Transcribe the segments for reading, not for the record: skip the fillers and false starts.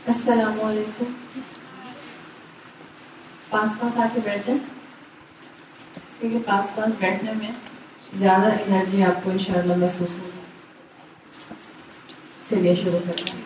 السلام علیکم. پاس پاس آ کے بیٹھ جائیں کیونکہ پاس پاس بیٹھنے میں زیادہ انرجی آپ کو انشاءاللہ محسوس ہوگی. چلیے شروع کرتے ہیں.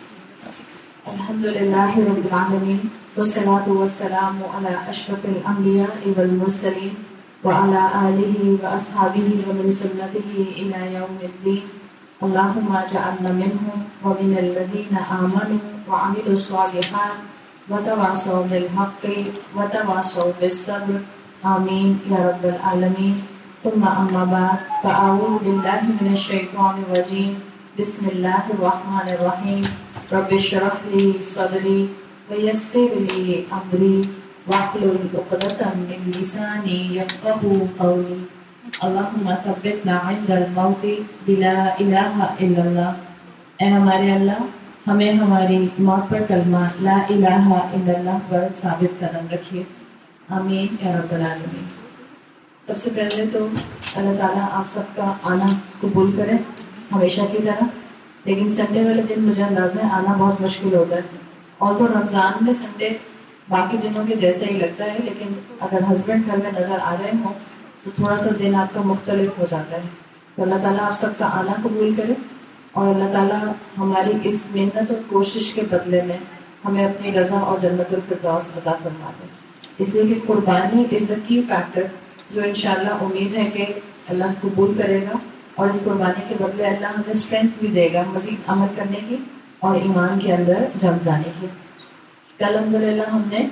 الحمدللہ رب العالمین والصلاة والسلام علی اشرف الانبیاء والمرسلین وعلی آلہ واصحابہ ومن سنتہ الی یوم الدین. اللہم اجعلنا منہم ومن الذین آمنوا وعملوا الصالحات وتواصوا بالحق وتواصوا بالصبر آمین یا رب العالمین. ثم اما بعد فاعوذ باللہ من الشیطان الرجیم. بسم اللہ الرحمن الرحیم. رب اشرح لی صدری ویسر لی امری واحلل عقدۃ من لسانی یفقہوا قولی. اللہم ثبتنا عند الموت بلا الہ الا اللہ. اے ہمارے اللہ ہمیں ہماری موت پر کلمہ لا الہ الا اللہ پر ثابت قدم رکھیے. آمین یا رب العالمین. سب سے پہلے تو اللہ تعالیٰ آپ سب کا آنا قبول کرے ہمیشہ کی طرح. لیکن سنڈے والے دن مجھے اندازہ ہے آنا بہت مشکل ہوتا ہے. اور تو رمضان میں سنڈے باقی دنوں کے جیسا ہی لگتا ہے، لیکن اگر ہسبینڈ گھر میں نظر آ رہے ہوں تو تھوڑا سا دن آپ کا مختلف ہو جاتا ہے. تو اللہ تعالیٰ آپ سب کا آنا قبول کرے اور اللہ تعالیٰ ہماری اس محنت اور کوشش کے بدلے میں ہمیں اپنی رضا اور جنت الفردوس عطا فرما دے. اس لیے کہ قربانی از دا کی فیکٹر جو انشاءاللہ امید ہے کہ اللہ قبول کرے گا، اور اس قربانی کے بدلے اللہ ہمیں اسٹرینتھ بھی دے گا مزید عمل کرنے کی اور ایمان کے اندر جم جانے کی. کل الحمدللہ ہم نے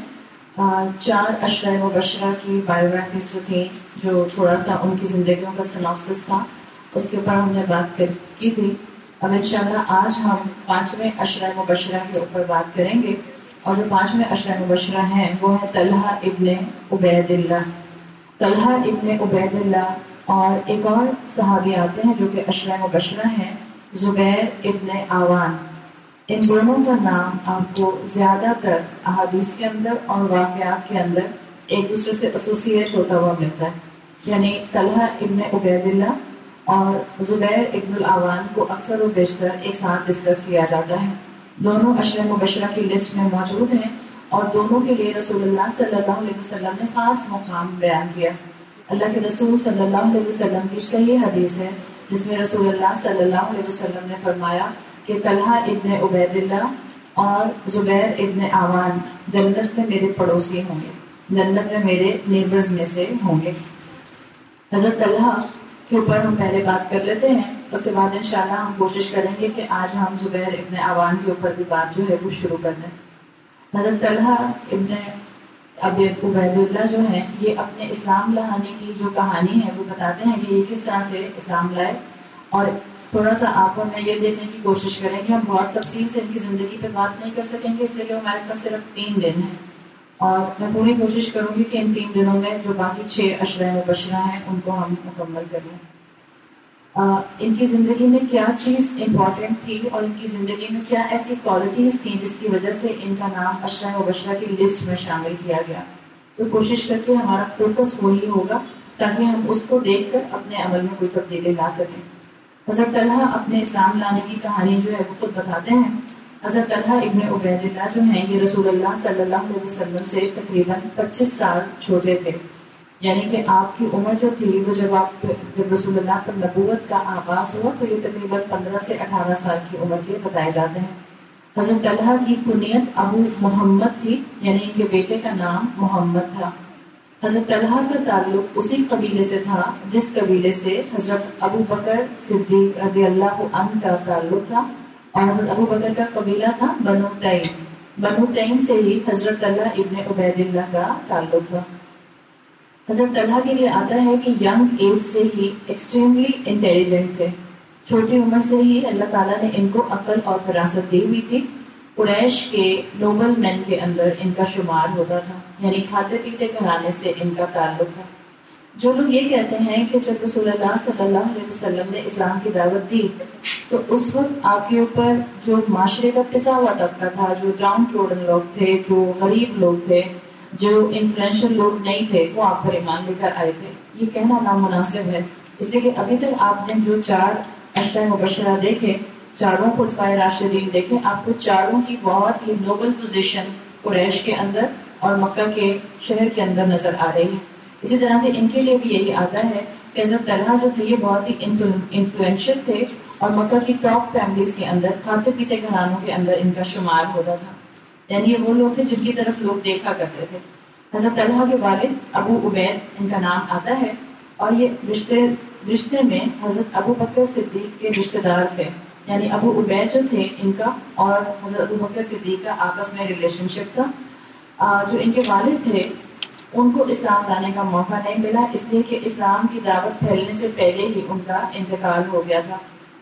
4 اشرۂ مبشرہ کی بایوگرافیز جو تھیں، جو تھوڑا سا ان کی زندگیوں کا سناپسس تھا، اس کے اوپر ہم نے بات کی تھی. اب انشاءاللہ آج ہم 5ویں اشرۂ مبشرہ کے اوپر بات کریں گے. اور جو 5ویں اشرۂ مبشرہ ہیں وہ ہے طلحہ ابن عبید اللہ. طلحہ ابن عبید اللہ اور ایک اور صحابی آتے ہیں جو کہ اشرۂ مبشرہ ہیں، زبیر ابن عوان. ان دونوں کا نام آپ کو زیادہ تر احادیث کے اندر اور واقعات کے اندر ایک دوسرے سے ایسوسیٹ ہوتا ہوا ملتا ہے. یعنی طلحہ ابن عبید اللہ اور زبیر ابن العوان کو اکثر و بیشتر ایک ساتھ ڈسکس کیا جاتا ہے. دونوں اشرۂ مبشرہ کی لسٹ میں موجود ہیں اور دونوں کے لیے رسول اللہ صلی اللہ علیہ وسلم نے خاص مقام بیان کیا. اللہ کے رسول صلی اللہ علیہ وسلم کی صحیح حدیث ہے جس میں رسول اللہ صلی اللہ علیہ وسلم نے فرمایا کہ طلحہ ابن عبید اللہ اور زبیر ابن عوان جنت میں میرے پڑوسی ہوں گے، جنت میں میرے نیبرز میں سے ہوں گے. حضرت طلحہ کے اوپر ہم پہلے بات کر لیتے ہیں، اس کے بعد انشاءاللہ ہم کوشش کریں گے کہ آج ہم زبیر ابن عوان کے اوپر بھی بات جو ہے وہ شروع کر دیں. حضرت طلحہ ابن عبید اللہ جو ہیں، یہ اپنے اسلام لانے کی جو کہانی ہے وہ بتاتے ہیں کہ یہ کس طرح سے اسلام لائے. اور تھوڑا سا آپ کو میں یہ دیکھنے کی کوشش کریں کہ ہم بہت تفصیل سے ان کی زندگی پہ بات نہیں کر سکیں گے، اس لیے کہ ہمارے پاس صرف 3 دن ہیں. اور میں پوری کوشش کروں گی کہ ان 3 دنوں میں جو باقی 6 اشرۂ مبشرہ ہیں ان کو ہم مکمل کر لیں. ان کی زندگی میں کیا چیز امپورٹنٹ تھی اور ان کی زندگی میں کیا ایسی کوالٹیز تھیں جس کی وجہ سے ان کا نام اشرۂ مبشرہ کی لسٹ میں شامل کیا گیا. تو کوشش کر کے ہمارا فوکس وہی ہوگا تاکہ ہم اس کو دیکھ کر اپنے عمل میں کوئی تبدیلی لا سکیں. حضرت طلحہ اپنے اسلام لانے کی کہانی جو ہے وہ خود بتاتے ہیں. حضرت طلحہ ابن عبید اللہ جو ہیں یہ رسول اللہ صلی اللہ علیہ وسلم سے تقریباً 25 سال چھوٹے تھے. یعنی کہ آپ کی عمر جو تھی وہ جب رسول اللہ پر نبوت کا آغاز ہوا تو یہ تقریباً 15 سے 18 سال کی عمر کے بتائے جاتے ہیں. حضرت طلحہ کی کنیت ابو محمد تھی، یعنی ان کے بیٹے کا نام محمد تھا. حضرت طلحہ کا تعلق اسی قبیلے سے تھا جس قبیلے سے حضرت ابو بکر صدیق رضی اللہ عنہ کا تعلق تھا. اور حضرت ابو بکر کا قبیلہ تھا بنو تیم. بنو تیم سے ہی حضرت طلحہ ابن عبید اللہ کا تعلق تھا. حضرت طلحہ کے لیے آتا ہے کہ ینگ ایج سے ہی ایکسٹریملی انٹیلیجنٹ تھے. چھوٹی عمر سے ہی اللہ تعالیٰ نے ان کو عقل اور فراست دی ہوئی تھی. قریش کے نوبل مین کے اندر ان کا شمار ہوتا تھا، یعنی کھاتے پیتے گھرانے سے ان کا تعلق تھا. جو لوگ یہ کہتے ہیں کہ جب رسول اللہ صلی اللہ علیہ وسلم نے اسلام کی دعوت دی تو اس وقت آپ کے اوپر جو معاشرے کا پسا ہوا طبقہ تھا، جو ڈاؤن ٹروڈن لوگ تھے، جو غریب لوگ تھے، جو انفلوئنشل لوگ نہیں تھے، وہ آپ پر ایمان لے کر آئے تھے. یہ کہنا نامناسب ہے، اس لیے کہ ابھی تک آپ نے جو 4 اشرۂ مبشرہ دیکھے چاروں خلفائے راشدین دیکھیں، آپ کو چاروں کی بہت ہی نوبل پوزیشن قریش کے اندر اور مکہ کے شہر کے اندر نظر آ رہی ہے. اسی طرح سے ان کے لیے بھی یہی آتا ہے کہ حضرت طلحہ جو تھے یہ بہت ہی انفلوئنشل تھے اور مکہ کی ٹاپ فیملیز کے اندر، کھاتے پیتے گھرانوں کے اندر ان کا شمار ہوتا تھا. یعنی یہ وہ لوگ تھے جن کی طرف لوگ دیکھا کرتے تھے. حضرت طلحہ کے والد ابو عبید ان کا نام آتا ہے اور یہ رشتے میں حضرت ابو بکر صدیق کے رشتے دار تھے. یعنی ابو عبید جو تھے ان کا اور حضرت ابو بکر صدیق کا آپس میں ریلیشن شپ تھا. جو ان کے والد تھے ان کو اسلام لانے کا موقع نہیں ملا، اس لیے کہ اسلام کی دعوت پھیلنے سے پہلے ہی ان کا انتقال ہو گیا تھا.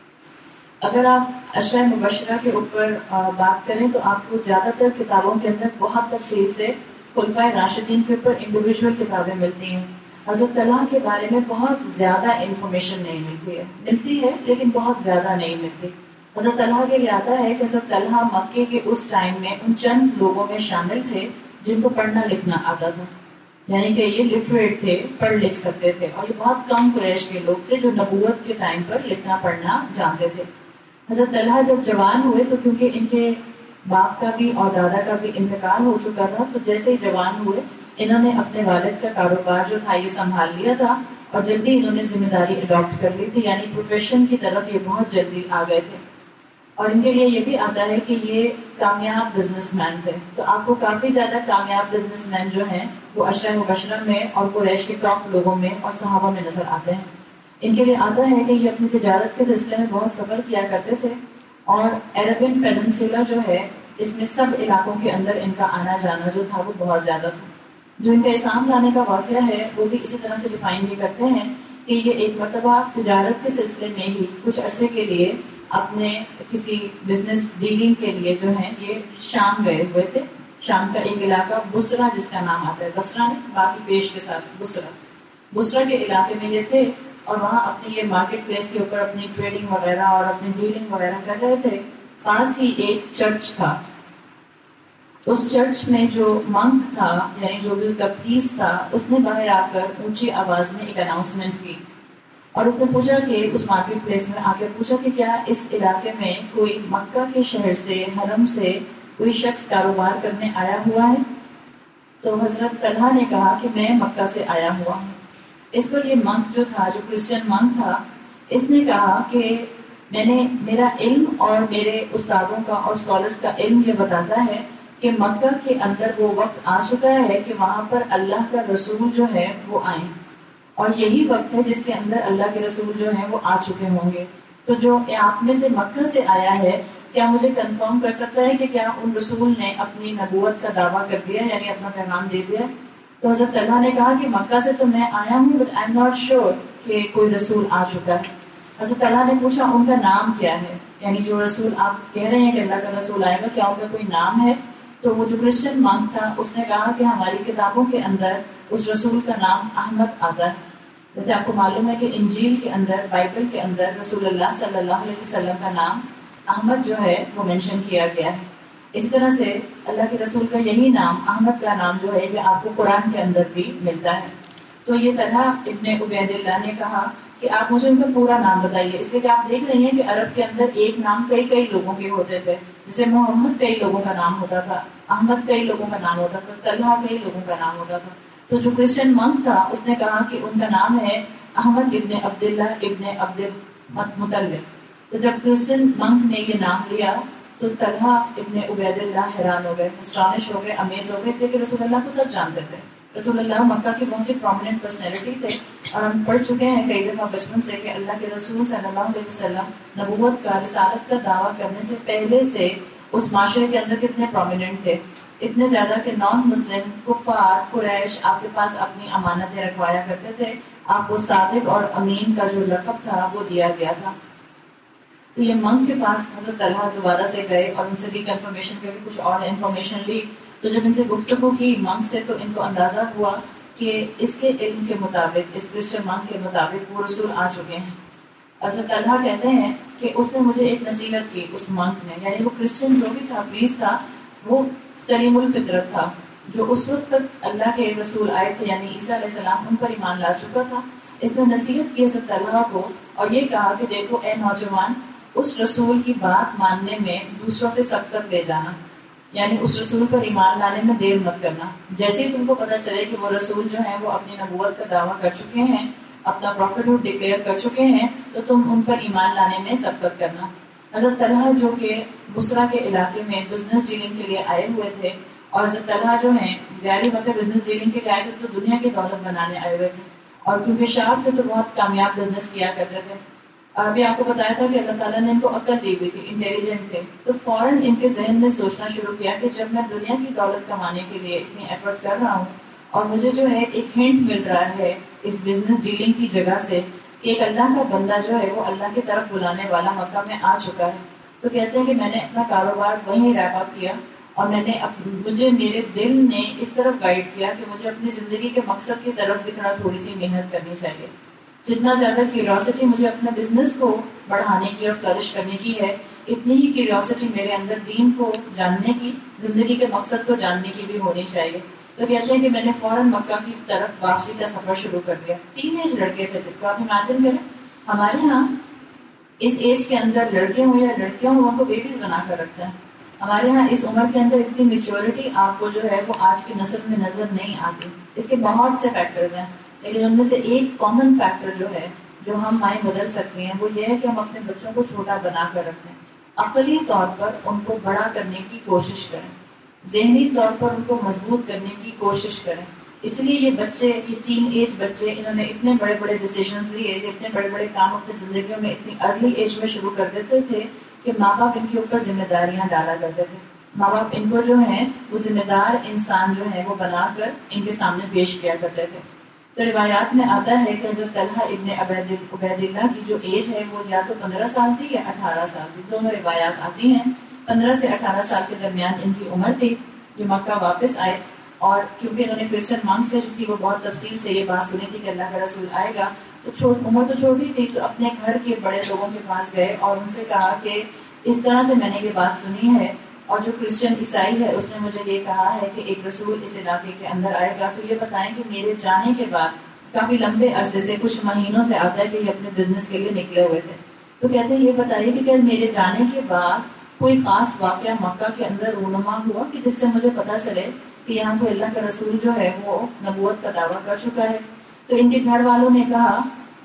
اگر آپ عشرہ مبشرہ کے اوپر بات کریں تو آپ کو زیادہ تر کتابوں کے اندر بہت تفصیل سے خلفائے راشدین کے اوپر انڈیویجول کتابیں ملتی ہیں. حضرت طلحہ کے بارے میں بہت زیادہ انفارمیشن نہیں ملتی ہے لیکن بہت زیادہ نہیں ملتی. حضرت طلحہ کے لیے آتا ہے کہ حضرت طلحہ مکے کے اس ٹائم میں ان چند لوگوں میں شامل تھے جن کو پڑھنا لکھنا آتا تھا. یعنی کہ یہ لٹریٹ تھے، پڑھ لکھ سکتے تھے، اور یہ بہت کم قریش کے لوگ تھے جو نبوت کے ٹائم پر لکھنا پڑھنا جانتے تھے. حضرت طلحہ جب جوان ہوئے تو کیونکہ ان کے باپ کا بھی اور دادا کا بھی انتقال ہو چکا تھا، تو جیسے ہی جوان ہوئے انہوں نے اپنے والد کا کاروبار جو تھا یہ سنبھال لیا تھا اور جلدی انہوں نے ذمہ داری اڈاپٹ کر لی تھی. یعنی پروفیشن کی طرف یہ بہت جلدی آ گئے تھے. اور ان کے لیے یہ بھی آتا ہے کہ یہ کامیاب بزنس مین تھے. تو آپ کو کافی زیادہ کامیاب بزنس مین جو ہیں وہ عشرہ مبشرہ میں اور قریش کے ٹاپ لوگوں میں اور صحابہ میں نظر آتے ہیں. ان کے لیے آتا ہے کہ یہ اپنی تجارت کے سلسلے میں بہت صبر کیا کرتے تھے اور عربین پیننسولا جو ہے اس میں سب علاقوں کے اندر ان کا آنا جانا جو تھا وہ بہت زیادہ تھا. جو ان کا اسلام لانے کا واقعہ ہے وہ بھی اسی طرح سے ڈیفائن بھی کرتے ہیں کہ یہ ایک مرتبہ تجارت کے سلسلے میں ہی کچھ عرصے کے لیے اپنے کسی بزنس ڈیلنگ کے لیے جو ہے یہ شام گئے ہوئے تھے. شام کا ایک علاقہ بصرہ جس کا نام آتا ہے، بصرہ نہیں باقی پیش کے ساتھ بصرہ کے علاقے میں یہ تھے اور وہاں اپنی یہ مارکیٹ پلیس کے اوپر اپنی ٹریڈنگ وغیرہ اور اپنی ڈیلنگ وغیرہ کر رہے تھے. پاس ہی ایک چرچ تھا. اس چرچ میں جو منک تھا یعنی جو بھی اس کا پریس تھا اس نے باہر آ کر اونچی آواز میں ایک اناؤنسمنٹ کی اور اس نے پوچھا کہ اس مارکیٹ پلیس میں آ کے پوچھا کہ کیا اس علاقے میں کوئی مکہ کے شہر سے حرم سے کوئی شخص کاروبار کرنے آیا ہوا ہے. تو حضرت طلحہ نے کہا کہ میں مکہ سے آیا ہوا ہوں. اس پر یہ منک جو تھا، جو کرسچن منک تھا، اس نے کہا کہ میرا علم اور میرے استادوں کا اور اسکالرس کا علم یہ بتاتا ہے کہ مکہ کے اندر وہ وقت آ چکا ہے کہ وہاں پر اللہ کا رسول جو ہے وہ آئیں، اور یہی وقت ہے جس کے اندر اللہ کے رسول جو ہیں وہ آ چکے ہوں گے. تو جو آپ میں سے مکہ سے آیا ہے کیا مجھے کنفرم کر سکتا ہے کہ کیا ان رسول نے اپنی نبوت کا دعویٰ کر دیا یعنی اپنا پیغام دے دیا؟ تو حضرت طلحہ نے کہا کہ مکہ سے تو میں آیا ہوں but I am not sure کہ کوئی رسول آ چکا ہے. حضرت طلحہ نے پوچھا ان کا نام کیا ہے، یعنی جو رسول آپ کہہ رہے ہیں کہ اللہ کا رسول آئے گا کیا ان کا کوئی نام ہے؟ تو وہ جو کرسچن منک تھا اس نے کہا کہ ہماری کتابوں کے اندر اس رسول کا نام احمد آتا ہے. جیسے آپ کو معلوم ہے کہ انجیل کے اندر، بائبل کے اندر رسول اللہ صلی اللہ علیہ وسلم کا نام احمد جو ہے وہ مینشن کیا گیا ہے. اسی طرح سے اللہ کے رسول کا یہی نام احمد کا نام جو ہے یہ آپ کو قرآن کے اندر بھی ملتا ہے. تو یہ طلحہ ابن عبید اللہ نے کہا کہ آپ مجھے ان کا پورا نام بتائیے، اس لیے کہ آپ دیکھ رہے ہیں کہ عرب کے اندر ایک نام کئی لوگوں کے ہوتے تھے. جیسے محمد کئی لوگوں کا نام ہوتا تھا، احمد کئی لوگوں کا نام ہوتا تھا، طلحہ کئی لوگوں کا نام ہوتا تھا. تو جو کرسچن منک تھا اس نے کہا کہ ان کا نام ہے احمد ابن عبداللہ ابن عبد المطلب. تو جب کرسچن منک نے یہ نام لیا تو طلحہ ابن عبید اللہ حیران ہو گئے، اسٹانش ہو گئے، امیز ہو گئے، اس لیے کہ رسول اللہ کو سب جانتے تھے. رسول اللہ مکہ کی بہت ہی پرومیننٹ پرسنالٹی تھے اور ہم پڑھ چکے ہیں کئی دفعہ بچپن سے کہ اللہ کے رسول صلی اللہ علیہ وسلم نبوت کا، رسالت کا دعویٰ کرنے سے پہلے سے اس معاشرے کے اندر کتنے پرومیننٹ تھے، اتنے زیادہ کہ نان مسلم کفار قریش آپ کے پاس اپنی امانتیں رکھوایا کرتے تھے. آپ کو صادق اور امین کا جو لقب تھا وہ دیا گیا تھا. تو یہ منک کے پاس حضرت طلحہ دوبارہ سے گئے اور ان سے بھی کنفرمیشن کر کے کچھ اور انفارمیشن لی. تو جب ان سے گفتگو کی منک سے تو ان کو اندازہ ہوا کہ اس کے علم کے مطابق، اس کرسچن منک کے مطابق وہ رسول آ چکے ہیں. حضرت طلحہ کہتے ہیں کہ اس نے مجھے ایک نصیحت کی، اس منک نے، یعنی وہ کرسچن جو بھی تھا، پریسٹ تھا، وہ سلیم الفطرت تھا، جو اس وقت تک اللہ کے رسول آئے تھے یعنی عیسیٰ علیہ السلام ان پر ایمان لا چکا تھا. اس نے نصیحت کی حضرت طلحہ کو اور یہ کہا کہ دیکھو اے نوجوان، اس رسول کی بات ماننے میں دوسروں سے سبقت لے جانا، یعنی اس رسول پر ایمان لانے میں دیر مت کرنا. جیسے ہی تم کو پتہ چلے کہ وہ رسول جو ہیں وہ اپنی نبوت کا دعویٰ کر چکے ہیں، اپنا پروفیٹہوڈ ڈکلیئر کر چکے ہیں، تو تم ان پر ایمان لانے میں سبقت کرنا. حضرت طلحہ جو کہ بصرہ کے علاقے میں بزنس ڈیلنگ کے لیے آئے ہوئے تھے، اور حضرت طلحہ جو ہیں غیر مطلب بزنس ڈیلنگ کے لیے آئے تھے تو دنیا کی دولت بنانے آئے ہوئے تھے، اور کیونکہ شاب تھے تو بہت کامیاب بزنس کیا کرتے تھے. اور ابھی آپ کو بتایا تھا کہ اللہ تعالیٰ نے ان کو عقل دی ہوئی تھی، انٹیلیجنٹ تھے. تو فوراً ان کے ذہن میں سوچنا شروع کیا کہ جب میں دنیا کی دولت کمانے کے لیے اتنی ایفرٹ کر رہا ہوں، اور مجھے جو ہے ایک ہنٹ مل رہا ہے اس بزنس ڈیلنگ کی جگہ سے کہ ایک اللہ کا بندہ جو ہے وہ اللہ کی طرف بلانے والا مکہ میں آ چکا ہے، تو کہتے ہیں کہ میں نے اپنا کاروبار وہیں ریپ اپ کیا، اور میں نے مجھے میرے دل نے اس طرف گائیڈ کیا کہ مجھے اپنی زندگی کے مقصد کی طرف بھی تھوڑی سی محنت کرنی چاہیے. جتنا زیادہ کیوریوسٹی مجھے اپنے بزنس کو بڑھانے کی اور فلرش کرنے کی ہے، اتنی ہی کیوریوسٹی میرے اندر دین کو جاننے کی، زندگی کے مقصد کو جاننے کی بھی ہونی چاہیے. تو کہتے ہیں کہ میں نے فوراً مکہ کی طرف واپسی کا سفر شروع کر دیا. ٹین ایج لڑکے تھے، تو آپ امیجن کریں ہمارے یہاں اس ایج کے اندر لڑکے ہوں یا لڑکیاں ہوں ان کو بیبیز بنا کر رکھتا ہے. ہمارے یہاں اس عمر کے اندر اتنی میچورٹی آپ کو جو ہے وہ آج کی نسل میں نظر نہیں آتی. اس کے بہت سے فیکٹرز ہیں، لیکن ان میں سے ایک کامن فیکٹر جو ہے جو ہم مائیں بدل سکتے ہیں وہ یہ ہے کہ ہم اپنے بچوں کو چھوٹا بنا کر رکھیں، عقلی طور پر ان کو بڑا کرنے کی کوشش کریں، ذہنی طور پر ان کو مضبوط کرنے کی کوشش کریں. اس لیے یہ بچے، یہ ٹین ایج بچے، انہوں نے اتنے بڑے بڑے ڈیسیژنز لیے، اتنے بڑے بڑے کام اپنی زندگیوں میں اتنی ارلی ایج میں شروع کر دیتے تھے کہ ماں باپ ان کے اوپر ذمہ داریاں ڈالا کرتے تھے. ماں باپ ان کو جو ہیں وہ ذمہ دار انسان جو ہے وہ بنا کر ان کے سامنے پیش کیا کرتے تھے. تو روایات میں آتا ہے کہ حضرت طلحہ ابن عبید اللہ کی جو ایج ہے وہ یا تو 15 سال تھی یا 18 سال تھی، دونوں روایات آتی ہیں. 15 سے 18 سال کے درمیان ان کی عمر تھی. یہ مکہ واپس آئے، اور کیونکہ انہوں نے کرسچن مانگ سے جو تھی وہ بہت تفصیل سے یہ بات سنی تھی کہ اللہ کا رسول آئے گا، تو عمر تو چھوٹی تھی، تو اپنے گھر کے بڑے لوگوں کے پاس گئے اور ان سے کہا کہ اس طرح سے میں نے یہ بات سنی ہے، اور جو کرسچن عیسائی ہے اس نے مجھے یہ کہا ہے کہ ایک رسول اس علاقے کے اندر آئے گا، تو یہ بتائیں کہ میرے جانے کے بعد کافی لمبے عرصے سے، کچھ مہینوں سے آتا ہے کہ یہ اپنے بزنس کے لیے نکلے ہوئے تھے، تو کہتے ہیں یہ بتائیے کہ کیا میرے جانے کے بعد کوئی خاص واقعہ مکہ کے اندر رونما ہوا کہ جس سے مجھے پتا چلے کہ یہاں پہ اللہ کا رسول جو ہے وہ نبوت کا دعویٰ کر چکا ہے. تو ان کے گھر والوں نے کہا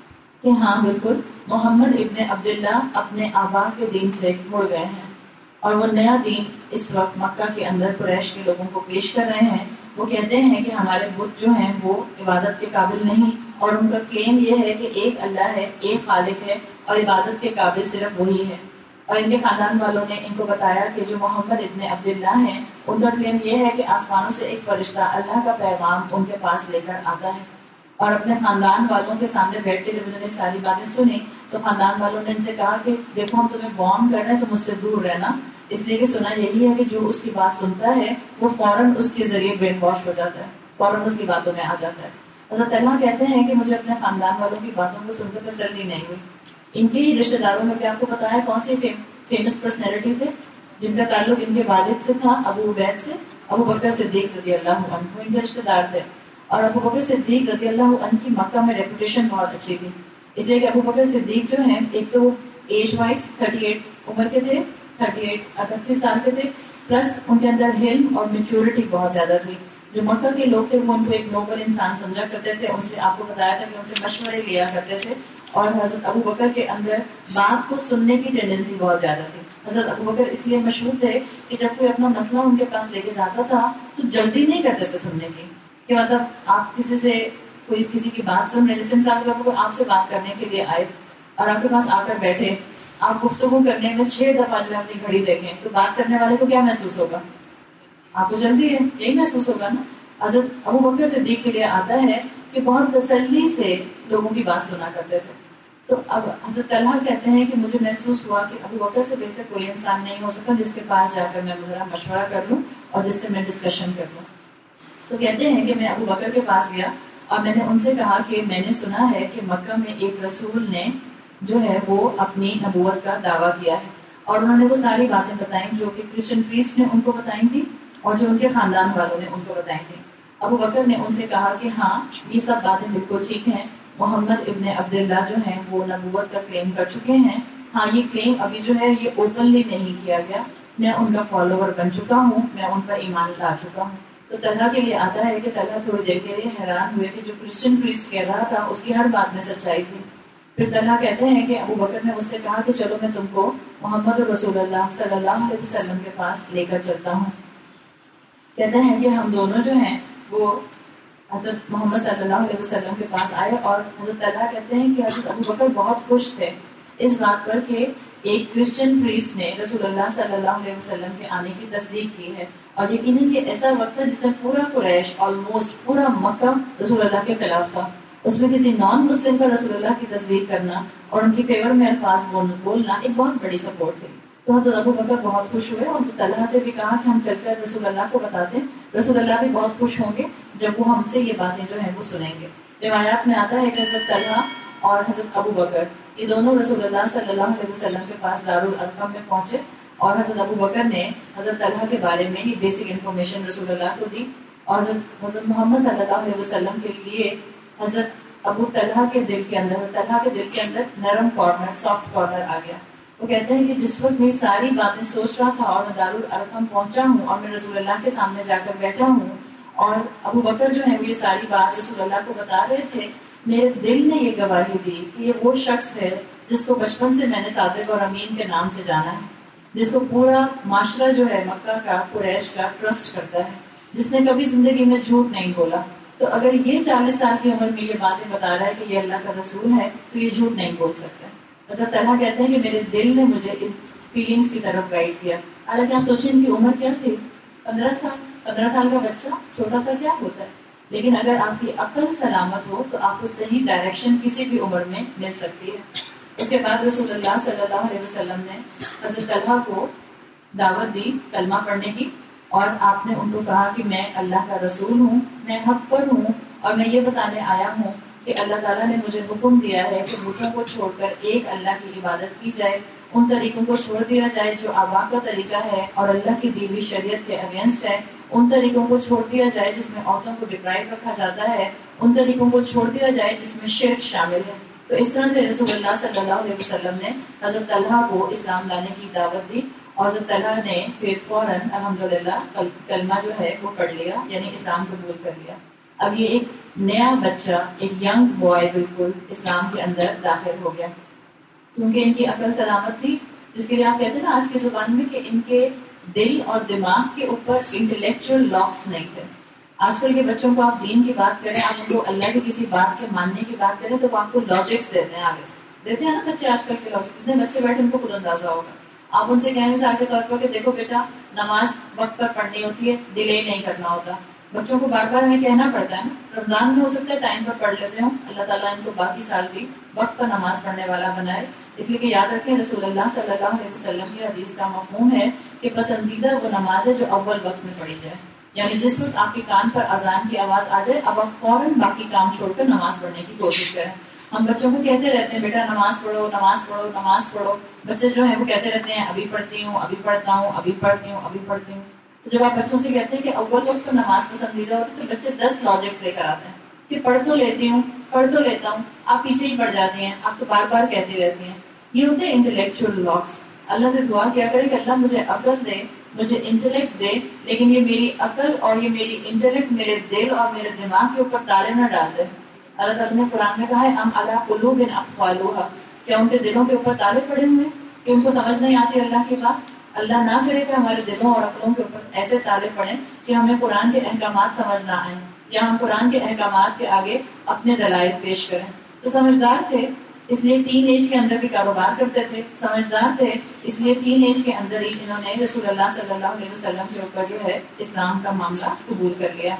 کہ ہاں بالکل، محمد ابن عبداللہ اپنے آبا کے دین سے مڑ گئے ہیں، اور وہ نیا دین اس وقت مکہ کے اندر قریش کے لوگوں کو پیش کر رہے ہیں. وہ کہتے ہیں کہ ہمارے بت جو ہیں وہ عبادت کے قابل نہیں، اور ان کا کلیم یہ ہے کہ ایک اللہ ہے، ایک خالق ہے، اور عبادت کے قابل صرف وہی ہے. اور ان کے خاندان والوں نے ان کو بتایا کہ جو محمد ابن عبداللہ ہیں ان کا کلیم یہ ہے کہ آسمانوں سے ایک فرشتہ اللہ کا پیغام ان کے پاس لے کر آتا ہے. اور اپنے خاندان والوں کے سامنے بیٹھ کے جب انہوں نے ساری باتیں سنی تو خاندان والوں نے ان سے کہا کہ دیکھو ہم تمہیں وارن کر رہے ہیں، تم مجھ سے دور رہنا، اس لیے کہ سنا یہی ہے کہ جو اس کی بات سنتا ہے وہ فوراً اس کے ذریعے برین واش ہو جاتا ہے، فوراً اس کی باتوں میں آ جاتا ہے. حضرت اللہ کہتے ہیں کہ مجھے اپنے خاندان والوں کی باتوں کو سن کر تسلی نہیں ہوئی. ان کے ہی رشتے داروں میں بھی آپ کو پتا ہے کون سی فیمس پرسنالٹی تھے جن کا تعلق ان کے والد سے تھا، ابو عبید سے. ابو بکر صدیق رضی اللہ عنہ ان کے رشتے دار تھے، اور ابو بکر صدیق رضی اللہ عنہ کی مکہ میں ریپوٹیشن بہت اچھی تھی، اس لیے کہ ابو بکر صدیق جو ہیں ایک تو وہ ایج وائز 38 عمر کے تھے، 38 سال کے تھے، پلس ان کے اندر علم اور میچورٹی بہت زیادہ تھی. جو مکہ کے لوگ تھے وہ ان کو ایک نوبل انسان سمجھا کرتے تھے، ان سے آپ کو بتایا تھا کہ ان سے مشورے لیا کرتے تھے. اور حضرت ابو بکر کے اندر بات کو سننے کی ٹینڈنسی بہت زیادہ تھی. حضرت ابو بکر اس لیے مشہور تھے کہ جب کوئی اپنا مسئلہ ان کے پاس لے کے جاتا تھا تو جلدی نہیں کرتے تھے سننے کی، کہ مطلب آپ کسی سے کوئی کسی کی بات سن رہے، جیسے مثال کے طور پر آپ سے بات کرنے کے لیے آئے اور آپ کے پاس آ کر بیٹھے، آپ گفتگو کرنے میں 6 دفعہ جو ہے اپنی گھڑی دیکھیں تو بات کرنے والے کو کیا محسوس ہوگا؟ آپ کو جلدی ہے، یہی محسوس ہوگا نا. حضرت ابو بکر صدیق کے لیے آتا ہے کہ بہت تسلی سے لوگوں کی بات سنا کرتے تھے. تو اب حضرت طلحہ کہتے ہیں کہ مجھے محسوس ہوا کہ ابو بکر سے بہتر کوئی انسان نہیں ہو سکتا جس کے پاس جا کر میں ذرا مشورہ کر لوں اور جس سے میں ڈسکشن کر لوں. تو کہتے ہیں کہ میں ابو بکر کے پاس گیا اور میں نے ان سے کہا کہ میں نے سنا ہے کہ مکہ میں ایک رسول نے جو ہے وہ اپنی نبوت کا دعویٰ کیا ہے، اور انہوں نے وہ ساری باتیں بتائیں جو کہ کرسچن پریسٹ نے ان کو بتائی تھی اور جو ان کے خاندان والوں نے ان کو بتائی تھی. ابو بکر نے ان سے کہا کہ ہاں یہ سب باتیں بالکل ٹھیک ہیں، محمد ابن عبداللہ جو ہیں وہ نبوت کا کلیم کر چکے ہیں، ہاں یہ کلیم ابھی جو ہے یہ اوپنلی نہیں کیا گیا، میں ان کا فالوور بن چکا ہوں، میں ان پر ایمان لا چکا ہوں. تو طلحہ کے لیے آتا ہے کہ طلحہ تھوڑی دیر کے لیے حیران ہوئے کہ جو کرسچن پریسٹ کہہ رہا تھا اس کی ہر بات میں سچائی تھی. پھر طلحہ کہتے ہیں کہ ابو بکر نے مجھ سے کہا کہ چلو میں تم کو محمد رسول اللہ صلی اللہ علیہ وسلم کے پاس لے کر چلتا ہوں. کہتے ہیں کہ ہم دونوں جو ہیں وہ حضرت محمد صلی اللہ علیہ وسلم کے پاس آئے، اور حضرت طلحہ کہتے ہیں کہ حضرت ابو بکر بہت خوش تھے اس بات پر کہ ایک کرسچن پریسٹ نے رسول اللہ صلی اللہ علیہ وسلم کے آنے کی تصدیق کی ہے. اور یقیناً یہ ایسا وقت تھا جس میں پورا قریش آلموسٹ پورا مکہ رسول اللہ کے خلاف تھا. اس میں کسی نان مسلم کا رسول اللہ کی تصدیق کرنا اور ان کی فیور میں الفاظ بولنا ایک بہت بڑی سپورٹ تھی. تو حضرت ابو بکر بہت خوش ہوئے اور طلحہ سے بھی کہا کہ ہم چل کر رسول اللہ کو بتاتے ہیں، رسول اللہ بھی بہت خوش ہوں گے جب وہ ہم سے یہ باتیں جو ہیں وہ سنیں گے. روایات میں آتا ہے کہ حضرت طلحہ اور حضرت ابو بکر یہ دونوں رسول اللہ صلی اللہ علیہ وسلم کے پاس دارالارقم میں پہنچے، اور حضرت ابو بکر نے حضرت طلحہ کے بارے میں یہ بیسک انفارمیشن رسول اللہ کو دی. اور حضرت محمد صلی اللہ علیہ وسلم کے لیے حضرت ابو طلحہ کے دل کے اندر نرم کارنر، سافٹ کارنر آ گیا. وہ کہتے ہیں کہ جس وقت میں ساری باتیں سوچ رہا تھا اور میں دارالارقم پہنچا ہوں اور میں رسول اللہ کے سامنے جا کر بیٹھا ہوں اور ابو بکر جو ہے وہ یہ ساری بات رسول اللہ کو بتا رہے تھے، میرے دل نے یہ گواہی دی کہ یہ وہ شخص ہے جس کو بچپن سے میں نے صادق اور امین کے نام سے جانا ہے، جس کو پورا معاشرہ جو ہے مکہ کا، قریش کا ٹرسٹ کرتا ہے، جس نے کبھی زندگی میں جھوٹ نہیں بولا. تو اگر یہ 40 سال کی عمر میں یہ باتیں بتا رہا ہے کہ یہ اللہ کا رسول ہے تو یہ جھوٹ نہیں بول سکتا. حضرت طلحہ کہتے ہیں کہ میرے دل نے مجھے اس فیلنگز کی طرف گائیڈ کیا. حالانکہ آپ سوچیں ان کی عمر کیا تھی، 15 سال کا بچہ چھوٹا سا کیا ہوتا ہے، لیکن اگر آپ کی عقل سلامت ہو تو آپ کو صحیح ڈائریکشن کسی بھی عمر میں مل سکتی ہے. اس کے بعد رسول اللہ صلی اللہ علیہ وسلم نے حضرت طلحہ کو دعوت دی کلمہ پڑھنے کی، اور آپ نے ان کو کہا کہ میں اللہ کا رسول ہوں، میں حق پر ہوں، اور میں یہ بتانے آیا ہوں کہ اللہ تعالیٰ نے مجھے حکم دیا ہے کہ بتوں کو چھوڑ کر ایک اللہ کی عبادت کی جائے، ان طریقوں کو چھوڑ دیا جائے جو آبا کا طریقہ ہے اور اللہ کی دی ہوئی شریعت کے اگینسٹ ہے، ان طریقوں کو چھوڑ دیا جائے جس میں عورتوں کو ڈپرائیو رکھا جاتا ہے، ان طریقوں کو چھوڑ دیا جائے جس میں شرک شامل ہے. تو اس طرح سے رسول اللہ صلی اللہ علیہ وسلم نے حضرت طلحہ کو اسلام لانے کی دعوت دی، اور حضرت طلحہ نے پھر فوراً الحمدللہ کلمہ جو ہے وہ پڑھ لیا، یعنی اسلام قبول کر لیا. اب یہ ایک نیا بچہ، ایک ینگ بوائے بالکل اسلام کے اندر داخل ہو گیا، کیونکہ ان کی عقل سلامت تھی، جس کے لیے آپ کہتے ہیں نا آج کی زبان میں کہ ان کے دل اور دماغ کے اوپر انٹلیکچوئل لاکس نہیں تھے. آج کل کے بچوں کو آپ دین کی بات کریں، آپ ان کو اللہ کی کسی بات کے ماننے کی بات کریں تو وہ آپ کو لاجکس دیتے ہیں، آگے سے دیتے ہیں نا بچے آج کل کے لاجکس. جتنے بچے بیٹھے ان کو خود اندازہ ہوگا. آپ ان سے کہیں مثال کے طور پر کہ دیکھو بیٹا نماز وقت پر پڑھنی ہوتی ہے، ڈیلے نہیں کرنا ہوتا. بچوں کو بار بار ہمیں کہنا پڑتا ہے نا. رمضان میں ہو سکتا ہے ٹائم پر پڑھ لیتے ہوں، اللہ تعالیٰ ان کو باقی سال بھی وقت پر نماز پڑھنے والا بنائے. اس لیے کہ یاد رکھیں رسول اللہ صلی اللہ علیہ وسلم کی حدیث کا مفہوم ہے کہ پسندیدہ وہ نماز ہے جو اول وقت میں پڑھی جائے، یعنی جس وقت آپ کے کان پر اذان کی آواز آ جائے اب آپ فوراً باقی کام چھوڑ کر نماز پڑھنے کی کوشش کریں. ہم بچوں کو کہتے رہتے ہیں بیٹا نماز پڑھو نماز پڑھو نماز پڑھو، بچے جو ہیں وہ کہتے رہتے ہیں ابھی پڑھتی ہوں ابھی پڑھتا ہوں ابھی پڑھتی ہوں ابھی پڑھتی ہوں. تو جب آپ بچوں سے کہتے ہیں کہ اول وقت تو نماز پسندیدہ ہوتی ہے تو بچے 10 لاجک لے کر آتے ہیں کہ پڑھ تو لیتی ہوں پڑھ تو لیتا ہوں، آپ پیچھے ہی پڑ جاتی ہیں، آپ تو بار بار کہتی رہتی ہیں. یہ ہوتے ہیں انٹلیکچوئل لاکس. اللہ سے دعا کیا کرے کہ اللہ مجھے عقل دے، مجھے انٹلیکٹ دے، لیکن یہ میری عقل اور یہ میری انٹلیکٹ میرے دل اور میرے دماغ کے اوپر تالے نہ ڈال دے. اللہ تعالیٰ نے قرآن میں کہا ہے ام علی قلوب اقفالها، کیا ان کے دلوں کے اوپر تالے پڑے ہوئے کہ ان کو سمجھ نہیں آتی اللہ کی بات. اللہ نہ کرے کہ ہمارے دلوں اور عقلوں کے اوپر ایسے تالے پڑیں کہ ہمیں قرآن کے احکامات سمجھ نہ آئیں یا ہم قرآن کے احکامات کے آگے اپنے دلائل پیش کریں. تو سمجھدار تھے اس لیے ٹین ایج کے اندر بھی کاروبار کرتے تھے، سمجھدار تھے اس لیے ٹین ایج کے اندر ہی انہوں نے رسول اللہ صلی اللہ علیہ وسلم کے اوپر جو ہے اسلام کا معاملہ قبول کر لیا.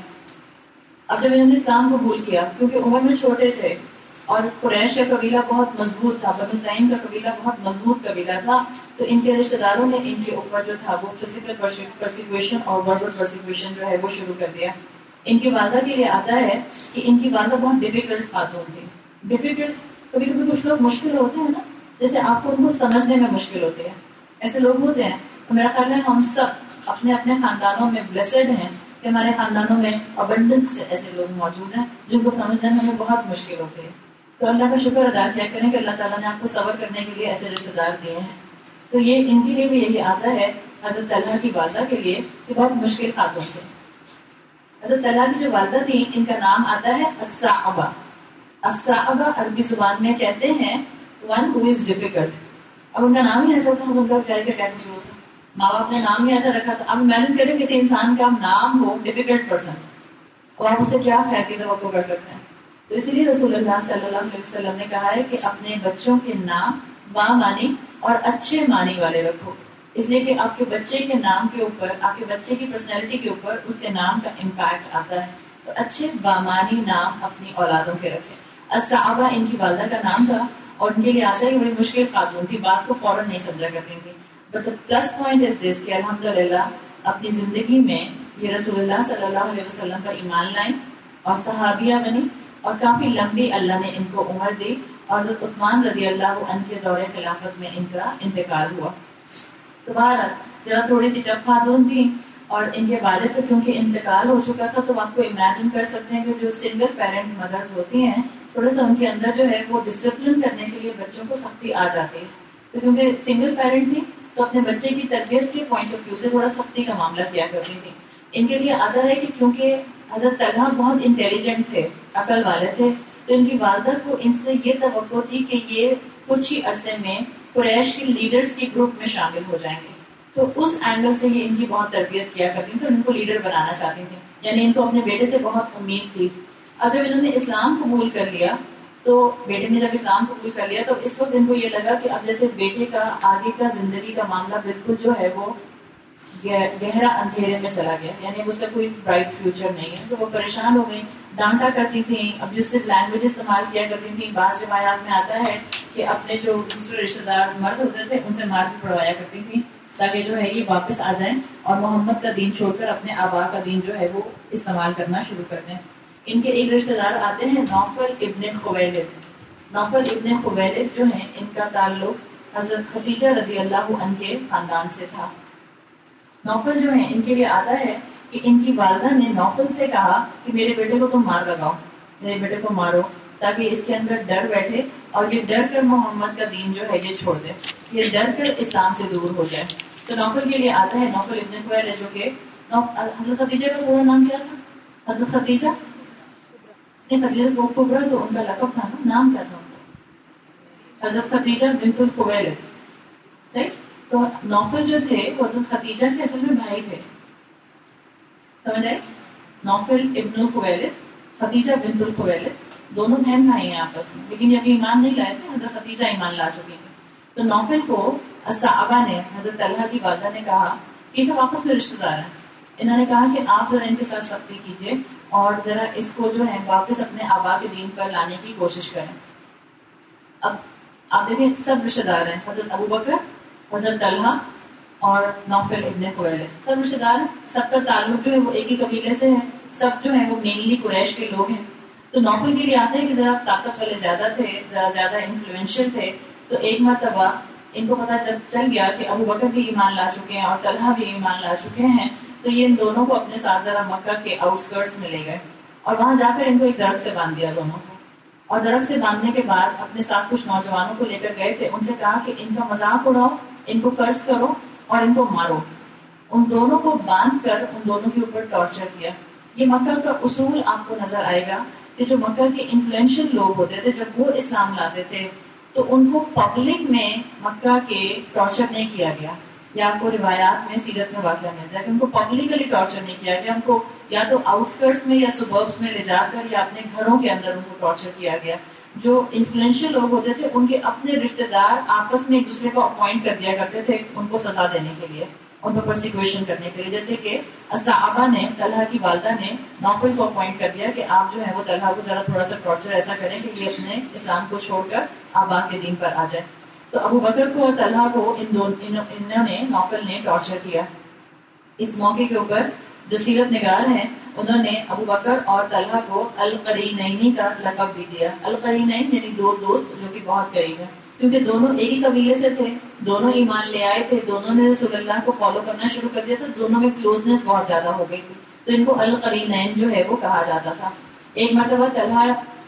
اب جب انہوں نے اسلام قبول کیا کیونکہ عمر میں چھوٹے تھے اور قریش کا قبیلہ بہت مضبوط تھا، بنو تیم کا قبیلہ بہت مضبوط قبیلہ تھا، تو ان کے رشتہ داروں نے ان کے اوپر جو تھا وہ فزیکل پرسیکیوشن اور وربل پرسیکیوشن جو ہے وہ شروع کر دیا. ان کی والدہ کے لیے آتا ہے کہ ان کی والدہ بہت ڈیفیکلٹ خاتون تھی. ڈیفیکلٹ کبھی کبھی کچھ لوگ مشکل ہوتے ہیں نا، جیسے آپ کو ان کو سمجھنے میں مشکل ہوتی ہے، ایسے لوگ ہوتے ہیں. تو میرا خیال ہے ہم سب اپنے اپنے خاندانوں میں بلیسڈ ہیں کہ ہمارے خاندانوں میں ابنڈنس سے ایسے لوگ موجود ہیں جن کو سمجھنے میں ہمیں بہت مشکل ہوتی ہے. تو اللہ کا شکر ادا کیا کریں کہ اللہ تعالیٰ نے آپ کو صبر کرنے کے لیے ایسے رشتے دار دیے ہیں. تو یہ ان کے لیے بھی یہی آتا ہے حضرت طلحہ کی والدہ کے لیے کہ بہت مشکل خاتون تھے. حضرت طلحہ کی جو والدہ تھی ان کا نام آتا ہے الصعبہ. الصعبہ عربی زبان میں کہتے ہیں ون ہو از ڈیفیکلٹ. اب ان کا نام ہی ایسا تھا, ان کا پیارے کا قصور تھا, ماں باپ نے نام ہی ایسا رکھا تھا. اب امیجن کریں کسی انسان کا نام ہو ڈیفیکلٹ پرسن, اور آپ اس سے کیا خیر کی توقع کر سکتے ہیں. تو اسی لیے رسول اللہ صلی اللہ علیہ وسلم نے کہا ہے کہ اپنے بچوں کے نام با معنی اور اچھے معنی والے رکھو, اس لیے کہ آپ کے بچے کے نام کے اوپر, آپ کے بچے کی پرسنالٹی کے اوپر اس کے نام کا امپیکٹ آتا ہے. تو اچھے بامانی نام اپنی اولادوں کے رکھے. الصعبہ ان کی والدہ کا نام تھا, اور ان کے لیے آتا ہے کہ بڑی مشکل خاتون تھی, بات کو فوراً نہیں سمجھا کرتی تھی. But the plus point is this کہ الحمدللہ اپنی زندگی میں یہ رسول اللہ صلی اللہ علیہ وسلم کا ایمان لائیں اور صحابیہ بنی, اور کافی لمبی اللہ نے ان کو عمر دی, اور حضرت عثمان رضی اللہ عنہ کے دور خلافت میں ان کا انتقال ہوا. تو بہرحال ذرا تھوڑی سی ٹف خاتون تھی, اور ان کے والد کا کیونکہ انتقال ہو چکا تھا, تو آپ کو امیجن کر سکتے ہیں کہ جو سنگل پیرنٹ مدرز ہوتی ہیں تھوڑا سا ان کے اندر جو ہے وہ ڈسپلن کرنے کے لیے بچوں کو سختی آ جاتی ہے. تو کیونکہ سنگل پیرنٹ تھی تو اپنے بچے کی تربیت کے پوائنٹ آف ویو سے تھوڑا سختی کا معاملہ کیا کرتی تھی. ان کے لیے آتا ہے کہ کیونکہ حضرت طلحہ بہت انٹیلیجنٹ تھے, عقل والے تھے, تو ان کی والدہ کو ان سے یہ توقع تھی کہ یہ کچھ ہی عرصے میں قریش کے لیڈرز کے گروپ میں شامل ہو جائیں گے. تو اس اینگل سے یہ ان کی بہت تربیت کیا کرتی تھی, ان کو لیڈر بنانا چاہتی تھی, یعنی ان کو اپنے بیٹے سے بہت امید تھی. اب جب انہوں نے اسلام قبول کر لیا, تو بیٹے نے جب اسلام قبول کر لیا تو اس وقت ان کو یہ لگا کہ اب جیسے بیٹے کا آگے کا زندگی کا معاملہ بالکل جو ہے وہ گہرا اندھیرے میں چلا گیا, یعنی اس کا کوئی برائٹ فیوچر نہیں ہے. تو وہ پریشان ہو گئی, ڈانٹا کرتی تھیں, ابیوسو لینگویج استعمال کیا کرتی تھیں. بعض روایات میں آتا ہے کہ اپنے جو دوسرے رشتے دار مرد ہوتے تھے ان سے مار بھی پڑوایا کرتی تھیں, تاکہ جو ہے یہ واپس آ جائیں اور محمد کا دین چھوڑ کر اپنے آبا کا دین جو ہے وہ استعمال کرنا شروع کر دیں. ان کے ایک رشتے دار آتے ہیں نوفل ابن خویلد. نوفل ابن خویلد جو ہیں ان کا تعلق حضرت خدیجہ رضی اللہ عنہ کے خاندان سے تھا. نوفل جو ہیں ان کے لیے آتا ہے کہ ان کی والدہ نے نوفل سے کہا کہ میرے بیٹے کو تم مار لگاؤ, میرے بیٹے کو مارو, تاکہ اس کے اندر ڈر بیٹھے اور یہ ڈر کر محمد کا دین جو ہے یہ چھوڑ دے, یہ ڈر کر اسلام سے دور ہو جائے. تو نوفل کے لیے آتا ہے نوفل ابن خویلد, جو کہ حضرت خدیجہ کا پورا نام کیا تھا؟ حضرت خدیجہ خدیجہ کو کبرا تو ان کا لقب تھا نا, نام کیا تھا ان کا؟ حضرت خدیجہ بنت الخویلد. صحیح. تو نوفل جو تھے وہ حضرت خدیجہ کے اصل میں بھائی تھے, سمجھ آئے؟ نوفل ابن الخویلد, خدیجہ بنت الخویلد, دونوں بہن بھائی ہیں آپس میں, لیکن ابھی ایمان نہیں لائے تھے, حضرت خدیجہ ایمان لا چکی تھی. تو نوفل کو الصحابہ نے, حضرت طلحہ کی والدہ نے کہا کہ سب آپس میں رشتے دار ہیں, انہوں نے کہا کہ آپ ذرا ان کے ساتھ سختی کیجیے اور ذرا اس کو جو ہے واپس اپنے آبا کے دین پر لانے کی کوشش کریں. اب آپ دیکھیں سب رشتے دار ہیں, حضرت ابو بکر, حضرت طلحہ اور نوفل ابن خویلد, سب رشتے دار ہیں, سب کا تعلق جو ہے وہ ایک ہی قبیلے سے ہے, سب جو ہے وہ مینلی قریش کے لوگ ہیں. تو نوفل کے لیے آتے ہیں کہ ذرا طاقت والے زیادہ تھے, ذرا زیادہ انفلوئنشل تھے. تو ایک مرتبہ ان کو پتہ جب چل گیا کہ ابو بکر بھی ایمان لا چکے ہیں اور طلحہ بھی ایمان لا چکے ہیں, تو یہ ان دونوں کو اپنے ساتھ ذرا مکہ کے آؤٹسکرٹس میں لے گئے, اور وہاں جا کر ان کو ایک درخت سے باندھ دیا دونوں کو. اور درخت سے باندھنے کے بعد اپنے ساتھ کچھ نوجوانوں کو لے کر گئے تھے, ان سے کہا کہ ان کا مذاق اڑاؤ, ان کو قرض کرو اور ان کو مارو. ان دونوں کو باندھ کر ان دونوں کے اوپر ٹارچر کیا. یہ مکہ کا اصول آپ کو نظر آئے گا کہ جو مکہ کے انفلوئنشل لوگ ہوتے تھے جب وہ اسلام لاتے تھے تو ان کو پبلک میں مکہ کے ٹارچر نہیں کیا گیا, یا آپ کو روایات میں سیرت میں واقعہ مل جائے کہ ان کو پبلکلی ٹارچر نہیں کیا گیا, ان کو یا تو آؤٹسکرٹس میں یا سبربس میں لے جا کر یا اپنے گھروں کے اندر ان کو ٹارچر کیا گیا. جو انفلوئنشل لوگ ہوتے تھے ان کے اپنے رشتے دار آپس میں ایک دوسرے کو اپوائنٹ کر دیا کرتے تھے ان کو سزا دینے کے لیے, ان پر پرسیکیوشن کرنے کے لیے. جیسے کہ الصحابہ نے, طلحہ کی والدہ نے نوفل کو اپوائنٹ کر دیا کہ آپ جو ہے وہ طلحہ کو ذرا تھوڑا سا ٹارچر ایسا کریں کہ یہ اپنے اسلام کو چھوڑ کر آبا کے دین پر آ جائے. تو ابو بکر کو اور طلحہ کو انہوں نے, نوفل نے ٹارچر کیا. اس موقع کے اوپر جو سیرت نگار ہیں انہوں نے ابو بکر اور طلحہ کو القرینین کا لقب بھی دیا. القرینین یعنی دو دوست جو کہ بہت قریب ہیں, کیونکہ دونوں ایک ہی قبیلے سے تھے, دونوں ایمان لے آئے تھے, دونوں نے رسول اللہ کو فالو کرنا شروع کر دیا تھا, دونوں میں کلوزنس بہت زیادہ ہو گئی تھی, تو ان کو القرینین جو ہے وہ کہا جاتا تھا. ایک مرتبہ طلحہ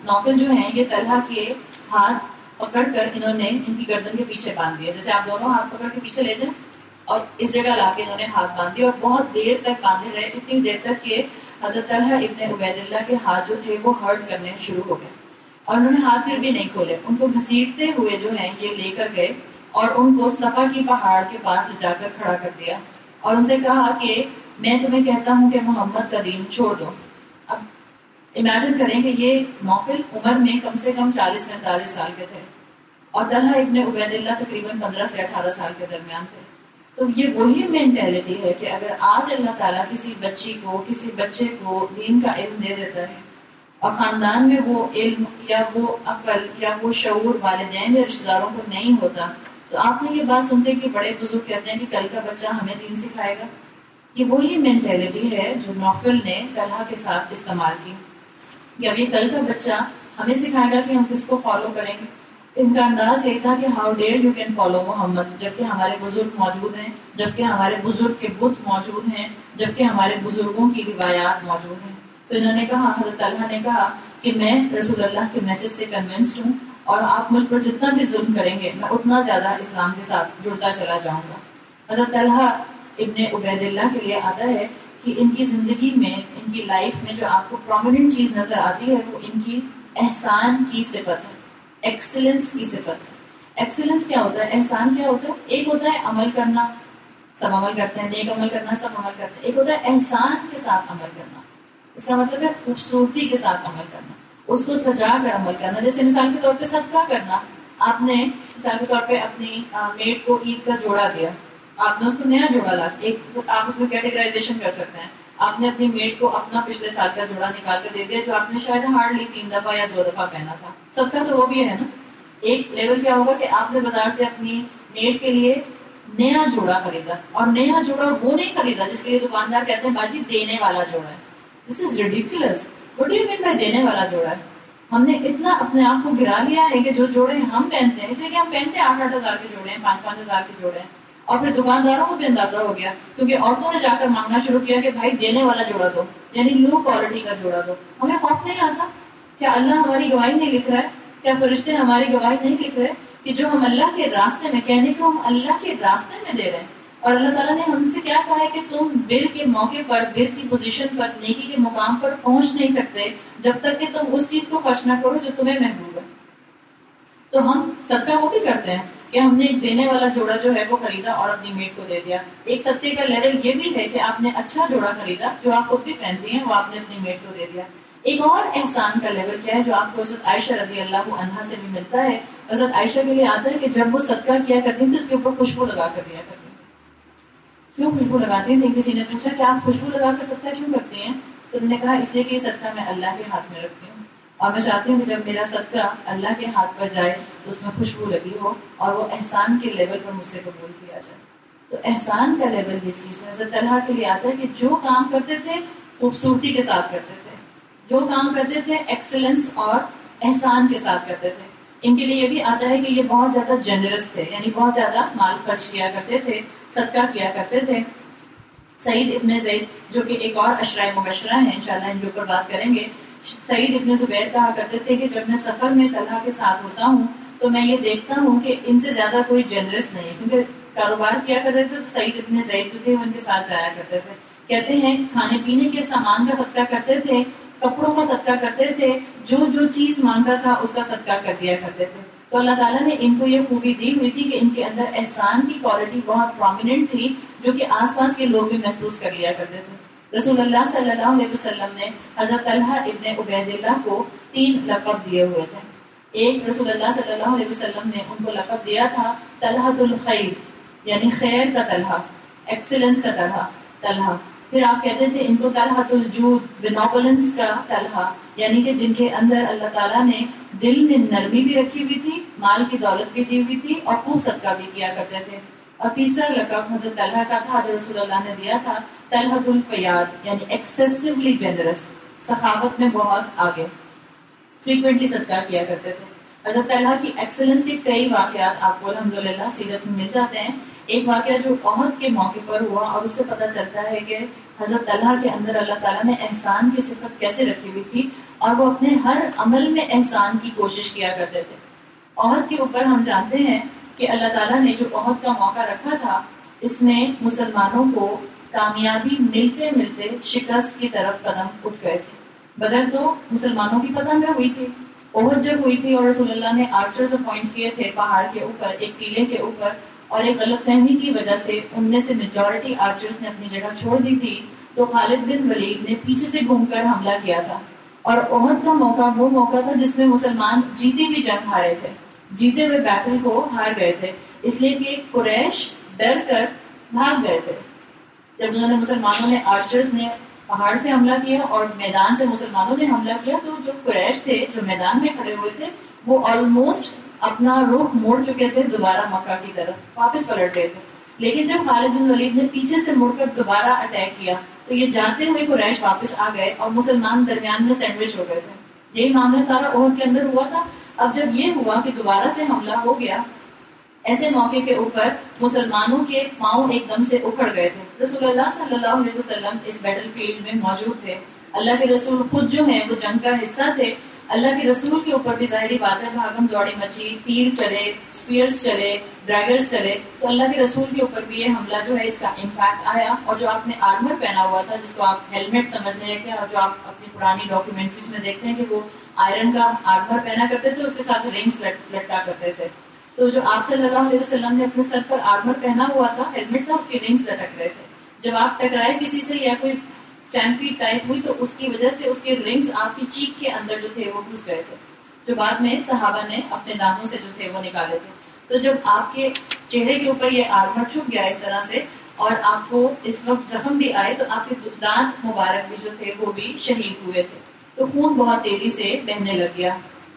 نوفل جو ہیں یہ طلحہ کے ہاتھ پکڑ کر انہوں نے ان کی گردن کے پیچھے باندھ دیا. جیسے آپ دونوں ہاتھ پکڑ کے پیچھے لے جائیں اور اس جگہ لا کے انہوں نے ہاتھ باندھ دیا اور بہت دیر تک باندھے رہے, اتنی دیر تک کہ حضرت طلحہ ابن عبید اللہ کے ہاتھ جو تھے وہ ہرٹ کرنے شروع ہو گئے اور انہوں نے ہاتھ پھر بھی نہیں کھولے. ان کو گھسیٹتے ہوئے جو ہیں یہ لے کر گئے اور ان کو صفا کی پہاڑ کے پاس لے جا کر کھڑا کر دیا اور ان سے کہا کہ میں تمہیں کہتا ہوں کہ محمد کا دین چھوڑ دو. اب امیجن کریں کہ یہ نوفل عمر میں کم سے کم 40-45 سال کے تھے اور طلحہ ابن عبید اللہ تقریباً 15 سے 18 سال کے درمیان تھے. تو یہ وہی مینٹیلٹی ہے کہ اگر آج اللہ تعالیٰ کسی بچی کو, کسی بچے کو دین کا علم دے دیتا ہے اور خاندان میں وہ علم یا وہ عقل یا وہ شعور والدین یا رشتے داروں کو نہیں ہوتا, تو آپ نے یہ بات سنتے کہ بڑے بزرگ کہتے ہیں کہ کل کا بچہ ہمیں دین سکھائے گا. یہ وہی مینٹیلٹی ہے جو نوفل نے طلحہ کے ساتھ استعمال کی کہ اب یہ کل کا بچہ ہمیں سکھائے گا کہ ہم کس کو فالو کریں گے. ان کا انداز یہ تھا کہ how dare you can follow Muhammad, جبکہ ہمارے بزرگ موجود ہیں, جبکہ ہمارے بزرگ کے بت موجود ہیں, جبکہ ہمارے بزرگوں کی روایات موجود ہیں. تو انہوں نے کہا, حضرت طلحہ نے کہا کہ میں رسول اللہ کے میسج سے کنونسڈ ہوں اور آپ مجھ پر جتنا بھی ظلم کریں گے میں اتنا زیادہ اسلام کے ساتھ جڑتا چلا جاؤں گا. حضرت طلحہ ابن عبید اللہ کے لیے آتا ہے کہ ان کی زندگی میں, ان کی لائف میں جو آپ کو پرومیننٹ چیز نظر آتی ہے وہ ان کی احسان کی صفت ہے, ایکسلنس کی صفت ہے. ایکسلنس کیا ہوتا ہے, احسان کیا ہوتا ہے؟ ایک ہوتا ہے عمل کرنا, سب عمل کرتے ہیں, نیک عمل کرنا سب عمل کرتے ہیں. ایک ہوتا ہے احسان کے ساتھ عمل کرنا, اس کا مطلب ہے خوبصورتی کے ساتھ عمل کرنا, اس کو سجا کر عمل کرنا. جیسے مثال کے طور پہ صدقہ کرنا, آپ نے مثال کے طور پہ اپنی میٹ کو عید کا جوڑا دیا, آپ نے اس کو نیا جوڑا لا, ایک آپ اس میں کیٹیگرائزیشن کر سکتے ہیں. آپ نے اپنی میٹ کو اپنا پچھلے سال کا جوڑا نکال کر دے دیا جو آپ نے شاید ہارڈلی 3 دفعہ یا 2 دفعہ پہنا تھا. صدقہ تو وہ بھی ہے نا. ایک لیول کیا ہوگا کہ آپ نے بازار سے اپنی میٹ کے لیے نیا جوڑا خریدا, اور نیا جوڑا وہ نہیں خریدا جس کے لیے دکاندار کہتے ہیں باجی دینے والا جوڑا ہے. This is ridiculous. What do you mean by دینے والا جوڑا ہے؟ ہم نے اتنا اپنے آپ کو گرا لیا ہے کہ جو جوڑے ہم پہنتے ہیں, اس لیے کہ ہم پہنتے ہیں 8-8 ہزار کے جوڑے ہیں, 5-5 ہزار کے جوڑے ہیں, اور پھر دکانداروں کو بھی اندازہ ہو گیا کیونکہ عورتوں نے جا کر مانگنا شروع کیا کہ بھائی دینے والا جوڑا دو, یعنی لو کوالٹی کا جوڑا دو. ہمیں خوف نہیں آتا کیا اللہ ہماری گواہی نہیں لکھ رہا ہے, کیا فرشتے ہماری گواہی نہیں لکھ رہے کہ جو ہم اللہ کے راستے میں, کہنے کو ہم اللہ کے راستے میں دے رہے ہیں, اور اللہ تعالیٰ نے ہم سے کیا کہا ہے کہ تم بر کے موقع پر, بر کی پوزیشن پر, نیکی کے مقام پر پہنچ نہیں سکتے جب تک کہ تم اس چیز کو خرچ نہ کرو جو تمہیں محبوب ہے. تو ہم صدقہ وہ بھی کرتے ہیں کہ ہم نے ایک دینے والا جوڑا جو ہے وہ خریدا اور اپنی میٹ کو دے دیا. ایک صدقے کا لیول یہ بھی ہے کہ آپ نے اچھا جوڑا خریدا جو آپ خود بھی پہنتی ہیں, وہ آپ نے اپنی میٹ کو دے دیا. ایک اور احسان کا لیول کیا ہے جو آپ کو حضرت عائشہ رضی اللہ عنہا سے بھی ملتا ہے. حضرت عائشہ کے لیے آتا ہے کہ جب وہ صدقہ کیا کرتی تھی اس کے اوپر خوشبو لگا کر دیا کرتی. کیوں خوشبو لگاتی تھی؟ کسی نے پوچھا کہ آپ خوشبو لگا کر صدقہ کیوں کرتی ہیں؟ تو انہوں نے کہا اس لیے کہ یہ صدقہ میں اللہ کے ہاتھ میں رکھتی ہوں اور میں چاہتی ہوں کہ جب میرا صدقہ اللہ کے ہاتھ پر جائے تو اس میں خوشبو لگی ہو اور وہ احسان کے لیول پر مجھ سے قبول کیا جائے. تو احسان کا لیول یہ چیز ہے. حضرت طلحہ کے لیے آتا ہے کہ جو کام کرتے تھے خوبصورتی کے ساتھ کرتے تھے, جو کام کرتے تھے ایکسلنس اور احسان کے ساتھ کرتے تھے. ان کے لیے یہ بھی آتا ہے کہ یہ بہت زیادہ جنرس تھے, یعنی بہت زیادہ مال خرچ کیا کرتے تھے, صدقہ کیا کرتے تھے. سعید ابن زید جو کہ ایک اور عشرہ مبشرہ ہیں, انشاءاللہ ان کے اوپر بات کریں گے. سعید ابن زبیر کہا کرتے تھے کہ جب میں سفر میں طلحہ کے ساتھ ہوتا ہوں تو میں یہ دیکھتا ہوں کہ ان سے زیادہ کوئی جنرس نہیں ہے, کیونکہ کاروبار کیا کرتے تھے تو سعید ابن زید جو تھے وہ ان کے ساتھ جایا کرتے تھے. کہتے ہیں کھانے پینے کے سامان کا صدقہ کرتے تھے, کپڑوں کا صدقہ کرتے تھے, جو چیز مانگتا تھا اس کا صدقہ کر دیا کرتے تھے. تو اللہ تعالیٰ نے ان کو یہ خوبی دی ہوئی تھی کہ ان کے اندر احسان کی کوالٹی بہت پرومیننٹ تھی جو کہ آس پاس کے لوگ بھی محسوس کر لیا کرتے تھے. رسول اللہ صلی اللہ علیہ وسلم نے حضرت طلحہ ابن عبید اللہ کو 3 لقب دیے ہوئے تھے. ایک, رسول اللہ صلی اللہ علیہ وسلم نے ان کو لقب دیا تھا طلحۃ الخیر, یعنی خیر کا طلحہ, ایکسلنس کا طلحہ. پھر آپ کہتے تھے ان کو طلحۃ الجود, بینوولنس کا طلحہ, یعنی کہ جن کے اندر اللہ تعالیٰ نے دل میں نرمی بھی رکھی ہوئی تھی, مال کی دولت بھی دی ہوئی تھی اور خوب صدقہ بھی کیا کرتے تھے. اور تیسرا لقب حضرت طلحہ کا تھا جو رسول اللہ نے دیا تھا طلحۃ الفیاض, یعنی ایکسیسولی جنرس, سخاوت میں بہت آگے, فریکوینٹلی صدقہ کیا کرتے تھے. حضرت طلحہ کی ایکسلنس کے کئی واقعات آپ کو الحمدللہ سیرت میں مل جاتے ہیں. ایک واقعہ جو احد کے موقع پر ہوا، اور اس سے پتہ چلتا ہے کہ حضرت طلحہ کے اندر اللہ تعالیٰ نے احسان کی صفت کیسے رکھی ہوئی تھی، اور وہ اپنے ہر عمل میں احسان کی کوشش کیا کرتے تھے۔ احد کے اوپر ہم جانتے ہیں کہ اللہ تعالیٰ نے جو احد کا موقع رکھا تھا، اس میں مسلمانوں کو کامیابی ملتے ملتے شکست کی طرف قدم اٹھ گئے تھے۔ بدر تو مسلمانوں کی فتح میں ہوئی تھی، احد جب ہوئی تھی اور رسول اللہ نے آرچرز اپوائنٹ کیے تھے پہاڑ کے اوپر، ایک ٹیلے کے اوپر، اور ایک غلط فہمی کی وجہ سے ان میں سے میجورٹی آرچرز نے اپنی جگہ چھوڑ دی تھی، تو خالد بن ولید نے پیچھے سے گھوم کر حملہ کیا تھا۔ اور احد کا موقع وہ موقع تھا جس میں مسلمان جیتی ہوئی جنگ ہارے تھے، جیتے ہوئے بیٹل کو ہار گئے تھے، اس لیے کہ قریش ڈر کر بھاگ گئے تھے۔ جب انہوں نے مسلمانوں نے آرچرز نے پہاڑ سے حملہ کیا اور میدان سے مسلمانوں نے حملہ کیا، تو جو قریش تھے جو میدان میں کھڑے ہوئے تھے وہ آلموسٹ اپنا رخ موڑ چکے تھے دوبارہ مکہ کی طرف، واپس پلٹ گئے تھے۔ لیکن جب خالد بن ولید نے پیچھے سے مڑ کر دوبارہ اٹیک کیا تو یہ جاتے ہوئے قریش واپس آ گئے اور مسلمان درمیان میں سینڈوچ ہو گئے تھے۔ یہی معاملہ سارا احد کے اندر ہوا تھا۔ اب جب یہ ہوا کہ دوبارہ سے حملہ ہو گیا، ایسے موقع کے اوپر مسلمانوں کے پاؤں ایک دم سے اکھڑ گئے تھے۔ رسول اللہ صلی اللہ علیہ وسلم اس بیٹل فیلڈ میں موجود تھے، اللہ کے رسول خود جو ہیں وہ جنگ کا حصہ تھے۔ اللہ کے رسول کے اوپر بھی ظاہری بات ہے بھاگم دوڑی مچی، تیر چلے، اسپیئرز چلے، ڈریگرز چلے، تو اللہ کے رسول کے اوپر بھی یہ حملہ جو ہے اس کا امپیکٹ آیا۔ اور جو آپ نے آرمر پہنا ہوا تھا، جس کو آپ ہیلمٹ سمجھ لیں کہ، اور جو آپ اپنی پرانی ڈاکیومنٹریز میں دیکھتے ہیں کہ وہ آئرن کا آرمر پہنا کرتے تھے، اس کے ساتھ رنگز لٹکا کرتے تھے، تو جو آپ صلی اللہ علیہ وسلم نے اپنے سر پر آرمر پہنا ہوا تھا، ہیلمٹ تھا، اس کی رنگز لٹک رہے تھے۔ جب آپ ٹکرائے کسی سے یا کوئی اسٹیمپیڈ ٹائپ ہوئی تو اس کی وجہ سے اس کے رنگز آپ کی چیک کے اندر جو تھے وہ گھس گئے تھے، جو بعد میں صحابہ نے اپنے دانتوں سے جو تھے وہ نکالے تھے۔ تو جب آپ کے چہرے کے اوپر یہ آرمر چھپ گیا اس طرح سے اور آپ کو اس وقت زخم بھی آئے، تو آپ کے دانت مبارک بھی جو تھے وہ بھی شہید ہوئے تھے، تو خون بہت تیزی سے بہنے لگ گیا۔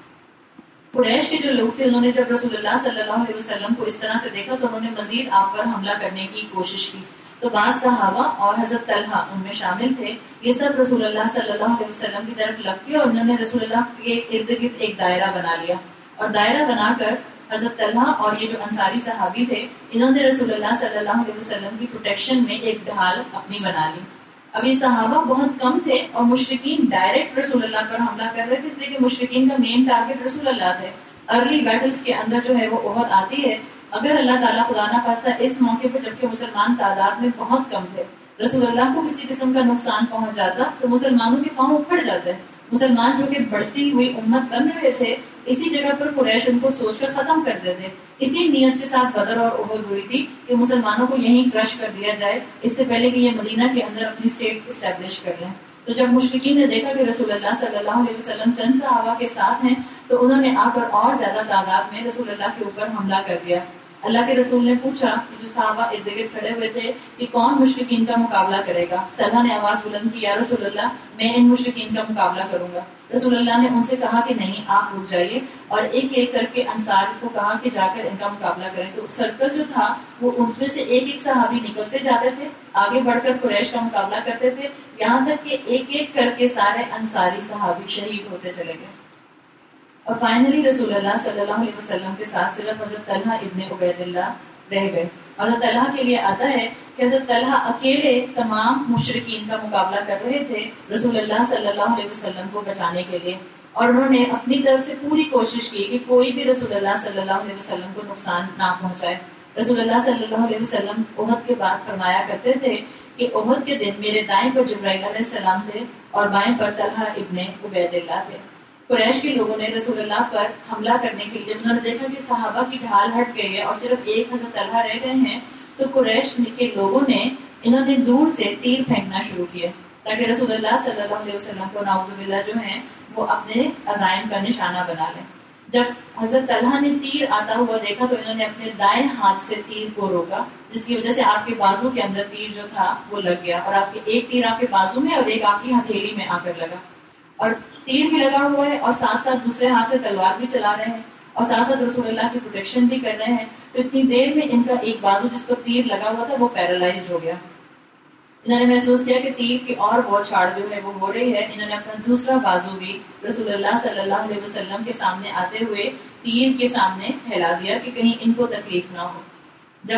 قریش کے جو لوگ تھے انہوں نے جب رسول اللہ صلی اللہ علیہ وسلم کو اس طرح سے دیکھا تو انہوں نے مزید آپ پر حملہ کرنے کی کوشش کی، تو بعض صحابہ اور حضرت طلحہ ان میں شامل تھے، یہ سب رسول اللہ صلی اللہ علیہ وسلم کی طرف لگ کے اور انہوں نے رسول اللہ کے ارد گرد ایک دائرہ بنا لیا، اور دائرہ بنا کر حضرت طلحہ اور یہ جو انصاری صحابی تھے انہوں نے رسول اللہ صلی اللہ علیہ وسلم کی پروٹیکشن میں ایک ڈھال اپنی بنا لی۔ اب یہ صحابہ بہت کم تھے اور مشرکین ڈائریکٹ رسول اللہ پر حملہ کر رہے تھے، اس لیے کہ مشرکین کا مین ٹارگٹ رسول اللہ تھے۔ ارلی بیٹلز کے اندر جو ہے وہ احد آتی ہے، اگر اللہ تعالیٰ خدا نہ خواستہ اس موقع پر جبکہ مسلمان تعداد میں بہت کم تھے رسول اللہ کو کسی قسم کا نقصان پہنچ جاتا تو مسلمانوں کے پاؤں اکھڑ جاتے۔ مسلمان جو کہ بڑھتی ہوئی امت بن رہے تھے، اسی جگہ پر قریش ان کو سوچ کر ختم کر دیتے۔ اسی نیت کے ساتھ بدر اور احد ہوئی تھی کہ مسلمانوں کو یہیں کرش کر دیا جائے، اس سے پہلے کہ یہ مدینہ کے اندر اپنی اسٹیٹ اسٹیبلش کر لیں۔ تو جب مشرکین نے دیکھا کہ رسول اللہ صلی اللہ علیہ وسلم چند صحابہ کے ساتھ ہیں تو انہوں نے آ کر اور زیادہ تعداد میں رسول اللہ کے اوپر حملہ کر دیا۔ اللہ کے رسول نے پوچھا کہ جو صحابہ ارد گرد کھڑے ہوئے تھے کہ کون مشرکین کا مقابلہ کرے گا؟ طلحہ نے آواز بلند کی، یا رسول اللہ میں ان مشرکین کا مقابلہ کروں گا۔ رسول اللہ نے ان سے کہا کہ نہیں، آپ رک جائیے، اور ایک ایک کر کے انصار کو کہا کہ جا کر ان کا مقابلہ کریں۔ تو سرکل جو تھا وہ اس میں سے ایک ایک صحابی نکلتے جاتے تھے، آگے بڑھ کر قریش کا مقابلہ کرتے تھے، یہاں تک کہ ایک ایک کر کے سارے انصاری صحابی شہید ہوتے چلے گئے۔ اور فائنلی رسول اللہ صلی اللہ علیہ وسلم کے ساتھ صرف حضرت طلحہ ابن عبید اللہ رہ گئے۔ حضرت طلحہ کے لیے آتا ہے کہ حضرت طلحہ اکیلے تمام مشرکین کا مقابلہ کر رہے تھے رسول اللہ صلی اللہ علیہ وسلم کو بچانے کے لیے، اور انہوں نے اپنی طرف سے پوری کوشش کی کہ کوئی بھی رسول اللہ صلی اللہ علیہ وسلم کو نقصان نہ پہنچائے۔ رسول اللہ صلی اللہ علیہ وسلم احد کے بعد فرمایا کرتے تھے کہ احد کے دن میرے دائیں پر جبرائیل علیہ السلام تھے اور بائیں پر طلحہ ابن عبید اللہ تھے۔ قریش کے لوگوں نے رسول اللہ پر حملہ کرنے کے لیے انہوں نے دیکھا کہ صحابہ کی ڈھال ہٹ گئی ہے اور صرف ایک حضرت طلحہ رہ گئے ہیں، تو قریش کے لوگوں نے انہوں نے دور سے تیر پھینکنا شروع کیے تاکہ رسول اللہ صلی اللہ علیہ وسلم کو نعوذ باللہ جو ہیں وہ اپنے عزائم کا نشانہ بنا لیں۔ جب حضرت طلحہ نے تیر آتا ہوا دیکھا تو انہوں نے اپنے دائیں ہاتھ سے تیر کو روکا، جس کی وجہ سے آپ کے بازو کے اندر تیر جو تھا وہ لگ گیا، اور آپ کے ایک تیر آپ کے بازو میں اور ایک آپ کی ہتھیلی میں آ کر لگا، اور تیر بھی لگا ہوا ہے اور ساتھ ساتھ دوسرے ہاتھ سے تلوار بھی چلا رہے ہیں اور ساتھ ساتھ رسول اللہ کی پروٹیکشن بھی کر رہے ہیں۔ تو اتنی دیر میں ان کا ایک بازو جس پر تیر لگا ہوا تھا وہ پیرالائزڈ ہو گیا۔ انہوں نے محسوس کیا کہ تیر کی اور بہت چھاڑ جو ہے وہ ہو رہی ہے۔ انہوں نے اپنا دوسرا بازو بھی رسول اللہ صلی اللہ علیہ وسلم کے سامنے آتے ہوئے تیر کے سامنے پھیلا دیا کہ کہیں ان کو تکلیف نہ ہو۔ جب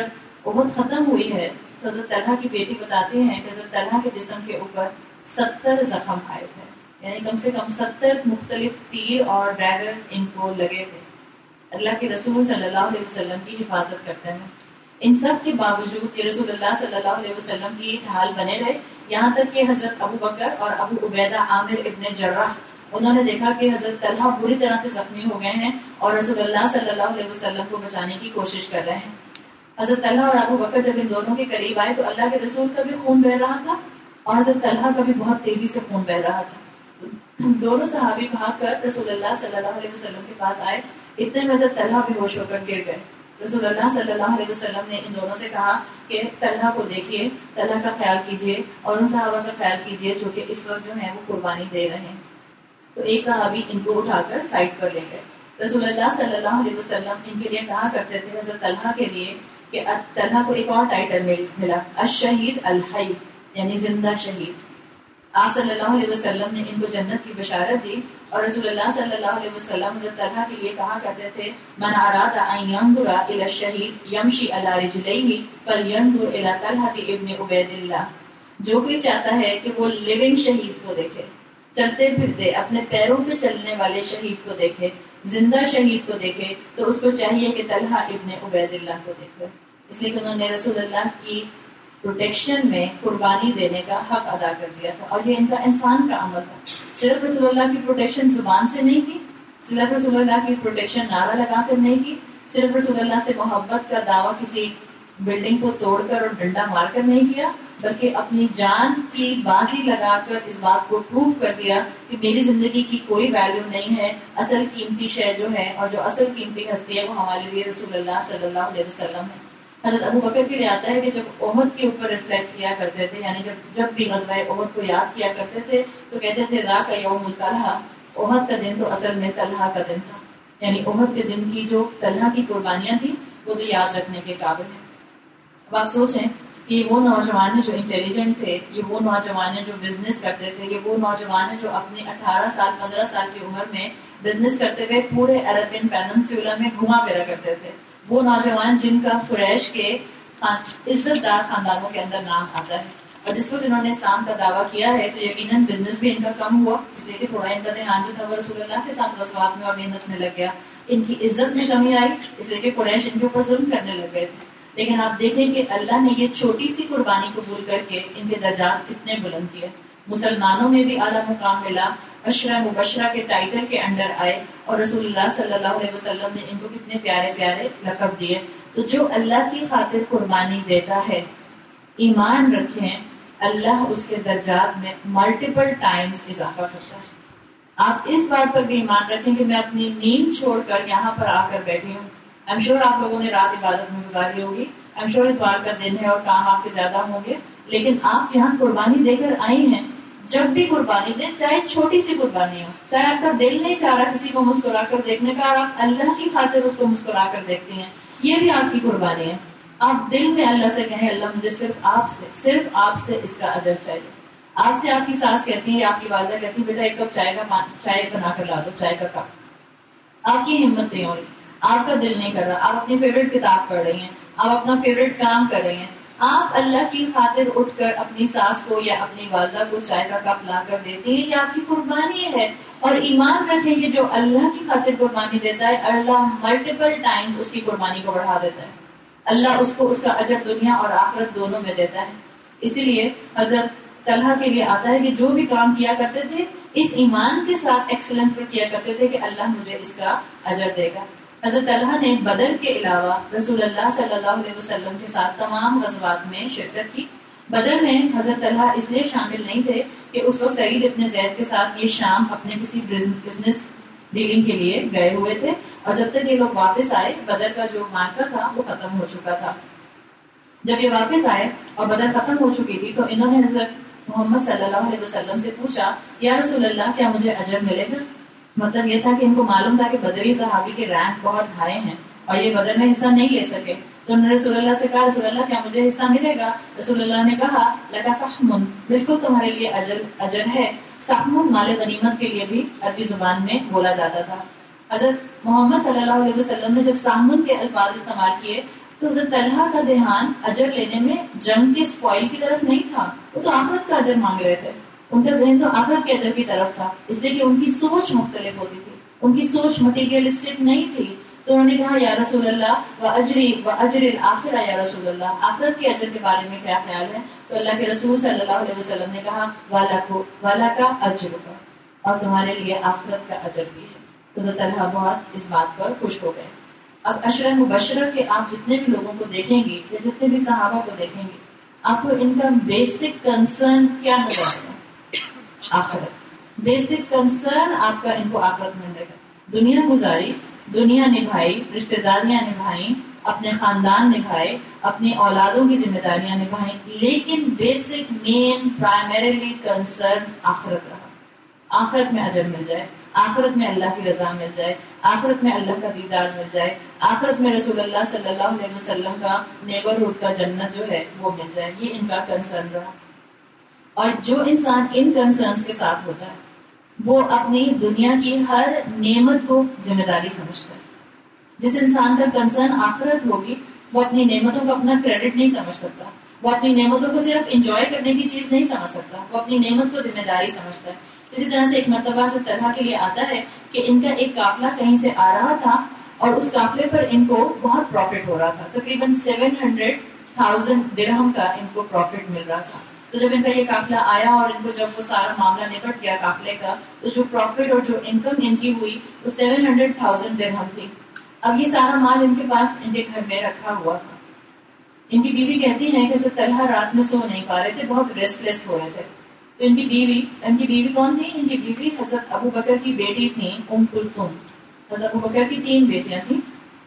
احد ختم ہوئی ہے تو حضرت طلحہ کی بیٹی بتاتی ہیں کہ حضرت طلحہ کے جسم کے اوپر 70 زخم آئے تھے، یعنی کم سے کم 70 مختلف تیر اور ڈریگرز ان کو لگے تھے۔ اللہ کے رسول صلی اللہ علیہ وسلم کی حفاظت کرتے ہیں۔ ان سب کے باوجود کہ رسول اللہ صلی اللہ علیہ وسلم کی ڈھال بنے رہے، یہاں تک کہ حضرت ابو بکر اور ابو عبیدہ عامر ابن جراح انہوں نے دیکھا کہ حضرت طلحہ بری طرح سے زخمی ہو گئے ہیں اور رسول اللہ صلی اللہ علیہ وسلم کو بچانے کی کوشش کر رہے ہیں۔ حضرت طلحہ اور ابو بکر جب ان دونوں کے قریب آئے تو اللہ کے رسول کا بھی خون بہ رہا تھا اور حضرت طلحہ کا بھی بہت تیزی سے خون بہ رہا تھا۔ دونوں صحابی بھاگ کر رسول اللہ صلی اللہ علیہ وسلم کے پاس آئے، اتنے میں حضرت طلحہ بے ہوش ہو کر گر گئے۔ رسول اللہ صلی اللہ علیہ وسلم نے ان دونوں سے کہا کہ طلحہ کو دیکھیے، طلحہ کا خیال کیجیے اور ان صحابہ کا خیال کیجیے جو کہ اس وقت جو ہے وہ قربانی دے رہے ہیں۔ تو ایک صحابی ان کو اٹھا کر سائڈ پر لے گئے۔ رسول اللہ صلی اللہ علیہ وسلم ان کے لیے کہا کرتے تھے حضرت طلحہ کے لیے کہ طلحہ کو ایک اور ٹائٹل ملا، الشہید الحی، یعنی زندہ شہید۔ آپ صلی اللہ علیہ وسلم نے ان کو جنت کی بشارت دی اور رسول اللہ صلی اللہ علیہ وسلم حضرت طلحہ کے لیے کہا کرتے تھے من اراد ان ينظر الى الشہید یمشی على رجلیہ فلینظر الى طلحہ ابن عبید اللہ، جو کوئی چاہتا ہے کہ وہ لیونگ شہید کو دیکھے، چلتے پھرتے اپنے پیروں پہ چلنے والے شہید کو دیکھے، زندہ شہید کو دیکھے، تو اس کو چاہیے کہ طلحہ ابن عبید اللہ کو دیکھے، اس لیے کہ انہوں نے رسول اللہ کی پروٹیکشن میں قربانی دینے کا حق ادا کر دیا تھا، اور یہ ان کا انسان کا عمل تھا۔ صرف رسول اللہ کی پروٹیکشن زبان سے نہیں کی، صرف رسول اللہ کی پروٹیکشن نعرہ لگا کر نہیں کی، صرف رسول اللہ سے محبت کا دعویٰ کسی بلڈنگ کو توڑ کر اور ڈنڈا مار کر نہیں کیا، بلکہ اپنی جان کی بازی لگا کر اس بات کو پروف کر دیا کہ میری زندگی کی کوئی ویلیو نہیں ہے، اصل قیمتی شے جو ہے اور جو اصل قیمتی ہستی ہے وہ ہمارے لیے رسول اللہ صلی اللہ علیہ وسلم ہے۔ حضرت ابو بکر کے لیے آتا ہے کہ جب احد کے اوپر ریفلیکٹ کیا کرتے تھے، یعنی جب بھی غزوہ احد کو یاد کیا کرتے تھے تو کہتے تھے ذاک یوم طلحہ، احد کا دن تو اصل میں طلحہ کا دن تھا، یعنی احد کے دن کی جو طلحہ کی قربانیاں تھیں وہ تو یاد رکھنے کے قابل ہیں۔ اب آپ سوچیں کہ یہ وہ نوجوان ہیں جو انٹیلیجنٹ تھے، یہ وہ نوجوان ہیں جو بزنس کرتے تھے، یہ وہ نوجوان ہیں جو اپنی 18 سال 15 سال کی عمر میں بزنس کرتے ہوئے پورے عربین پیننسولا میں گھما پھرا کرتے تھے، وہ نوجوان جن کا قریش کے عزت دار خاندانوں کے اندر نام آتا ہے، اور جس وقت انہوں نے اسلام کا دعویٰ کیا ہے تو یقیناً بزنس بھی ان کا کم ہوا، اس لیے کہ تھوڑا ان کا دھیان جو تھا وہ رسول اللہ کے ساتھ رسوات میں اور محنت میں لگ گیا، ان کی عزت میں کمی آئی اس لیے کہ قریش ان کے اوپر ظلم کرنے لگ گئے تھے۔ لیکن آپ دیکھیں کہ اللہ نے یہ چھوٹی سی قربانی قبول کر کے ان کے درجات کتنے بلند کیے، مسلمانوں میں بھی اعلیٰ مقام ملا، عشرہ مبشرہ کے ٹائٹل کے انڈر آئے، اور رسول اللہ صلی اللہ علیہ وسلم نے ان کو کتنے پیارے پیارے لقب دیے۔ تو جو اللہ کی خاطر قربانی دیتا ہے، ایمان رکھیں اللہ اس کے درجات میں ملٹیپل ٹائمز اضافہ کرتا ہے۔ آپ اس بات پر بھی ایمان رکھیں کہ میں اپنی نیند چھوڑ کر یہاں پر آ کر بیٹھی ہوں، I'm sure آپ لوگوں نے رات عبادت میں گزاری ہوگی، I'm sure اتوار کا دن ہے اور کام آپ کے زیادہ ہوں گے، لیکن آپ یہاں قربانی دے کر آئی ہیں۔ جب بھی قربانی دیں، چاہے چھوٹی سی قربانی ہو، چاہے آپ کا دل نہیں چاہ رہا کسی کو مسکرا کر دیکھنے کا اور آپ اللہ کی خاطر اس کو مسکرا کر دیکھتی ہیں، یہ بھی آپ کی قربانی ہے۔ آپ دل میں اللہ سے کہیں اللہ مجھے صرف آپ سے اس کا اجر چاہیے۔ آپ سے آپ کی ساس کہتی ہے، آپ کی والدہ کہتی ہے بیٹا ایک کپ چائے بنا کر لا دو، چائے کا کپ، آپ کی ہمت نہیں ہو رہی، آپ کا دل نہیں کر رہا، آپ اپنی فیوریٹ کتاب پڑھ رہی ہیں، آپ اپنا فیوریٹ کام کر رہی ہیں، آپ اللہ کی خاطر اٹھ کر اپنی ساس کو یا اپنی والدہ کو چائے کا کپ لا کر دیتی ہیں، یہ آپ کی قربانی ہے۔ اور ایمان رکھیں کہ جو اللہ کی خاطر قربانی دیتا ہے اللہ ملٹیپل ٹائم اس کی قربانی کو بڑھا دیتا ہے، اللہ اس کو اس کا اجر دنیا اور آخرت دونوں میں دیتا ہے۔ اسی لیے حضرت طلحہ کے لیے آتا ہے کہ جو بھی کام کیا کرتے تھے اس ایمان کے ساتھ ایکسلنس پر کیا کرتے تھے کہ اللہ مجھے اس کا اجر دے گا۔ حضرت طلحہ نے بدر کے علاوہ رسول اللہ صلی اللہ علیہ وسلم کے ساتھ تمام غزوات میں شرکت کی۔ بدر میں حضرت طلحہ اس لیے شامل نہیں تھے کہ اس وقت سعید ابن زید کے ساتھ یہ شام اپنے کسی بزنس ڈیلنگ کے لیے گئے ہوئے تھے، اور جب تک یہ لوگ واپس آئے بدر کا جو معرکہ تھا وہ ختم ہو چکا تھا۔ جب یہ واپس آئے اور بدر ختم ہو چکی تھی تو انہوں نے حضرت محمد صلی اللہ علیہ وسلم سے پوچھا یا رسول اللہ کیا مجھے اجر ملے گا؟ مطلب یہ تھا کہ ان کو معلوم تھا کہ بدری صحابی کے رینک بہت ہائی ہیں اور یہ بدر میں حصہ نہیں لے سکے، تو انہوں نے رسول اللہ سے کہا رسول اللہ کیا مجھے حصہ ملے گا؟ رسول اللہ نے کہا لکا سحم، بالکل تمہارے لیے اجر ہے۔ سحم مال غنیمت کے لیے بھی عربی زبان میں بولا جاتا تھا۔ حضرت محمد صلی اللہ علیہ وسلم نے جب سحم کے الفاظ استعمال کیے تو حضرت طلحہ کا دھیان اجر لینے میں جنگ کے اسپوائل کی طرف نہیں تھا، وہ تو آخرت کا اجر مانگ رہے تھے. ان کا ذہن تو آخرت کے اجر کی طرف تھا، اس لیے کہ ان کی سوچ مختلف ہوتی تھی، ان کی سوچ مٹیریلسٹک نہیں تھی. تو انہوں نے کہا یا رسول اللہ وَأَجْرِ الْآخِرَةِ یا رسول اللہ، آخرت کے اجر کے بارے میں کیا خیال ہے؟ تو اللہ کے رسول صلی اللہ علیہ وسلم نے کہا وَلَكَ أَجْرُكَ، اور تمہارے لیے آخرت کا اجر بھی ہے. تو حضرت طلحہ بہت اس بات پر خوش ہو گئے. اب عشرہ مبشرہ کے آپ جتنے بھی لوگوں کو دیکھیں گے یا جتنے بھی صحابہ کو دیکھیں گے، آپ کو ان کا بیسک کنسرن کیا نظر آئے گا؟ آخرت. بیسک کنسرن آپ کا ان کو آخرت میں ملے گا. دنیا گزاری، دنیا نبھائی، رشتہ داریاں نبھائیں، اپنے خاندان نبھائے، اپنی اولادوں کی ذمہ داریاں نبھائیں، لیکن بیسک مین پرائمریلی کنسرن آخرت رہا. آخرت میں اجر مل جائے، آخرت میں اللہ کی رضا مل جائے، آخرت میں اللہ کا دیدار مل جائے، آخرت میں رسول اللہ صلی اللہ علیہ وسلم کا نیبرہڈ کا جنت جو ہے وہ مل جائے. یہ ان کا کنسرن رہا. اور جو انسان ان کنسرنز کے ساتھ ہوتا ہے وہ اپنی دنیا کی ہر نعمت کو ذمہ داری سمجھتا ہے. جس انسان کا کنسرن آخرت ہوگی وہ اپنی نعمتوں کو اپنا کریڈٹ نہیں سمجھ سکتا، وہ اپنی نعمتوں کو صرف انجوائے کرنے کی چیز نہیں سمجھ سکتا، وہ اپنی نعمت کو ذمہ داری سمجھتا ہے. اسی طرح سے ایک مرتبہ سے طلحہ کے لیے آتا ہے کہ ان کا ایک قافلہ کہیں سے آ رہا تھا اور اس قافلے پر ان کو بہت پروفٹ ہو رہا تھا، تقریباً 700,000 درہم کا ان کو پروفٹ مل رہا تھا. تو جب ان کا یہ قافلہ آیا اور ان کو جب وہ سارا معاملہ نپٹ گیا قافلے کا، تو جو پروفٹ اور جو انکم ان کی ہوئی وہ 700,000 درہم تھی. اب یہ سارا مال ان کے پاس ان کے گھر میں رکھا ہوا تھا. ان کی بیوی کہتی ہیں کہ طلحہ رات میں سو نہیں پا رہے تھے، بہت ریسٹلیس ہو رہے تھے. تو ان کی بیوی کون تھی؟ ان کی بیوی حضرت ابو بکر کی بیٹی تھیں ام کلثوم. حضرت ابو بکر کی 3 بیٹیاں تھیں،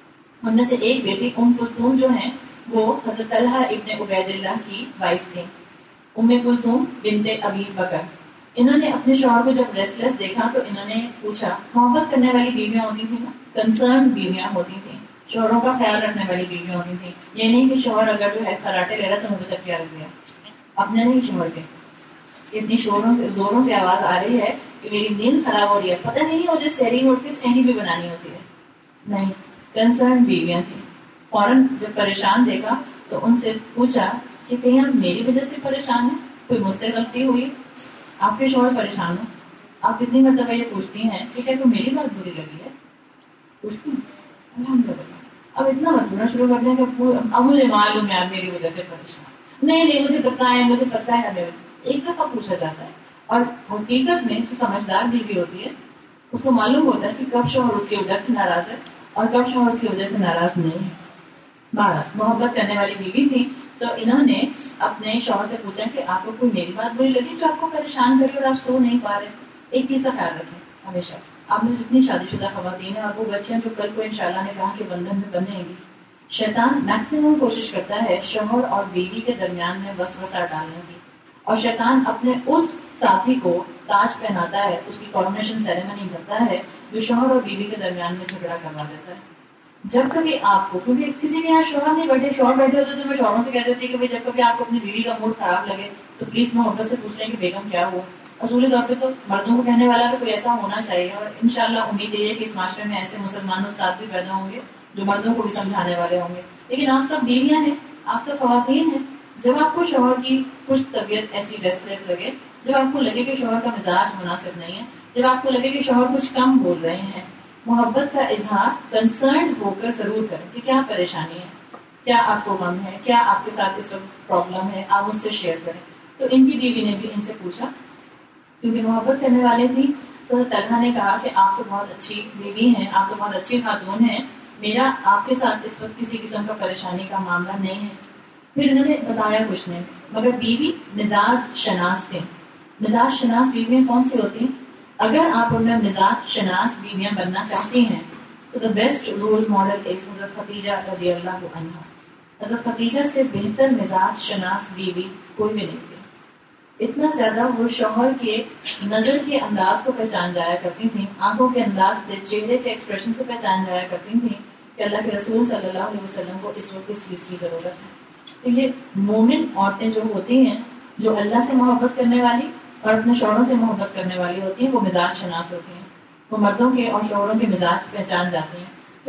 ان میں سے ایک بیٹی ام کلثوم جو ہیں وہ حضرت طلحہ ابن عبید اللہ کی وائف تھیں، ام کلثوم بنت ابی بکر. انہوں نے اپنے شوہر کو جب ریسٹلیس دیکھا تو انہوں نے پوچھا، محبت کرنے والی بیویاں ہوتی تھیں نا، کنسرن بیویاں ہوتی تھیں، شوہروں کا خیال رکھنے والی بیویاں ہوتی تھیں. یہ نہیں کہ شوہر اگر جو ہے خراٹے لے رہا تو مجھے تک کیا رکھ دیا، اپنے نہیں شوہر کے. اتنی زوروں سے آواز آ رہی ہے کہ میری نیند خراب ہو رہی ہے، پتہ نہیں مجھے سحری اٹھ کے سحری بھی بنانی ہوتی ہے. نہیں، کنسرن بیویاں تھیں. فوراً جب پریشان دیکھا تو ان سے پوچھا کہ کہیں آپ میری وجہ سے پریشان ہیں، کوئی مجھ سے غلطی ہوئی، آپ کے شوہر پریشان ہو. آپ کتنی مرتبہ یہ پوچھتی ہیں کہ کیا کوئی میری بات بری لگی ہے؟ پوچھتی ہیں الحمدللہ. اب اتنا مت بولنا شروع کر دیں کہ مجھے معلوم ہے آپ میری وجہ سے پریشان. نہیں مجھے پتا ہے میرے وجہ. ایک دفعہ پوچھا جاتا ہے اور حقیقت میں جو سمجھدار بیوی ہوتی ہے اس کو معلوم ہوتا ہے کہ کب شوہر اس کی وجہ سے ناراض ہے اور کب شوہر اس کی وجہ سے ناراض نہیں ہے. بہرحال محبت کرنے والی بیوی تھی تو انہوں نے اپنے شوہر سے پوچھا کہ آپ کو کوئی میری بات بری لگی جو آپ کو پریشان کری اور آپ سو نہیں پا رہے. ایک چیز کا خیال رکھیں ہمیشہ، آپ میں جتنی شادی شدہ خواتین ہیں اور وہ بچیاں جو کل کو انشاءاللہ نے کہا کہ بندھن میں بندھیں گی، شیطان میکسیمم کوشش کرتا ہے شوہر اور بیوی کے درمیان میں وسوسہ ڈالنے کی، اور شیطان اپنے اس ساتھی کو تاج پہناتا ہے، اس کی کورونیشن سیریمنی کرتا ہے جو شوہر اور بیوی کے درمیان میں جھگڑا کروا دیتا ہے. جب کبھی آپ کو، کیونکہ کسی کے یہاں شوہر نہیں بیٹھے، شوہر بیٹھے ہوتے تو میں شوہروں سے کہہ دیتی کہ جب کبھی آپ کو اپنی بیوی کا موڈ خراب لگے تو پلیز محبت سے پوچھ لیں کہ بیگم کیا ہوا. اصولی طور پہ تو مردوں کو کہنے والا بھی کوئی ایسا ہونا چاہیے، اور انشاءاللہ امید یہ ہے کہ اس معاشرے میں ایسے مسلمان استاد بھی پیدا ہوں گے جو مردوں کو بھی سمجھانے والے ہوں گے. لیکن آپ سب بیویاں ہیں، آپ سب خواتین ہیں. جب آپ کو شوہر کی خوش طبیعت ایسی ریسٹلیس لگے، جب آپ کو لگے کہ شوہر کا مزاج مناسب نہیں ہے، جب آپ کو لگے کہ شوہر کچھ کم بول رہے ہیں، محبت کا اظہار کنسرنڈ ہو کر ضرور کریں کہ کیا پریشانی ہے، کیا آپ کو غم ہے، کیا آپ کے ساتھ اس وقت پرابلم ہے، آپ مجھ سے شیئر کریں. تو ان کی بیوی نے بھی ان سے پوچھا، کیونکہ محبت کرنے والے تھی. تو طلحہ نے کہا کہ آپ تو بہت اچھی بیوی ہیں، آپ تو بہت اچھی خاتون ہیں، میرا آپ کے ساتھ اس وقت کسی قسم کا پریشانی کا معاملہ نہیں ہے. پھر انہوں نے بتایا کچھ نہیں، مگر بیوی مزاج شناس تھے. مزاج شناس بیویاں کون سی ہوتی ہیں؟ اگر آپ ان میں مزاج شناس بیویاں بننا چاہتی ہیں تو the best role model is حضرت خدیجہ رضی اللہ عنہا. حضرت خدیجہ سے بہتر مزاج شناس بیوی کوئی بھی نہیں تھی. اتنا زیادہ وہ شوہر کے نظر کے انداز کو پہچان جایا کرتی تھیں، آنکھوں کے انداز سے، چہرے کے ایکسپریشن سے پہچان جایا کرتی تھیں کہ اللہ کے رسول صلی اللہ علیہ وسلم کو اس وقت اس چیز کی ضرورت ہے. تو یہ مومن عورتیں جو ہوتی ہیں، جو اللہ سے محبت کرنے والی اور اپنے شوہروں سے محبت کرنے والی ہوتی ہیں، وہ مزاج شناس ہوتی ہیں، وہ مردوں کے اور شوہروں کے مزاج پہچان جاتی ہیں. تو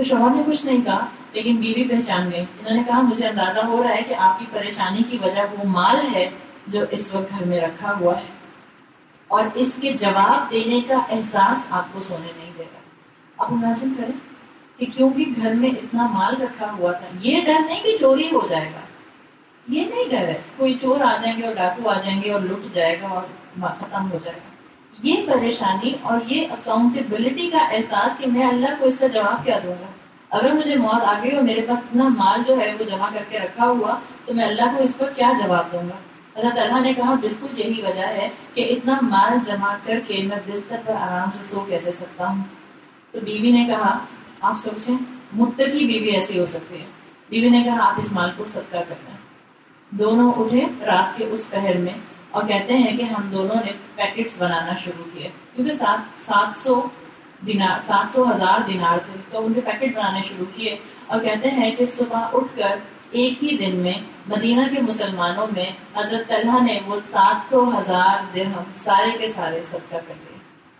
تو شوہر نے کچھ نہیں کہا، لیکن بیوی پہچان گئی. انہوں نے کہا مجھے اندازہ ہو رہا ہے کہ آپ کی پریشانی کی وجہ وہ مال ہے جو اس وقت گھر میں رکھا ہوا ہے، اور اس کے جواب دینے کا احساس آپ کو سونے نہیں دے گا. آپ امیجن کریں کہ کیونکہ گھر میں اتنا مال رکھا ہوا تھا، یہ ڈر نہیں کہ چوری ہو جائے گا، یہ نہیں ڈر ہے کوئی چور آ جائیں گے اور ڈاکو آ جائیں گے اور لٹ جائے گا اور ختم ہو جائے گا. یہ پریشانی اور یہ اکاؤنٹیبلٹی کا احساس کہ میں اللہ کو اس کا جواب کیا دوں گا. اگر مجھے موت آ گئی اور میرے پاس اتنا مال جو ہے وہ جمع کر کے رکھا ہوا، تو میں اللہ کو اس پر کیا جواب دوں گا. حضرت اللہ نے کہا بالکل یہی وجہ ہے کہ اتنا مال جمع کر کے میں بستر پر آرام سے سو کیسے سکتا ہوں. تو بیوی نے کہا آپ سوچیں متقی بیوی ایسی ہو سکتی ہے. بیوی نے کہا آپ اس مال کو صدقہ کرتے ہیں. دونوں اٹھے رات کے اس پہر میں اور کہتے ہیں کہ ہم دونوں نے پیکٹس بنانا شروع کیے، کیونکہ 700,000 دینار تھے تو ان کے پیکٹ بنانے شروع کیے. اور کہتے ہیں کہ صبح اٹھ کر ایک ہی دن میں مدینہ کے مسلمانوں میں حضرت طلحہ نے وہ 700,000 درہم سارے کے سارے صدقہ کر لیے.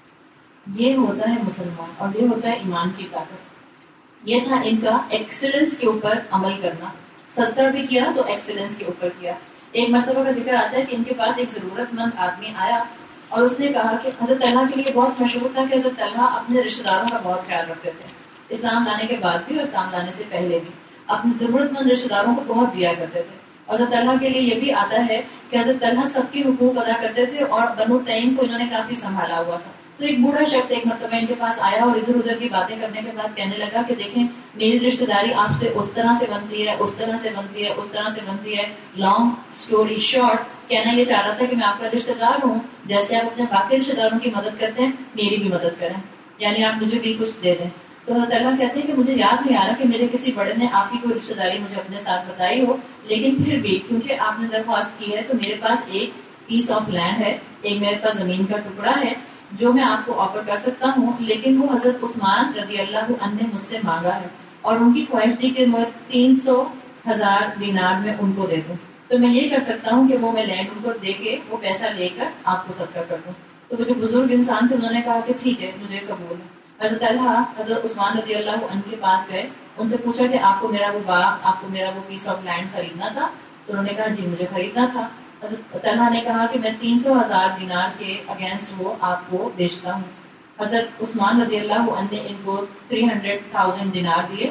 یہ ہوتا ہے مسلمان اور یہ ہوتا ہے ایمان کی طاقت. یہ تھا ان کا ایکسلنس کے اوپر عمل کرنا. صدقہ بھی کیا تو ایکسلنس کے اوپر کیا. ایک مرتبہ کا ذکر آتا ہے کہ ان کے پاس ایک ضرورت مند آدمی آیا اور اس نے کہا کہ حضرت طلحہ کے لیے بہت مشہور تھا کہ حضرت طلحہ اپنے رشتے داروں کا بہت خیال رکھتے تھے. اسلام لانے کے بعد بھی اور اسلام لانے سے پہلے بھی اپنے ضرورت مند رشتے داروں کو بہت دیا کرتے تھے. حضرت طلحہ کے لیے یہ بھی آتا ہے کہ حضرت طلحہ سب کے حقوق ادا کرتے تھے اور بنو تیم کو انہوں نے کافی سنبھالا ہوا تھا. تو ایک بوڑھا شخص ایک مرتبہ ان کے پاس آیا اور ادھر ادھر کی باتیں کرنے کے بعد کہنے لگا کہ دیکھیں میری رشتہ داری آپ سے اس طرح سے بنتی ہے، اس طرح سے بنتی ہے، اس طرح سے بنتی ہے. لانگ سٹوری شارٹ، کہنا یہ چاہ رہا تھا کہ میں آپ کا رشتہ دار ہوں، جیسے آپ اپنے باقی رشتہ داروں کی مدد کرتے ہیں میری بھی مدد کریں، یعنی آپ مجھے بھی کچھ دے دیں. تو حضرت اللہ کہتے ہیں کہ مجھے یاد نہیں آ رہا کہ میرے کسی بڑے نے آپ کی کوئی رشتہ داری مجھے اپنے ساتھ بتائی ہو، لیکن پھر بھی کیونکہ آپ نے درخواست کی ہے تو میرے پاس ایک پیس آف لینڈ ہے، ایک میرے پاس زمین کا ٹکڑا ہے جو میں آپ کو آفر کر سکتا ہوں. لیکن وہ حضرت عثمان رضی اللہ عنہ نے مجھ سے مانگا ہے اور ان کی خواہش تھی کہ میں 300,000 دینار میں ان کو دے دوں. تو میں یہ کر سکتا ہوں کہ وہ میں لینڈ ان کو دے کے وہ پیسہ لے کر آپ کو صدقہ کر دوں. تو وہ جو بزرگ انسان تھے انہوں نے کہا کہ ٹھیک ہے مجھے قبول ہے. حضرت اللہ حضرت عثمان رضی اللہ عنہ کے پاس گئے، ان سے پوچھا کہ آپ کو میرا وہ باغ، آپ کو میرا وہ پیس آف لینڈ خریدنا تھا؟ تو انہوں نے کہا جی مجھے خریدنا تھا. حضرت طلحہ نے کہا کہ میں 300,000 دینار کے اگینسٹ وہ آپ کو بیچتا ہوں. حضرت عثمان رضی اللہ عنہ نے ان کو 300,000 دینار دیے.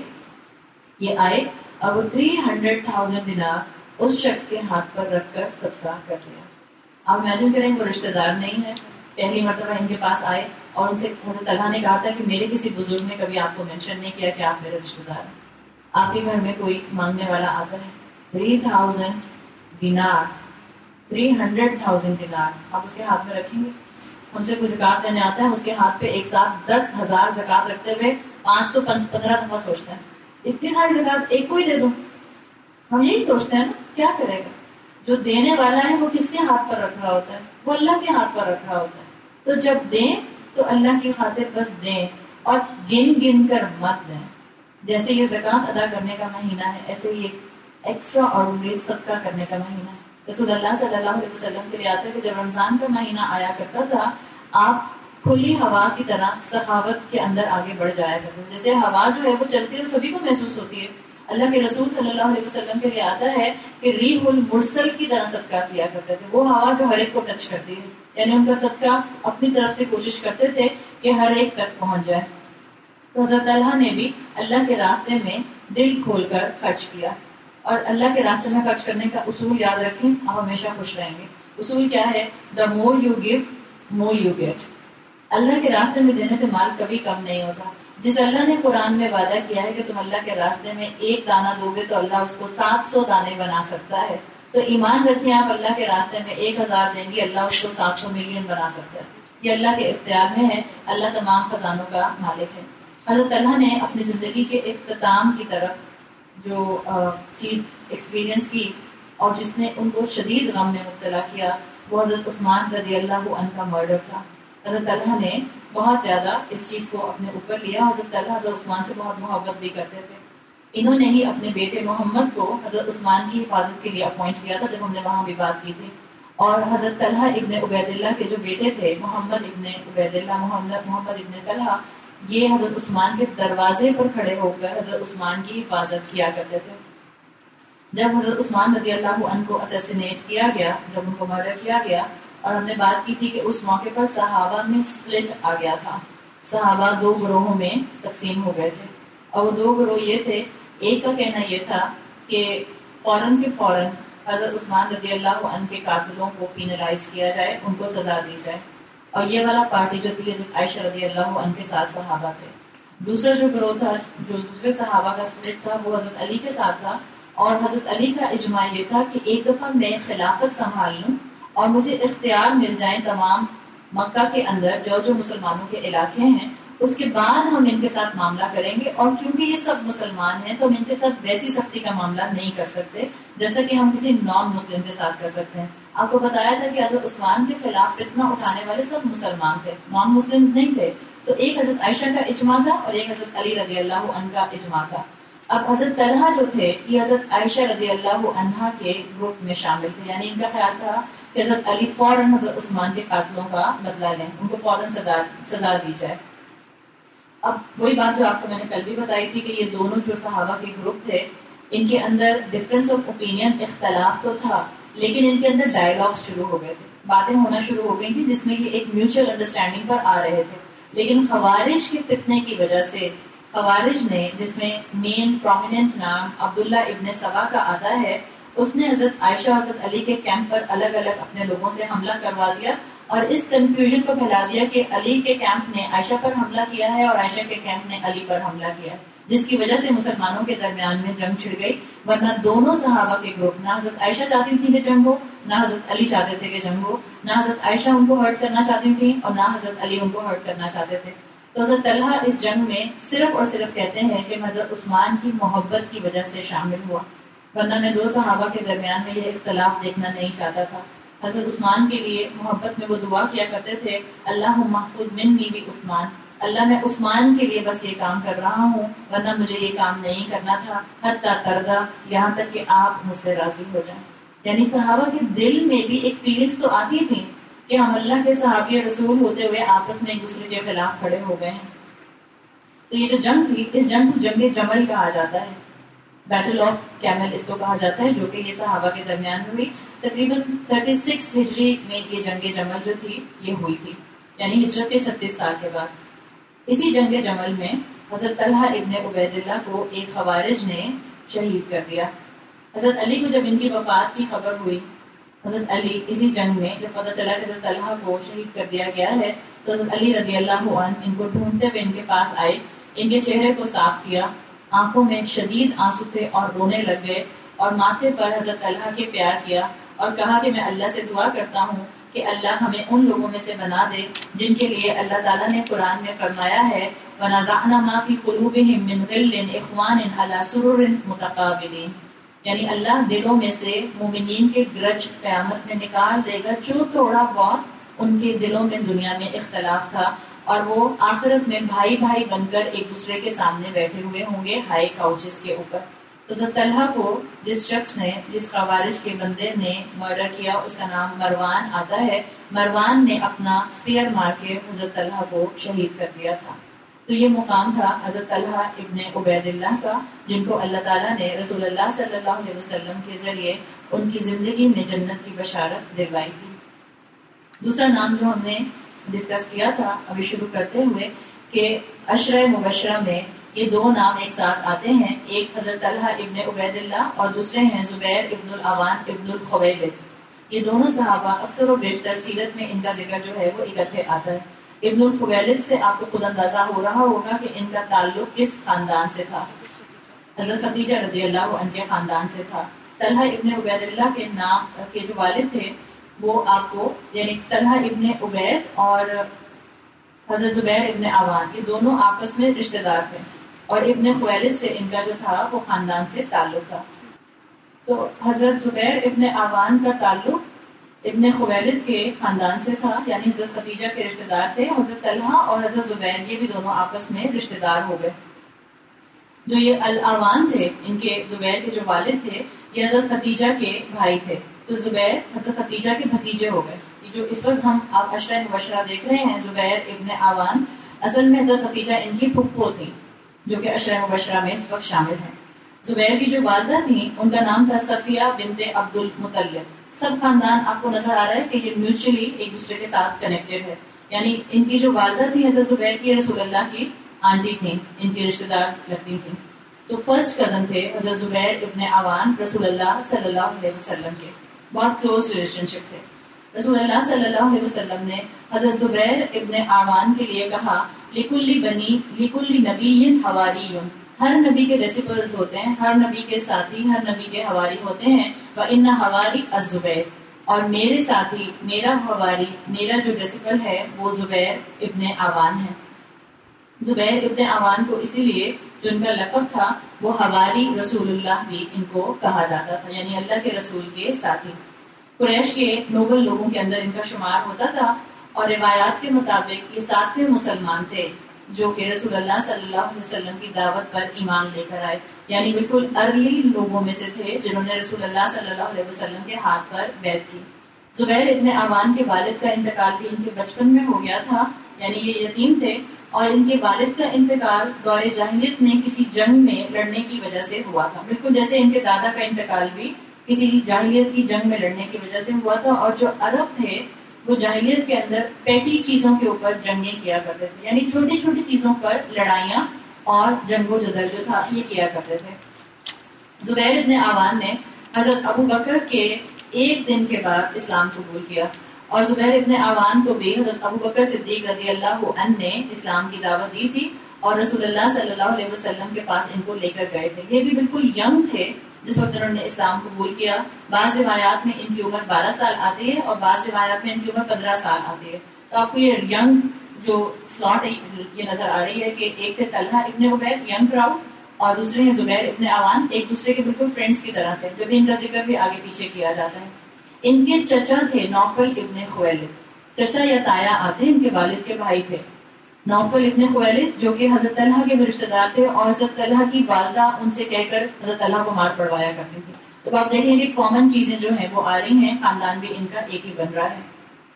یہ آئے اور وہ 300,000 دینار اس شخص کے ہاتھ پر رکھ کر صدقہ کر لیا. آپ امیجن کریں وہ رشتہ دار نہیں ہے، پہلی مرتبہ ان کے پاس آئے اور ان سے حضرت طلحہ نے کہا تھا کہ میرے کسی بزرگ نے کبھی آپ کو مینشن نہیں کیا کہ آپ میرے رشتہ دار ہیں. آپ کے گھر میں کوئی مانگنے والا آتا ہے 3,000 دینار 300,000 دینار آپ اس کے ہاتھ میں رکھیں گے؟ ان سے کوئی زکات دینے آتا ہے اس کے ہاتھ پہ ایک ساتھ 10,000 زکات رکھتے ہوئے 515 دفعہ سوچتے ہیں اتنی ساری زکات ایک کو ہی دے دوں. ہم یہی سوچتے ہیں نا کیا کرے گا. جو دینے والا ہے وہ کس کے ہاتھ پر رکھ رہا ہوتا ہے؟ وہ اللہ کے ہاتھ پر رکھ رہا ہوتا ہے. تو جب دیں تو اللہ کی خاطر بس دیں اور گن گن کر مت دیں. جیسے یہ زکات ادا کرنے کا مہینہ ہے ایسے ہی ایکسٹرا آرڈنری صدقہ کرنے کا مہینہ ہے. رسول اللہ صلی اللہ علیہ وسلم کے لیے آتا ہے کہ جب رمضان کا مہینہ آیا کرتا تھا آپ کھلی ہوا کی طرح سخاوت کے اندر آگے بڑھ جایا کرتے. جیسے ہوا جو ہے وہ چلتی ہے تو سبھی کو محسوس ہوتی ہے. اللہ کے رسول صلی اللہ علیہ وسلم کے لیے آتا ہے کہ ریح المرسل کی طرح صدقہ کیا کرتے تھے. وہ ہوا جو ہر ایک کو ٹچ کرتی ہے، یعنی ان کا صدقہ اپنی طرف سے کوشش کرتے تھے کہ ہر ایک تک پہنچ جائے. تو حضرت طلحہ نے بھی اللہ کے راستے میں دل کھول کر خرچ کیا. اور اللہ کے راستے میں خرچ کرنے کا اصول یاد رکھیں، آپ ہمیشہ خوش رہیں گے. اصول کیا ہے؟ The more you give more you get. اللہ کے راستے میں دینے سے مال کبھی کم نہیں ہوتا. جس اللہ نے قرآن میں وعدہ کیا ہے کہ تم اللہ کے راستے میں ایک دانہ دو گے تو اللہ اس کو 700 دانے بنا سکتا ہے. تو ایمان رکھیں آپ اللہ کے راستے میں 1,000 دیں گے اللہ اس کو 700 ملین بنا سکتا ہے. یہ اللہ کے اختیار میں ہے. اللہ تمام خزانوں کا مالک ہے. حضرت طلحہ نے اپنی زندگی کے اختتام کی طرف جو چیز ایکسپیرینس کی اور جس نے ان کو شدید غم میں مبتلا کیا وہ حضرت عثمان رضی اللہ عنہ کا مرڈر تھا. حضرت طلحہ نے بہت زیادہ اس چیز کو اپنے اوپر لیا. حضرت طلحہ حضرت عثمان سے بہت محبت بھی کرتے تھے. انہوں نے ہی اپنے بیٹے محمد کو حضرت عثمان کی حفاظت کے لیے اپوائنٹ کیا تھا جب ہم نے وہاں بھی بات کی تھی. اور حضرت طلحہ ابن عبید اللہ کے جو بیٹے تھے محمد ابن عبید اللہ محمد ابن طلحہ یہ حضرت عثمان کے دروازے پر کھڑے ہو کر حضرت عثمان کی حفاظت کیا کرتے تھے. جب حضرت عثمان رضی اللہ عنہ کو اسیسینیٹ کیا گیا، جب ان کو مرڈر کیا گیا، اور ہم نے بات کی تھی کہ اس موقع پر صحابہ میں سپلٹ آ گیا تھا، صحابہ دو گروہوں میں تقسیم ہو گئے تھے. اور وہ دو گروہ یہ تھے، ایک کا کہنا یہ تھا کہ فوراً کے فوراً حضرت عثمان رضی اللہ عنہ کے قاتلوں کو پینلائز کیا جائے، ان کو سزا دی جائے. اور یہ والا پارٹی جو تھی حضرت عائشہ رضی اللہ عنہ کے ساتھ صحابہ تھے. دوسرا جو گروہ تھا، جو دوسرے صحابہ کا سپلٹ تھا، وہ حضرت علی کے ساتھ تھا. اور حضرت علی کا اجماع یہ تھا کہ ایک دفعہ میں خلافت سنبھال لوں اور مجھے اختیار مل جائیں تمام مکہ کے اندر جو مسلمانوں کے علاقے ہیں، اس کے بعد ہم ان کے ساتھ معاملہ کریں گے. اور کیونکہ یہ سب مسلمان ہیں تو ہم ان کے ساتھ ویسی سختی کا معاملہ نہیں کر سکتے جیسا کہ ہم کسی نان مسلم کے ساتھ کر سکتے ہیں. آپ کو بتایا تھا کہ حضرت عثمان کے خلاف فتنہ اٹھانے والے سب مسلمان تھے، نان مسلم نہیں تھے. تو ایک حضرت عائشہ کا اجماع تھا اور ایک حضرت علی رضی اللہ عنہ کا اجماع تھا. اب حضرت طلحہ جو تھے یہ حضرت عائشہ رضی اللہ عنہا کے گروپ میں شامل تھے، یعنی ان کا خیال تھا کہ حضرت علی فوراً حضرت عثمان کے قاتلوں کا بدلہ لیں، ان کو فوراً سزا دی جائے. اب وہی بات جو آپ کو میں نے کل بھی بتائی تھی کہ یہ دونوں جو صحابہ کے گروپ تھے، ان کے اندر ڈفرینس آف اوپینین، اختلاف تو تھا، لیکن ان کے اندر ڈائلاگ شروع ہو گئے تھے، باتیں ہونا شروع ہو گئی تھی جس میں یہ ایک میوچل انڈرسٹینڈنگ پر آ رہے تھے. لیکن خوارج کے فتنے کی وجہ سے، خوارج نے، جس میں مین پرومیننٹ نام عبداللہ ابن سبا کا آتا ہے، اس نے حضرت عائشہ اور حضرت علی کے کیمپ پر الگ الگ اپنے لوگوں سے حملہ کروا دیا اور اس کنفیوژن کو پھیلا دیا کہ علی کے کیمپ نے عائشہ پر حملہ کیا ہے اور عائشہ کے کیمپ نے علی پر حملہ کیا ہے، جس کی وجہ سے مسلمانوں کے درمیان میں جنگ چھڑ گئی. ورنہ دونوں صحابہ کے گروپ، نہ حضرت عائشہ چاہتی تھی کہ جنگ ہو، نہ حضرت علی چاہتے تھے کہ جنگ ہو، نہ حضرت عائشہ ان کو ہرٹ کرنا چاہتی تھی اور نہ حضرت علی ان کو ہرٹ کرنا چاہتے تھے. تو حضرت طلحہ اس جنگ میں صرف اور صرف کہتے ہیں کہ حضرت عثمان کی محبت کی وجہ سے شامل ہوا، ورنہ میں دو صحابہ کے درمیان میں یہ اختلاف دیکھنا نہیں چاہتا تھا. حضرت عثمان کے لیے محبت میں وہ دعا کیا کرتے تھے، اللہم محفوظ منی بھی عثمان، اللہ میں عثمان کے لیے بس یہ کام کر رہا ہوں، ورنہ مجھے یہ کام نہیں کرنا تھا، حتی ترضا، یہاں تک کہ آپ مجھ سے راضی ہو جائیں. یعنی صحابہ کے دل میں بھی ایک فیلنگس تو آتی تھی کہ ہم اللہ کے صحابی رسول ہوتے ہوئے آپس میں ایک دوسرے کے خلاف کھڑے ہو گئے ہیں. تو یہ جو جنگ تھی، اس جنگ کو جنگ جمل کہا جاتا ہے، بیٹل آف کیمل اس کو کہا جاتا ہے، جو کہ یہ صحابہ کے درمیان میں ہوئی. تقریباً 36 ہجری میں یہ جنگ جمل جو تھی یہ ہوئی تھی، یعنی ہجرت کے 36 سال کے بعد. اسی جنگ جمل میں حضرت طلحہ ابن عبید اللہ کو ایک خوارج نے شہید کر دیا. حضرت علی کو جب ان کی وفات کی خبر ہوئی، حضرت علی اسی جنگ میں جب پتہ چلا کہ حضرت طلحہ کو شہید کر دیا گیا ہے، تو حضرت علی رضی اللہ عنہ ان کو ڈھونڈتے ہوئے ان کے پاس آئے، ان کے چہرے کو صاف کیا، آنکھوں میں شدید آنسو تھے اور رونے لگ گئے، اور ماتھے پر حضرت طلحہ کے پیار کیا اور کہا کہ میں اللہ سے دعا کرتا ہوں کہ اللہ ہمیں ان لوگوں میں سے بنا دے جن کے لیے اللہ تعالیٰ نے قرآن میں فرمایا ہے وَنَزَعْنَا مَا فِي قُلُوبِهِم مِّن غِلٍّ إِخْوَانٍ عَلَىٰ سُرُرٍ مُتَقَابِلِينَ. یعنی اللہ دلوں میں سے مومنین کے گرج قیامت میں نکال دے گا جو تھوڑا بہت ان کے دلوں میں دنیا میں اختلاف تھا، اور وہ آخرت میں بھائی بھائی بن کر ایک دوسرے کے سامنے بیٹھے ہوئے ہوں گے ہائی کاؤچز کے اوپر. تو حضرت طلحہ کو جس شخص نے، جس خوارج کے بندے نے مرڈر کیا، اس کا نام مروان آتا ہے. مروان نے اپنا اسپیئر مار کے حضرت طلحہ کو شہید کر دیا تھا. تو یہ مقام تھا حضرت طلحہ ابن عبید اللہ کا، جن کو اللہ تعالیٰ نے رسول اللہ صلی اللہ علیہ وسلم کے ذریعے ان کی زندگی میں جنت کی بشارت دلوائی تھی. دوسرا نام جو ہم نے ڈسکس کیا تھا ابھی شروع کرتے ہوئے کہ عشرہ مبشرہ میں یہ دو نام ایک ساتھ آتے ہیں، ایک حضرت طلحہ ابن عبید اللہ اور دوسرے ہیں زبیر ابن العوام ابن الخویلد. یہ دونوں صحابہ اکثر و بیشتر سیرت میں ان کا ذکر جو ہے وہ اکٹھے آتا ہے. ابن الخویلد سے آپ کو خود اندازہ ہو رہا ہوگا کہ ان کا تعلق کس خاندان سے تھا. حضرت خدیجہ رضی اللہ عنہ کے خاندان سے تھا. طلحہ ابن عبید اللہ کے نام کے جو والد تھے وہ آپ کو، یعنی طلحہ ابن عبید اور حضرت زبیر ابن عوام، یہ دونوں آپس میں رشتہ دار تھے، اور ابن خویلد سے ان کا جو تھا وہ خاندان سے تعلق تھا. تو حضرت زبیر ابن عوام کا تعلق ابن خویلد کے خاندان سے تھا، یعنی حضرت خدیجہ کے رشتہ دار تھے. حضرت طلحہ اور حضرت زبیر یہ بھی دونوں آپس میں رشتہ دار ہو گئے. جو یہ العوان تھے، ان کے زبیر کے جو والد تھے یہ حضرت خدیجہ کے بھائی تھے، تو زبیر حضرت خدیجہ کے بھتیجے ہو گئے. جو اس وقت ہم آپ عشرہ مبشرہ دیکھ رہے ہیں، زبیر ابن عوام اصل میں حضرت خدیجہ ان کی پھپھو تھی جو کہ عشرہ مبشرہ میں اس وقت شامل ہیں. زبیر کی جو والدہ تھیں ان کا نام تھا صفیہ بنت عبد المطلب. سب خاندان آپ کو نظر آ رہا ہے کہ یہ میوچلی ایک دوسرے کے ساتھ کنیکٹڈ ہے. یعنی ان کی جو والدہ تھی حضرت زبیر کی رسول اللہ کی آنٹی تھیں, ان کی رشتہ دار لگتی تھیں. تو فرسٹ کزن تھے حضرت زبیر ابن عوان رسول اللہ صلی اللہ علیہ وسلم کے, بہت کلوز ریلیشن شپ تھے. رسول اللہ صلی اللہ علیہ وسلم نے حضرت زبیر ابن عوان کے لیے کہا لکل نبی حواری, ہر نبی کے ریسیپلز ہوتے ہیں, ہر نبی کے ساتھی, ہر نبی کے حواری ہوتے ہیں. وَإِنَّ حَوَارِي الزُّبَيْرِ, اور میرے ساتھی, میرا حواری, میرا جو ریسیپل ہے وہ زبیر ابن عوان ہے. زبیر ابن عوان کو اسی لیے جو ان کا لقب تھا وہ حواری رسول اللہ بھی ان کو کہا جاتا تھا, یعنی اللہ کے رسول کے ساتھی. قریش کے نوبل لوگوں کے اندر ان کا شمار ہوتا تھا, اور روایات کے مطابق یہ 7ویں مسلمان تھے جو کہ رسول اللہ صلی اللہ علیہ وسلم کی دعوت پر ایمان لے کر آئے, یعنی بالکل ارلی لوگوں میں سے تھے جنہوں نے رسول اللہ صلی اللہ علیہ وسلم کے ہاتھ پر بیعت کی. زبیر ابن عوان کے والد کا انتقال بھی ان کے بچپن میں ہو گیا تھا, یعنی یہ یتیم تھے, اور ان کے والد کا انتقال دور جاہلیت میں کسی جنگ میں لڑنے کی وجہ سے ہوا تھا, بالکل جیسے ان کے دادا کا انتقال بھی کسی جاہلیت کی جنگ میں لڑنے کی وجہ سے ہوا تھا. اور جو عرب تھے وہ جاہلیت کے اندر پیٹی چیزوں کے اوپر جنگیں کیا کرتے تھے, یعنی چھوٹی چھوٹی چیزوں پر لڑائیاں اور جنگ و جدل جو تھا یہ کیا کرتے تھے. زبیر ابن عوان نے حضرت ابو بکر کے ایک دن کے بعد اسلام قبول کیا, اور زبیر ابن عوان کو بھی حضرت ابو بکر صدیق رضی اللہ عنہ نے اسلام کی دعوت دی تھی, اور رسول اللہ صلی اللہ علیہ وسلم کے پاس ان کو لے کر گئے تھے. یہ بھی بالکل ینگ تھے جس وقت انہوں نے اسلام قبول کیا. بعض روایات میں ان کی عمر 12 سال آتی ہے, اور بعض روایات میں ان کی عمر 15 سال آتی ہے. تو آپ کو یہ ینگ جو سلاٹ یہ نظر آ رہی ہے کہ ایک تھے طلحہ ابن عبید, ینگ کراؤڈ, اور دوسرے ہیں زبیر ابن عوان, ایک دوسرے کے بالکل فرینڈس کی طرح تھے, جب بھی ان کا ذکر بھی آگے پیچھے کیا جاتا ہے. ان کے چچا تھے نوفل ابن خویلد, چچا یا تایا آتے ہیں, ان کے والد کے بھائی تھے نوفل ابن خویلد جو کہ حضرت طلحہ کے رشتہ دار تھے, اور حضرت طلحہ کی والدہ ان سے کہہ کر حضرت طلحہ کو مار پڑوایا کرتی تھی. تو آپ دیکھیں گے کامن چیزیں جو ہیں وہ آ رہی ہیں, خاندان بھی ان کا ایک ہی بن رہا ہے.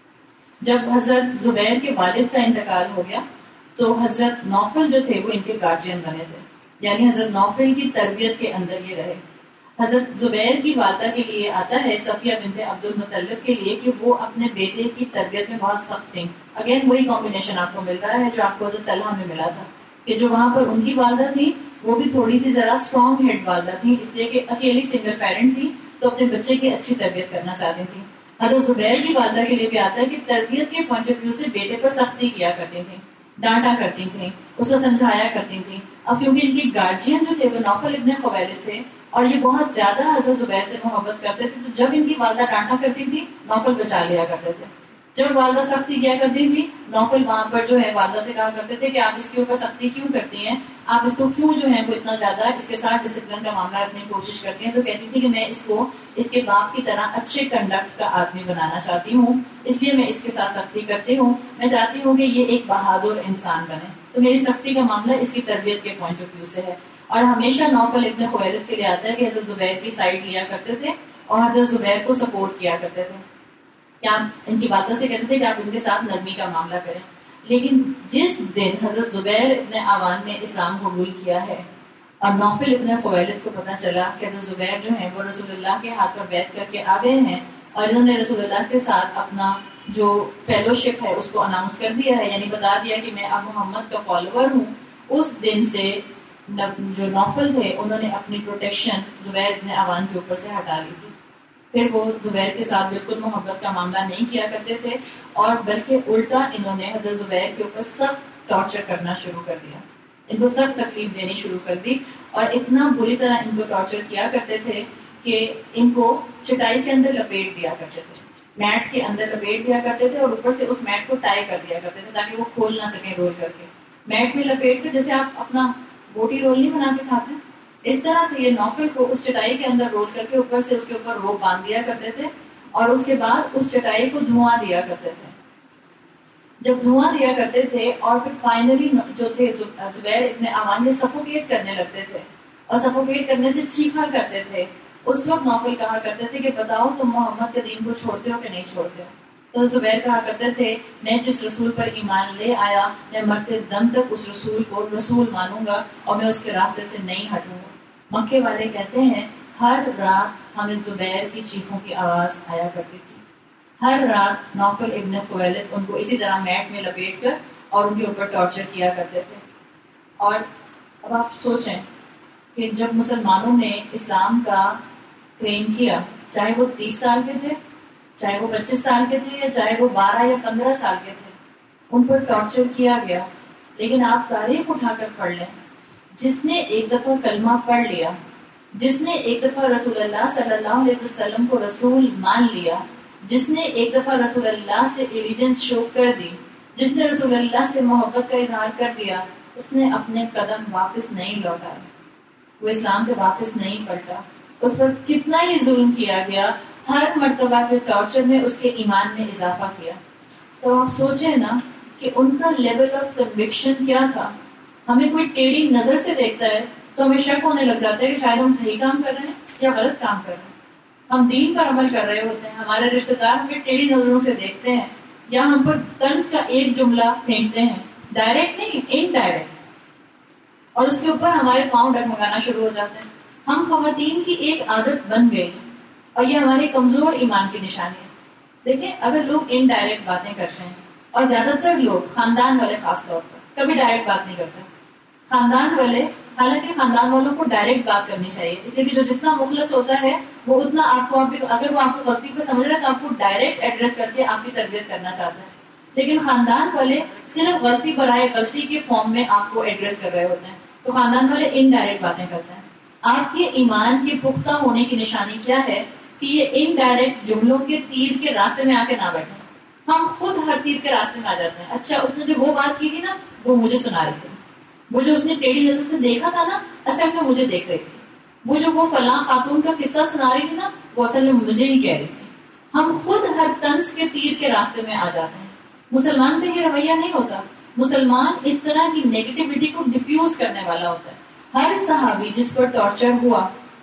جب حضرت زبیر کے والد کا انتقال ہو گیا تو حضرت نوفل جو تھے وہ ان کے گارجین بنے تھے, یعنی حضرت نوفل کی تربیت کے اندر یہ رہے. حضرت زبیر کی والدہ کے لیے آتا ہے صفیہ بنت عبد المطلب کے لیے کہ وہ اپنے بیٹے کی تربیت میں بہت سخت تھیں. اگین وہی کمبینیشن آپ کو مل رہا ہے جو آپ کو حضرت طلحہ میں ملا تھا, کہ جو وہاں پر ان کی والدہ تھی وہ بھی تھوڑی سی ذرا اسٹرانگ ہیڈ والدہ تھی, اس لیے کہ اکیلی سنگل پیرنٹ تھی تو اپنے بچے کی اچھی تربیت کرنا چاہتی تھی. حضرت زبیر کی والدہ کے لیے بھی آتا ہے کہ تربیت کے پوائنٹ آف ویو سے بیٹے پر سختی کیا کرتی تھی, ڈانٹا کرتی تھیں, اس کو سمجھایا کرتی تھیں. اب کیونکہ ان کی گارجین جو تھے وہ نوفل ابن خویلد تھے اور یہ بہت زیادہ حضرت زبیر سے محبت کرتے تھے, تو جب ان کی والدہ ڈانٹا کرتی تھی نوفل بچا لیا کرتے تھے. جب والدہ سختی کیا کرتی تھی نوفل وہاں پر جو ہے والدہ سے کہا کرتے تھے کہ آپ اس کے اوپر سختی کیوں کرتی ہیں, آپ اس کو کیوں جو ہے وہ اتنا زیادہ اس کے ساتھ ڈسپلن کا معاملہ رکھنے کی کوشش کرتی ہیں. تو کہتی تھی کہ میں اس کو اس کے باپ کی طرح اچھے کنڈکٹ کا آدمی بنانا چاہتی ہوں, اس لیے میں اس کے ساتھ سختی کرتی ہوں, میں چاہتی ہوں کہ یہ ایک بہادر انسان بنے. تو میری سختی کا معاملہ اس کی تربیت کے پوائنٹ آف ویو سے ہے. اور ہمیشہ نوفل ابن خویلد کے لیے آتا ہے کہ حضرت زبیر کی سائڈ لیا کرتے تھے اور حضرت زبیر کو سپورٹ کیا کرتے تھے, کیا ان کی باتوں سے کہتے تھے کہ آپ ان کے ساتھ نرمی کا معاملہ کریں. لیکن جس دن حضرت زبیر ابن عوان نے اسلام قبول کیا ہے اور نوفل ابن خویلد کو پتہ چلا کہ حضرت زبیر جو ہیں وہ رسول اللہ کے ہاتھ پر بیعت کر کے آ گئے ہیں اور انہوں نے رسول اللہ کے ساتھ اپنا جو فیلوشپ ہے اس کو اناؤنس کر دیا ہے, یعنی بتا دیا کہ میں اب محمد کا فالوور ہوں, اس دن سے جو نوفل تھے انہوں نے اپنی پروٹیکشن زبیر ابن عوان کے اوپر سے ہٹا لی تھی. پھر وہ زبیر کے ساتھ بالکل محبت کا معاملہ نہیں کیا کرتے تھے, اور بلکہ الٹا انہوں نے حضرت زبیر کے اوپر سخت ٹارچر کرنا شروع کر دیا, ان کو سخت تکلیف دینی شروع کر دی, اور اتنا بری طرح ان کو ٹارچر کیا کرتے تھے کہ ان کو چٹائی کے اندر لپیٹ دیا کرتے تھے, میٹ کے اندر لپیٹ دیا کرتے تھے, اور اوپر سے اس میٹ کو ٹائی کر دیا کرتے تھے تاکہ وہ کھول نہ سکیں رول کر کے. میٹ میں لپیٹ کر جیسے آپ اپنا بوٹی رول نہیں بنا کے کھاتے, اس طرح سے یہ نوفل کو اس چٹائی کے اندر رول کر کے اوپر سے اس کے اوپر روپ باندھ دیا کرتے تھے, اور اس کے بعد اس چٹائی کو دھواں دیا کرتے تھے. جب دھواں دیا کرتے تھے اور پھر فائنلی جو تھے زبیر ابن عوان یہ سفوکیٹ کرنے لگتے تھے اور سفوکیٹ کرنے سے چیخا کرتے تھے, اس وقت نوفل کہا کرتے تھے کہ بتاؤ تم محمد کے دین کو چھوڑتے ہو کہ نہیں چھوڑتے ہو. تو زبیر کہا کرتے تھے میں جس رسول پر ایمان لے آیا میں مرتے دم تک اس رسول کو رسول مانوں گا اور میں اس کے راستے سے نہیں ہٹوں گا۔ مکے والے کہتے ہیں ہر رات ہمیں زبیر کی چیخوں کی آواز آیا کرتی تھی۔ ہر رات نوفل ابن خویلد ان کو اسی طرح میٹ میں لپیٹ کر اور ان کے اوپر ٹارچر کیا کرتے تھے۔ اور اب آپ سوچیں کہ جب مسلمانوں نے اسلام کا کلیم کیا، چاہے وہ 30 سال کے تھے، چاہے وہ 25 سال کے تھے، یا چاہے وہ 12 یا 15 سال کے تھے، ان پر ٹارچر کیا گیا۔ لیکن آپ تاریخ اٹھا کر پڑھ لیں، جس نے ایک دفعہ کلمہ پڑھ لیا، جس نے ایک دفعہ رسول اللہ صلی اللہ علیہ وسلم کو رسول مان لیا، جس نے ایک دفعہ رسول اللہ سے ایلیجنس شو کر دی، جس نے رسول اللہ سے محبت کا اظہار کر دیا، اس نے اپنے قدم واپس نہیں لوٹائے، وہ اسلام سے واپس نہیں پلٹا۔ اس پر کتنا ہی ظلم کیا گیا، ہر مرتبہ کے ٹارچر نے اس کے ایمان میں اضافہ کیا۔ تو آپ سوچیں نا کہ ان کا لیول آف کنوکشن کیا تھا۔ ہمیں کوئی ٹیڑھی نظر سے دیکھتا ہے تو ہمیں شک ہونے لگ جاتا ہے کہ شاید ہم صحیح کام کر رہے ہیں یا غلط کام کر رہے ہیں۔ ہم دین پر عمل کر رہے ہوتے ہیں، ہمارے رشتے دار ہمیں ٹیڑھی نظروں سے دیکھتے ہیں یا ہم پر طنز کا ایک جملہ پھینکتے ہیں، ڈائریکٹ نہیں انڈائریکٹ، اور اس کے اوپر ہمارے پاؤں ڈگمگانا شروع ہو جاتے ہیں۔ ہم خواتین کی ایک عادت بن گئی ہے اور یہ ہمارے کمزور ایمان کی نشانی ہے۔ دیکھیں اگر لوگ انڈائریکٹ باتیں کرتے ہیں، اور زیادہ تر لوگ خاندان والے خاص طور پر کبھی ڈائریکٹ بات نہیں کرتے، خاندان والے، حالانکہ خاندان والوں کو ڈائریکٹ بات کرنی چاہیے، اس لیے کہ جو جتنا مخلص ہوتا ہے وہ اتنا آپ کو اگر وہ آپ کو غلطی پہ سمجھ رہا ہے تو آپ کو ڈائریکٹ ایڈریس کر کے آپ کی تربیت کرنا چاہتا ہے۔ لیکن خاندان والے صرف غلطی برائے غلطی کے فارم میں آپ کو ایڈریس کر رہے ہوتے ہیں، تو خاندان والے انڈائریکٹ باتیں کرتے ہیں۔ آپ کے ایمان کے پختہ ہونے کی نشانی کیا ہے کہ یہ انڈائریکٹ جملوں کے تیر کے راستے میں آ کے نہ بیٹھیں۔ ہم خود ہر تیر کے راستے میں آ جاتے ہیں۔ اچھا اس نے جو وہ بات کی تھی نا وہ مجھے سنا رہی تھی، وہ جو اس نے ٹیڑھی نظر سے دیکھا تھا نا اصل میں مجھے دیکھ رہی تھی، وہ جو وہ فلاں خاتون کا قصہ سنا رہی تھی نا وہ اصل میں مجھے ہی کہہ رہی تھی۔ ہم خود ہر طنز کے تیر کے راستے میں آ جاتے ہیں۔ مسلمان کا یہ رویہ نہیں ہوتا۔ مسلمان اس طرح کی نیگیٹیوٹی کو ڈیفیوز کرنے والا ہوتا ہے۔ ہر صحابی جس پر ٹارچر ہوا،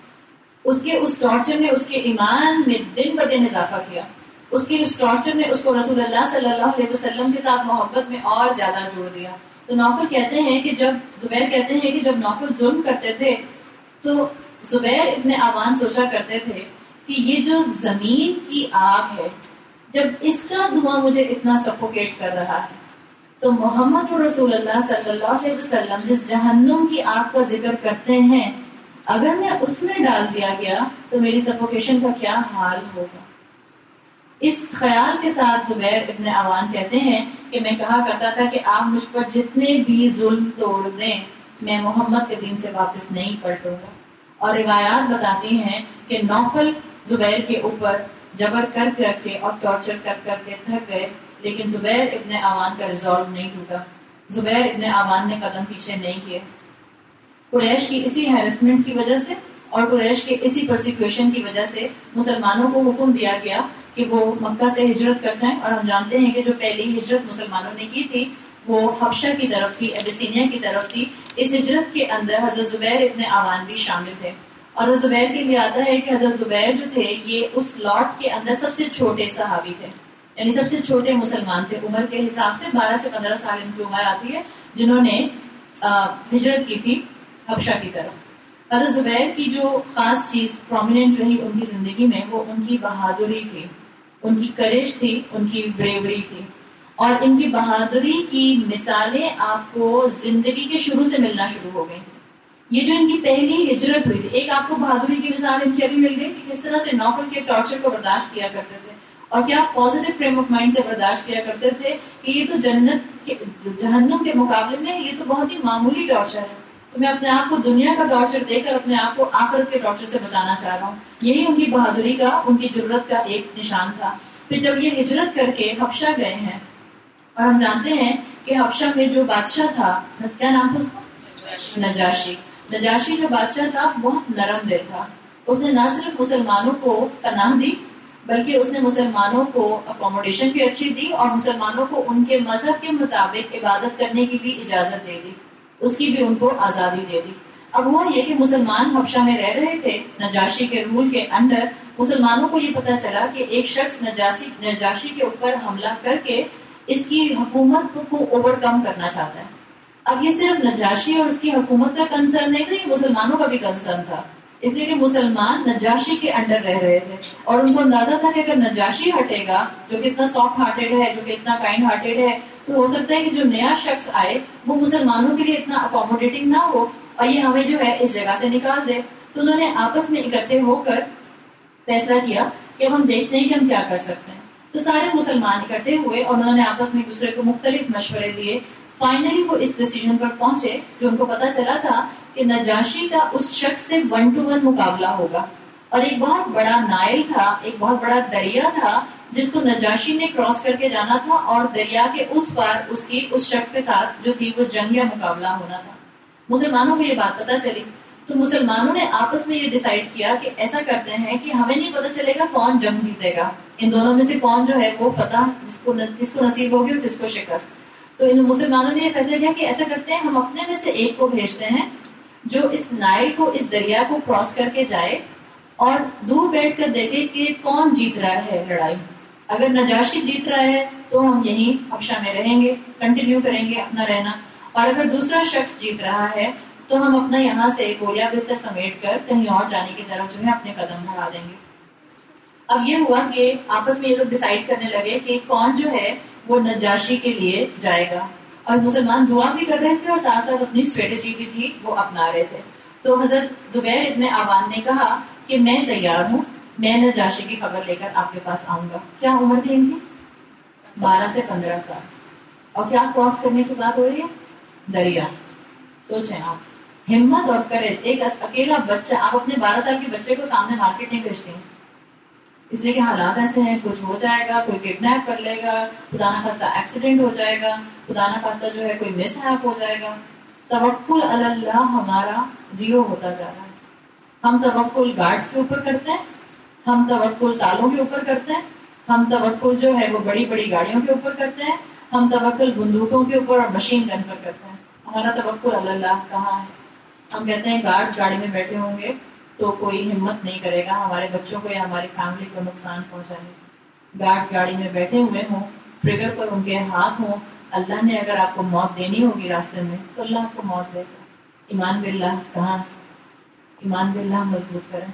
اس ٹارچر نے اس کے ایمان میں دن بدن اضافہ کیا، اس ٹارچر نے اس کو رسول اللہ صلی اللہ علیہ وسلم کے ساتھ محبت میں اور زیادہ جوڑ دیا۔ تو نوفل کہتے ہیں کہ زبیر کہتے ہیں کہ جب نوفل ظلم کرتے تھے تو زبیر ابن عوان سوچا کرتے تھے کہ یہ جو زمین کی آگ ہے، جب اس کا دھواں مجھے اتنا سفوکیٹ کر رہا ہے، تو محمد رسول اللہ صلی اللہ علیہ وسلم جس جہنم کی آگ کا ذکر کرتے ہیں، اگر میں اس میں ڈال دیا گیا تو میری سفوکیشن کا کیا حال ہوگا۔ اس خیال کے ساتھ زبیر ابن عوان کہتے ہیں کہ میں کہا کرتا تھا کہ آپ مجھ پر جتنے بھی ظلم توڑ دیں میں محمد کے دین سے واپس نہیں پلٹوں گا۔ اور روایات بتاتی ہیں کہ نوفل زبیر کے اوپر جبر کر کے اور ٹارچر کر کے تھک گئے، لیکن زبیر ابن عوان کا ریزالو نہیں ٹوٹا۔ زبیر ابن عوان نے قدم پیچھے نہیں کیے۔ قریش کی اسی ہیرسمنٹ کی وجہ سے اور قریش کے اسی پرسیکیوشن کی وجہ سے مسلمانوں کو حکم دیا گیا کہ وہ مکہ سے ہجرت کر جائیں، اور ہم جانتے ہیں کہ جو پہلی ہجرت مسلمانوں نے کی تھی وہ حبشہ کی طرف تھی، ایبیسینیا کی طرف تھی۔ اس ہجرت کے اندر حضرت زبیر ابن عوان بھی شامل تھے، اور حضرت زبیر کے لیے آتا ہے کہ حضرت زبیر جو تھے یہ اس لاٹ کے اندر سب سے چھوٹے صحابی تھے، یعنی سب سے چھوٹے مسلمان تھے۔ عمر کے حساب سے 12 سے 15 سال ان کی عمر آتی ہے جنہوں نے ہجرت کی تھی حبشہ کی طرف۔ حضرت زبیر کی جو خاص چیز پرومیننٹ رہی ان کی زندگی میں وہ ان کی بہادری تھی، ان کی کریج تھی، ان کی بریوری تھی، اور ان کی بہادری کی مثالیں آپ کو زندگی کے شروع سے ملنا شروع ہو گئی۔ یہ جو ان کی پہلی ہجرت ہوئی تھی، ایک آپ کو بہادری کی مثال ان کی ابھی مل گئی کہ کس طرح سے نوفل کے ٹارچر کو برداشت کیا کرتے تھے، اور کیا پازیٹیو فریم آف مائنڈ سے برداشت کیا کرتے تھے کہ یہ تو جہنم کے مقابلے میں یہ تو بہت ہی معمولی ٹارچر ہے، تو میں اپنے آپ کو دنیا کا ٹارچر دے کر اپنے آپ کو آخرت کے ٹارچر سے بچانا چاہ رہا ہوں۔ یہی ان کی بہادری کا، ان کی جرأت کا ایک نشان تھا۔ پھر جب یہ ہجرت کر کے حبشہ گئے ہیں، اور ہم جانتے ہیں کہ حبشہ میں جو بادشاہ تھا، کیا نام تھا اس کا؟ نجاشی جو بادشاہ تھا بہت نرم دل تھا۔ اس نے نہ صرف مسلمانوں کو پناہ دی بلکہ اس نے مسلمانوں کو اکوموڈیشن بھی اچھی دی، اور مسلمانوں کو ان کے مذہب کے مطابق عبادت کرنے کی بھی اجازت دے دی، اس کی بھی ان کو آزادی دے دی۔ اب ہوا یہ کہ مسلمان حبشہ میں رہ رہے تھے نجاشی کے رول کے انڈر، مسلمانوں کو یہ پتا چلا کہ ایک شخص نجاشی کے اوپر حملہ کر کے اس کی حکومت کو اوور کم کرنا چاہتا ہے. اب یہ صرف نجاشی اور اس کی حکومت کا کنسرن نہیں تھا, یہ مسلمانوں کا بھی کنسرن تھا, اس لیے کہ مسلمان نجاشی کے انڈر رہ رہے تھے اور ان کو اندازہ تھا کہ اگر نجاشی ہٹے گا جو کہ اتنا سافٹ ہارٹیڈ ہے, جو کہ اتنا کائنڈ ہارٹیڈ ہے, تو ہو سکتا ہے کہ جو نیا شخص آئے وہ مسلمانوں کے لیے اتنا اکوموڈیٹنگ نہ ہو اور یہ ہمیں جو ہے اس جگہ سے نکال دے. تو انہوں نے آپس میں اکٹھے ہو کر فیصلہ کیا کہ اب ہم دیکھتے ہیں کہ ہم کیا کر سکتے ہیں. تو سارے مسلمان اکٹھے ہوئے اور انہوں نے آپس میں ایک دوسرے کو مختلف مشورے دیے. فائنلی وہ اس ڈیسیجن پر پہنچے جو ان کو پتا چلا تھا کہ نجاشی کا اس شخص سے 1-to-1 مقابلہ ہوگا, اور ایک بہت بڑا نائل تھا, ایک بہت بڑا دریا تھا جس کو نجاشی نے کراس کر کے جانا تھا, اور دریا کے اس پار اس شخص کے ساتھ جو تھی وہ جنگ یا مقابلہ ہونا تھا. مسلمانوں کو یہ بات پتا چلی تو مسلمانوں نے آپس میں یہ ڈیسائیڈ کیا کہ ایسا کرتے ہیں کہ ہمیں نہیں پتا چلے گا کون جنگ جیتے گا, ان دونوں میں سے کون جو ہے وہ فتح کس کو نصیب ہوگی اور کس کو شکست. تو ان مسلمانوں نے یہ فیصلہ کیا کہ ایسا کرتے ہیں ہم اپنے میں سے ایک کو بھیجتے ہیں جو اس نائل کو, اس دریا کو کراس کر کے جائے اور دور بیٹھ کر دیکھے کہ کون جیت رہا ہے لڑائی. اگر نجاشی جیت رہا ہے تو ہم یہیں حبشہ میں رہیں گے, کنٹینیو کریں گے اپنا رہنا, اور اگر دوسرا شخص جیت رہا ہے تو ہم اپنا یہاں سے بوریا بستر سمیٹ کر کہیں اور جانے کی طرف جو ہے اپنے قدم بڑھا دیں گے. اب یہ ہوا کہ آپس میں یہ لوگ ڈیسائیڈ کرنے لگے کہ کون جو ہے وہ نجاشی کے لیے جائے گا, اور مسلمان دعا بھی کر رہے تھے اور ساتھ ساتھ اپنی اسٹریٹجی بھی تھی وہ اپنا رہے تھے. تو حضرت زبیر ابن عوان نے کہا کہ میں تیار ہوں, میں نجاشی کی خبر لے کر آپ کے پاس آؤں گا. کیا عمر تھی ان کی؟ 12 سے 15 سال. اور کیا کراس کرنے کی بات ہو رہی ہے؟ دریا. سوچیں آپ, ہمت اور کریج. ایک اکیلا بچہ, آپ اپنے 12 سال کے بچے کو سامنے مارکیٹ نہیں بھیجتے ہیں, اس لیے کہ حالات ایسے ہیں, کچھ ہو جائے گا, کوئی کڈنیپ کر لے گا, خدا نہ خواستہ ایکسیڈنٹ ہو جائے گا, خدا نہ خواستہ جو ہے کوئی مس ہیپ ہو جائے گا. توکل علی اللہ ہمارا زیرو ہوتا جا رہا ہے. ہم توکل گارڈز کے اوپر کرتے ہیں, ہم توکل تالوں کے اوپر کرتے ہیں, ہم توکل جو ہے وہ بڑی بڑی گاڑیوں کے اوپر کرتے ہیں, ہم توکل بندوقوں کے اوپر اور مشین گن پر کرتے ہیں. ہمارا توکل علی اللہ کہاں ہے؟ ہم کہتے ہیں گارڈز گاڑی میں بیٹھے ہوں گے تو کوئی ہمت نہیں کرے گا ہمارے بچوں کو یا ہماری فیملی کو نقصان پہنچانے. گارڈز گاڑی میں بیٹھے ہوئے ہوں, ٹریگر پر ان کے ہاتھ ہوں, اللہ نے اگر آپ کو موت دینی ہوگی راستے میں تو اللہ آپ کو موت دے گا. ایمان باللہ کہاں؟ ایمان باللہ مضبوط کریں.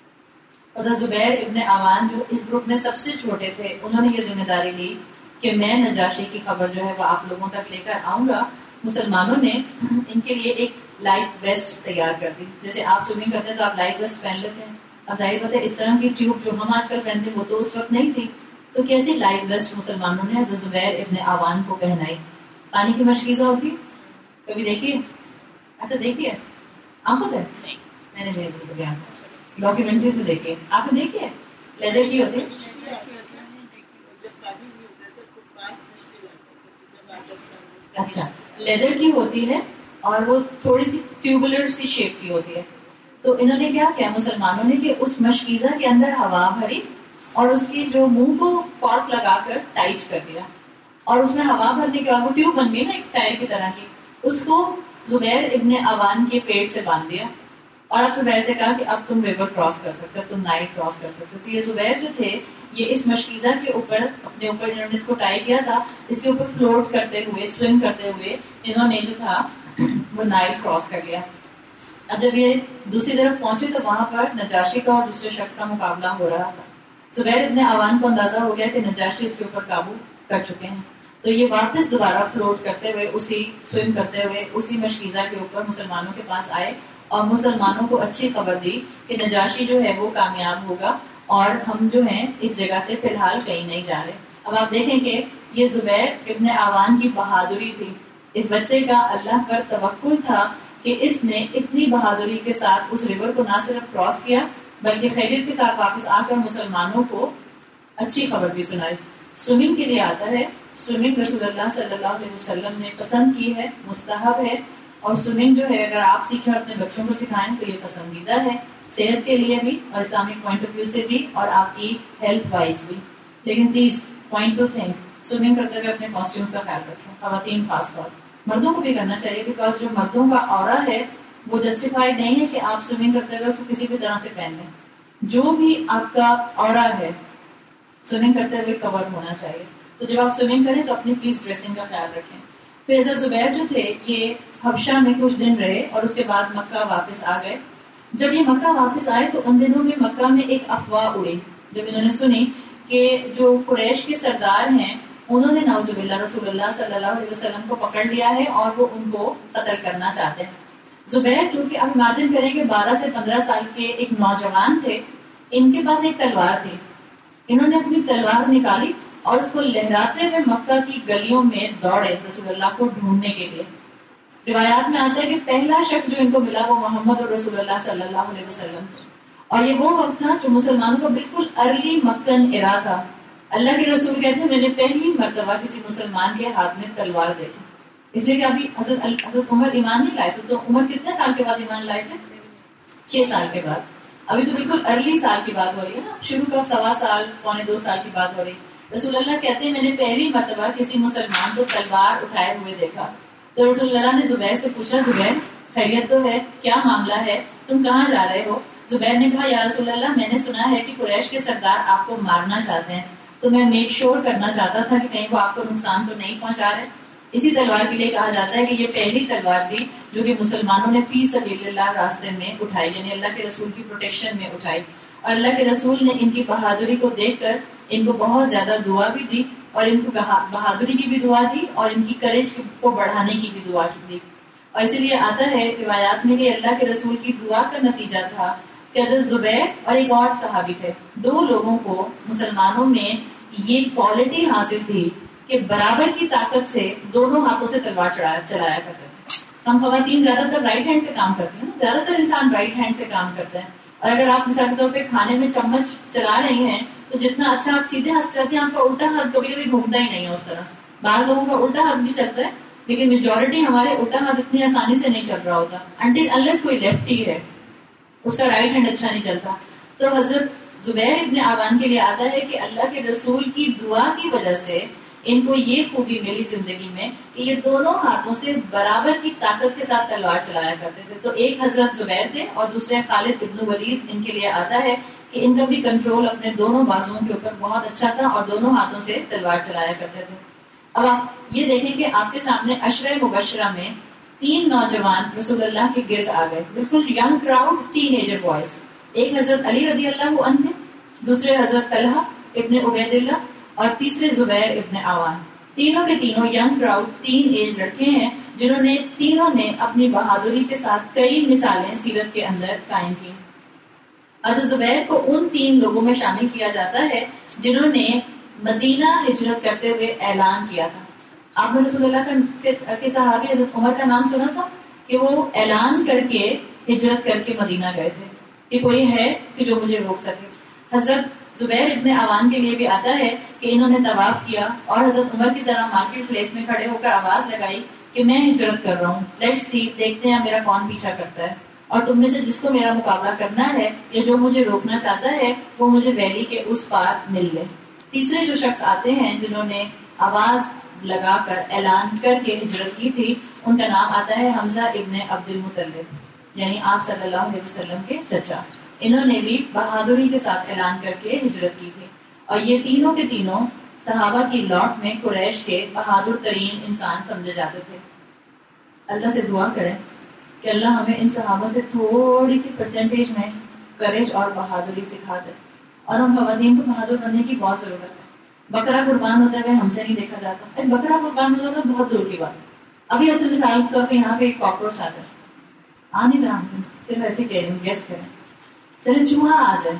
اور زبیر ابن عوان جو اس گروپ میں سب سے چھوٹے تھے, انہوں نے یہ ذمہ داری لی کہ میں نجاشی کی خبر جو ہے وہ آپ لوگوں تک لے کر آؤں گا. مسلمانوں نے ان کے لیے ایک لائف ویسٹ تیار کر دی. جیسے آپ سوئمنگ کرتے ہیں تو آپ لائف ویسٹ پہن لیتے ہیں, اب ظاہر بات ہے اس طرح کی ٹیوب جو ہم آج کل پہنتے ہیں وہ تو اس وقت نہیں تھی, تو کیسی لائف ویسٹ مسلمانوں نے حضرت زبیر ابن عوان کو پہنائی. پانی کی مشکیزہ ہوتی کبھی دیکھیے, اچھا دیکھیے آنکھوں سے, میں نے دیکھی کبھی آنکھوں سے, ڈاکیومنٹریز میں دیکھیے, آپ نے دیکھی ہے لیدر کی ہوتی ہے. اچھا لیدر کی ہوتی ہے اور وہ تھوڑی سی ٹیوبولر سی شیپ کی ہوتی ہے. تو انہوں نے کیا کیا مسلمانوں نے کہ اس مشکیزہ کے اندر ہوا بھری اور اس کی جو منہ کو کارک لگا کر ٹائٹ کر دیا, اور اس میں ہوا بھرنے کے بعد وہ ٹیوب بن گئی نا ایک ٹائر کی طرح کی, اس کو زبیر ابن عوان کے پیٹ سے باندھ دیا, اور اب زبیر سے کہا کہ اب تم ریور کراس کر سکتے ہو, تم نائل کراس کر سکتے ہو. تو یہ زبیر جو تھے یہ اس مشکیزہ کے اوپر اپنے اوپر انہوں نے اس کو ٹائی کیا تھا, اس کے اوپر فلوٹ کرتے ہوئے, سوئم کرتے ہوئے انہوں نے جو تھا وہ نائل کراس کر لیا. اب جب یہ دوسری طرف پہنچے تو وہاں پر نجاشی کا اور دوسرے شخص کا مقابلہ ہو رہا تھا. زبیر ابن عوان کو اندازہ ہو گیا کہ نجاشی اس کے اوپر قابو کر چکے ہیں, تو یہ واپس دوبارہ فلوٹ کرتے ہوئے, اسی سوئم کرتے ہوئے اسی مشکیزہ کے اوپر مسلمانوں کے پاس آئے اور مسلمانوں کو اچھی خبر دی کہ نجاشی جو ہے وہ کامیاب ہوگا اور ہم جو ہیں اس جگہ سے فی الحال کہیں نہیں جا رہے. اب آپ دیکھیں کہ یہ زبیر ابن عوان کی بہادری تھی, اس بچے کا اللہ پر توکل تھا کہ اس نے اتنی بہادری کے ساتھ اس ریور کو نہ صرف کراس کیا بلکہ خیریت کے ساتھ واپس آ کر مسلمانوں کو اچھی خبر بھی سنائی. سوئمنگ کے لیے آتا ہے, سوئمنگ رسول اللہ صلی اللہ علیہ وسلم نے پسند کی ہے, مستحب ہے, اور سوئمنگ جو ہے اگر آپ سیکھیں اور اپنے بچوں کو سکھائیں تو یہ پسندیدہ ہے, صحت کے لیے بھی اور اسلامک پوائنٹ آف ویو سے بھی اور آپ کی ہیلتھ وائز بھی. لیکن please point to think, swimming کرتے ہوئے اپنے کاسٹیومس کا خیال رکھیں, خواتین خاص طور, مردوں کو بھی کرنا چاہیے, بیکاز جو مردوں کا اورا ہے وہ جسٹیفائڈ نہیں ہے کہ آپ سوئمنگ کرتے ہوئے اس کو کسی بھی طرح سے پہن لیں. جو بھی آپ کا اورا ہے سوئمنگ کرتے ہوئے کور ہونا چاہیے. تو جب آپ سوئمنگ کریں تو اپنی پلیز ڈریسنگ کا خیال رکھیں. پھر حضرت زبیر جو تھے یہ حبشہ میں کچھ دن رہے اور اس کے بعد مکہ واپس آ گئے. جب یہ مکہ واپس آئے تو ان دنوں میں مکہ میں ایک افواہ اڑی. جب انہوں نے سنی کہ جو قریش کے سردار ہیں انہوں نے نعوذ باللہ رسول اللہ صلی اللہ علیہ وسلم کو پکڑ لیا ہے اور وہ ان کو قتل کرنا چاہتے ہیں. زبیر جو کہ آپ امیجن کریں کہ 12 سے 15 سال کے ایک نوجوان تھے, ان کے پاس ایک تلوار تھی. انہوں نے اپنی تلوار نکالی اور اس کو لہراتے ہوئے مکہ کی گلیوں میں دوڑے رسول اللہ کو ڈھونڈنے کے لیے. روایات میں آتا ہے کہ پہلا شخص جو ان کو ملا وہ محمد اور رسول اللہ صلی اللہ علیہ وسلم تھے, اور یہ وہ وقت تھا جو مسلمانوں کا بالکل ارلی مکن ایرا تھا. اللہ کے رسول کہتے ہیں میں نے پہلی مرتبہ کسی مسلمان کے ہاتھ میں تلوار دیکھی, اس لیے کہ ابھی حضرت عمر ایمان نہیں لائے تھے. تو عمر کتنے سال کے بعد ایمان لائے تھے؟ 6 سال کے بعد. ابھی تو بالکل ارلی سال کی بات ہو رہی ہے نا, شروع کا 1.25 سال 1.25 سال کی بات ہو رہی. رسول اللہ کہتے ہیں میں نے پہلی مرتبہ کسی مسلمان کو تلوار اٹھائے ہوئے دیکھا. تو رسول اللہ نے زبیر سے پوچھا, زبیر خیریت تو ہے, کیا معاملہ ہے, تم کہاں جا رہے ہو؟ زبیر نے کہا یا رسول اللہ میں نے سنا ہے کہ قریش کے سردار آپ کو مارنا چاہتے ہیں, تو میں میک شور کرنا چاہتا تھا کہ کہیں وہ آپ کو نقصان تو نہیں پہنچا رہے. اسی تلوار کے لیے کہا جاتا ہے کہ یہ پہلی تلوار تھی جو کہ مسلمانوں نے فی سبیل اللہ راستے میں اٹھائی, یعنی اللہ کے رسول کی پروٹیکشن میں اٹھائی. اور اللہ کے رسول نے ان کی بہادری کو دیکھ کر ان کو بہت زیادہ دعا بھی دی, اور ان کو بہادری کی بھی دعا دی, اور ان کی کریج کو بڑھانے کی بھی دعا دی. اور اسی لیے آتا ہے روایات میں کہ اللہ کے رسول کی دعا کا نتیجہ تھا کہ حضرت زبیر اور ایک اور صحابی تھے, 2 لوگوں کو مسلمانوں میں یہ کوالٹی حاصل تھی کہ برابر کی طاقت سے دونوں ہاتھوں سے تلوار چلایا کرتے تھے. ہم خواتین زیادہ تر رائٹ ہینڈ سے کام کرتے ہیں, زیادہ تر انسان رائٹ ہینڈ سے کام کرتے ہیں, اور اگر آپ مثال کے طور پہ کھانے میں چمچ چلا رہی ہیں تو جتنا اچھا آپ سیدھے ہاتھ چلاتے ہیں آپ کا الٹا ہاتھ کبھی کبھی گھومتا ہی نہیں ہے اس طرح سے. بعض لوگوں کا الٹا ہاتھ بھی چلتا ہے, لیکن میجورٹی ہمارے الٹا ہاتھ اتنی آسانی سے نہیں چل رہا ہوتا انٹل انلیس کوئی لیفٹی ہے, اس کا رائٹ ہینڈ اچھا نہیں چلتا. تو حضرت زبیر ابن عوان کے لیے آتا ہے کہ اللہ کے رسول کی دعا کی وجہ سے ان کو یہ خوبی ملی زندگی میں کہ یہ دونوں ہاتھوں سے برابر کی طاقت کے ساتھ تلوار چلایا کرتے تھے. تو ایک حضرت زبیر تھے اور دوسرے خالد ابن ولید. ان کے لیے آتا ہے کہ ان کا بھی کنٹرول اپنے دونوں بازوؤں کے اوپر بہت اچھا تھا اور دونوں ہاتھوں سے تلوار چلایا کرتے تھے. اب آپ یہ دیکھیں کہ آپ کے سامنے عشرہ مبشرہ میں 3 نوجوان رسول اللہ کے گرد آ گئے, بالکل young crowd, teenager boys. ایک حضرت علی رضی اللہ عنہ تھے, دوسرے حضرت طلحہ ابن عبید اللہ, اور تیسرے زبیر ابن عوان. تینوں کے تینوں ینگ کراؤڈ, ٹین ایج لڑکے ہیں جنہوں نے تینوں نے اپنی بہادری کے ساتھ کئی مثالیں سیرت کے اندر قائم کی. حضرت زبیر کو ان 3 لوگوں میں شامل کیا جاتا ہے جنہوں نے مدینہ ہجرت کرتے ہوئے اعلان کیا تھا. آپ نے رسول اللہ کے صحابی حضرت عمر کا نام سنا تھا کہ وہ اعلان کر کے ہجرت کر کے مدینہ گئے تھے کہ کوئی ہے کہ جو مجھے روک سکے. حضرت زبیر ابن عوان کے لیے بھی آتا ہے کہ انہوں نے طواف کیا اور حضرت عمر کی طرح مارکیٹ پلیس میں کھڑے ہو کر آواز لگائی کہ میں ہجرت کر رہا ہوں, لیٹس سی, دیکھتے ہیں میرا کون پیچھا کرتا ہے, اور تم میں سے جس کو میرا مقابلہ کرنا ہے یا جو مجھے روکنا چاہتا ہے وہ مجھے ویلی کے اس پار مل لے. تیسرے جو شخص آتے ہیں جنہوں نے آواز لگا کر اعلان کر کے ہجرت کی تھی, ان کا نام آتا ہے حمزہ ابن عبد المطلب, یعنی آپ صلی اللہ علیہ وسلم کے چچا. انہوں نے بھی بہادری کے ساتھ اعلان کر کے ہجرت کی تھی, اور یہ تینوں کے تینوں صحابہ کی لاٹ میں قریش کے بہادر ترین انسان سمجھے جاتے تھے. اللہ سے دعا کریں کہ اللہ ہمیں ان صحابہ سے تھوڑی سی پرسنٹیج میں کریج اور بہادری سکھا دے, اور ہم خواتین کو بہادر بننے کی بہت ضرورت ہے. بکرا قربان ہوتے ہوئے ہم سے نہیں دیکھا جاتا. بکرا قربان ہوتا تو بہت دور کی بات. ابھی اصل مثال کے طور پہ یہاں پہ ایک کاکروچ آتا ہے, آ نہیں رہا, صرف ایسے کہہ رہی ہوں, گیس کریں, چلے چوہا آ جائے.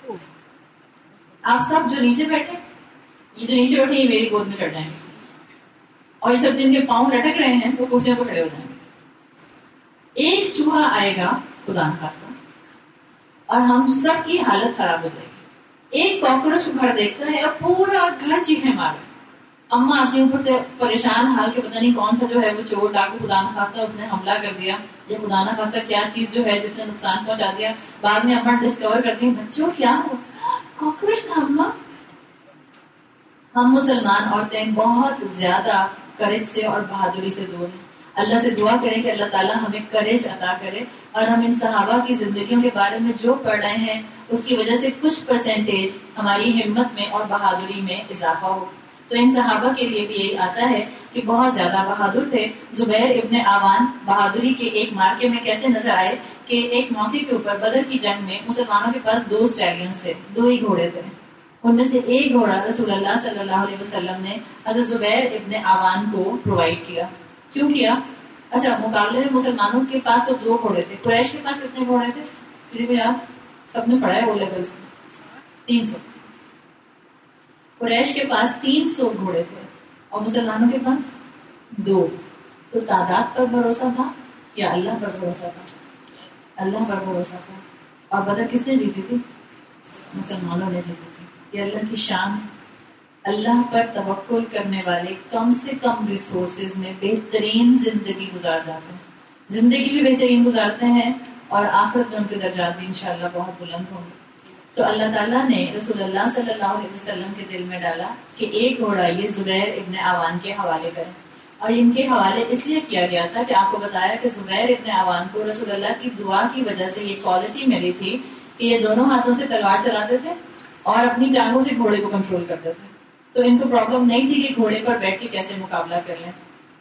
آپ سب جو نیچے بیٹھے, یہ جو نیچے بیٹھے یہ میری گود میں چڑھ جائیں گے, اور یہ سب جن کے پاؤں لٹک رہے ہیں وہ کرسیوں پہ کھڑے ہو جائیں گے. ایک چوہا آئے گا خدا نخواستہ اور ہم سب کی حالت خراب ہو جائے گی. ایک کاکروچ گھر دیکھتا ہے اور پورا گھر چیخیں مار رہا ہے. اما آتی اوپر سے پریشان حال کے, پتہ نہیں کون سا جو ہے وہ چور ڈاکو خدا نخواستہ اس نے حملہ کر دیا, یہ خدا نخواستہ کیا چیز جو ہے جس نے نقصان پہنچا دیا. بعد میں اما ڈسکور کرتی ہیں بچوں کیا ہو, کاکروچ تھا اما. ہم مسلمان عورتیں بہت زیادہ کریج سے اور بہادری سے دور ہیں. اللہ سے دعا کریں کہ اللہ تعالیٰ ہمیں کریج عطا کرے اور ہم ان صحابہ کی زندگیوں کے بارے میں جو پڑھ رہے ہیں اس کی وجہ سے کچھ پرسنٹیج ہماری ہمت میں اور بہادری میں اضافہ ہو. تو ان صحابہ کے لیے بھی یہی آتا ہے کہ بہت زیادہ بہادر تھے. زبیر ابن عوان بہادری کے ایک مارکے میں کیسے نظر آئے کہ ایک موقع کے اوپر بدر کی جنگ میں مسلمانوں کے پاس 2 اسٹیلینز تھے, 2 ہی گھوڑے تھے. ان میں سے ایک گھوڑا رسول اللہ صلی اللہ علیہ وسلم نے حضرت زبیر ابن عوان کو پرووائڈ کیا. کیوں کیا؟ اچھا, مقابلے میں مسلمانوں کے پاس تو 2 گھوڑے تھے. قریش کے پاس کتنے گھوڑے تھے؟ کسی کو یاد؟ سب نے پڑھا ہے وہ لیول سے. 300. قریش کے پاس 300 گھوڑے تھے اور مسلمانوں کے پاس 2. تو تعداد پر بھروسہ تھا یا اللہ پر بھروسہ تھا؟ اللہ پر بھروسہ تھا. اور بدر کس نے جیتی تھی؟ مسلمانوں نے جیتی تھی. یہ اللہ کی شان ہے. اللہ پر توکل کرنے والے کم سے کم ریسورسز میں بہترین زندگی گزار جاتے ہیں. زندگی بھی بہترین گزارتے ہیں اور آخرت میں ان کے درجات بھی انشاءاللہ بہت بلند ہوں گے. تو اللہ تعالیٰ نے رسول اللہ صلی اللہ علیہ وسلم کے دل میں ڈالا کہ ایک گھوڑا یہ زبیر ابن عوان کے حوالے کریں. اور ان کے حوالے اس لیے کیا گیا تھا کہ آپ کو بتایا کہ زبیر ابن عوان کو رسول اللہ کی دعا کی وجہ سے یہ کوالٹی ملی تھی کہ یہ دونوں ہاتھوں سے تلوار چلاتے تھے اور اپنی ٹانگوں سے گھوڑے کو کنٹرول کرتے تھے. تو ان کو پرابلم نہیں تھی کہ گھوڑے پر بیٹھ کے کیسے مقابلہ کر لیں.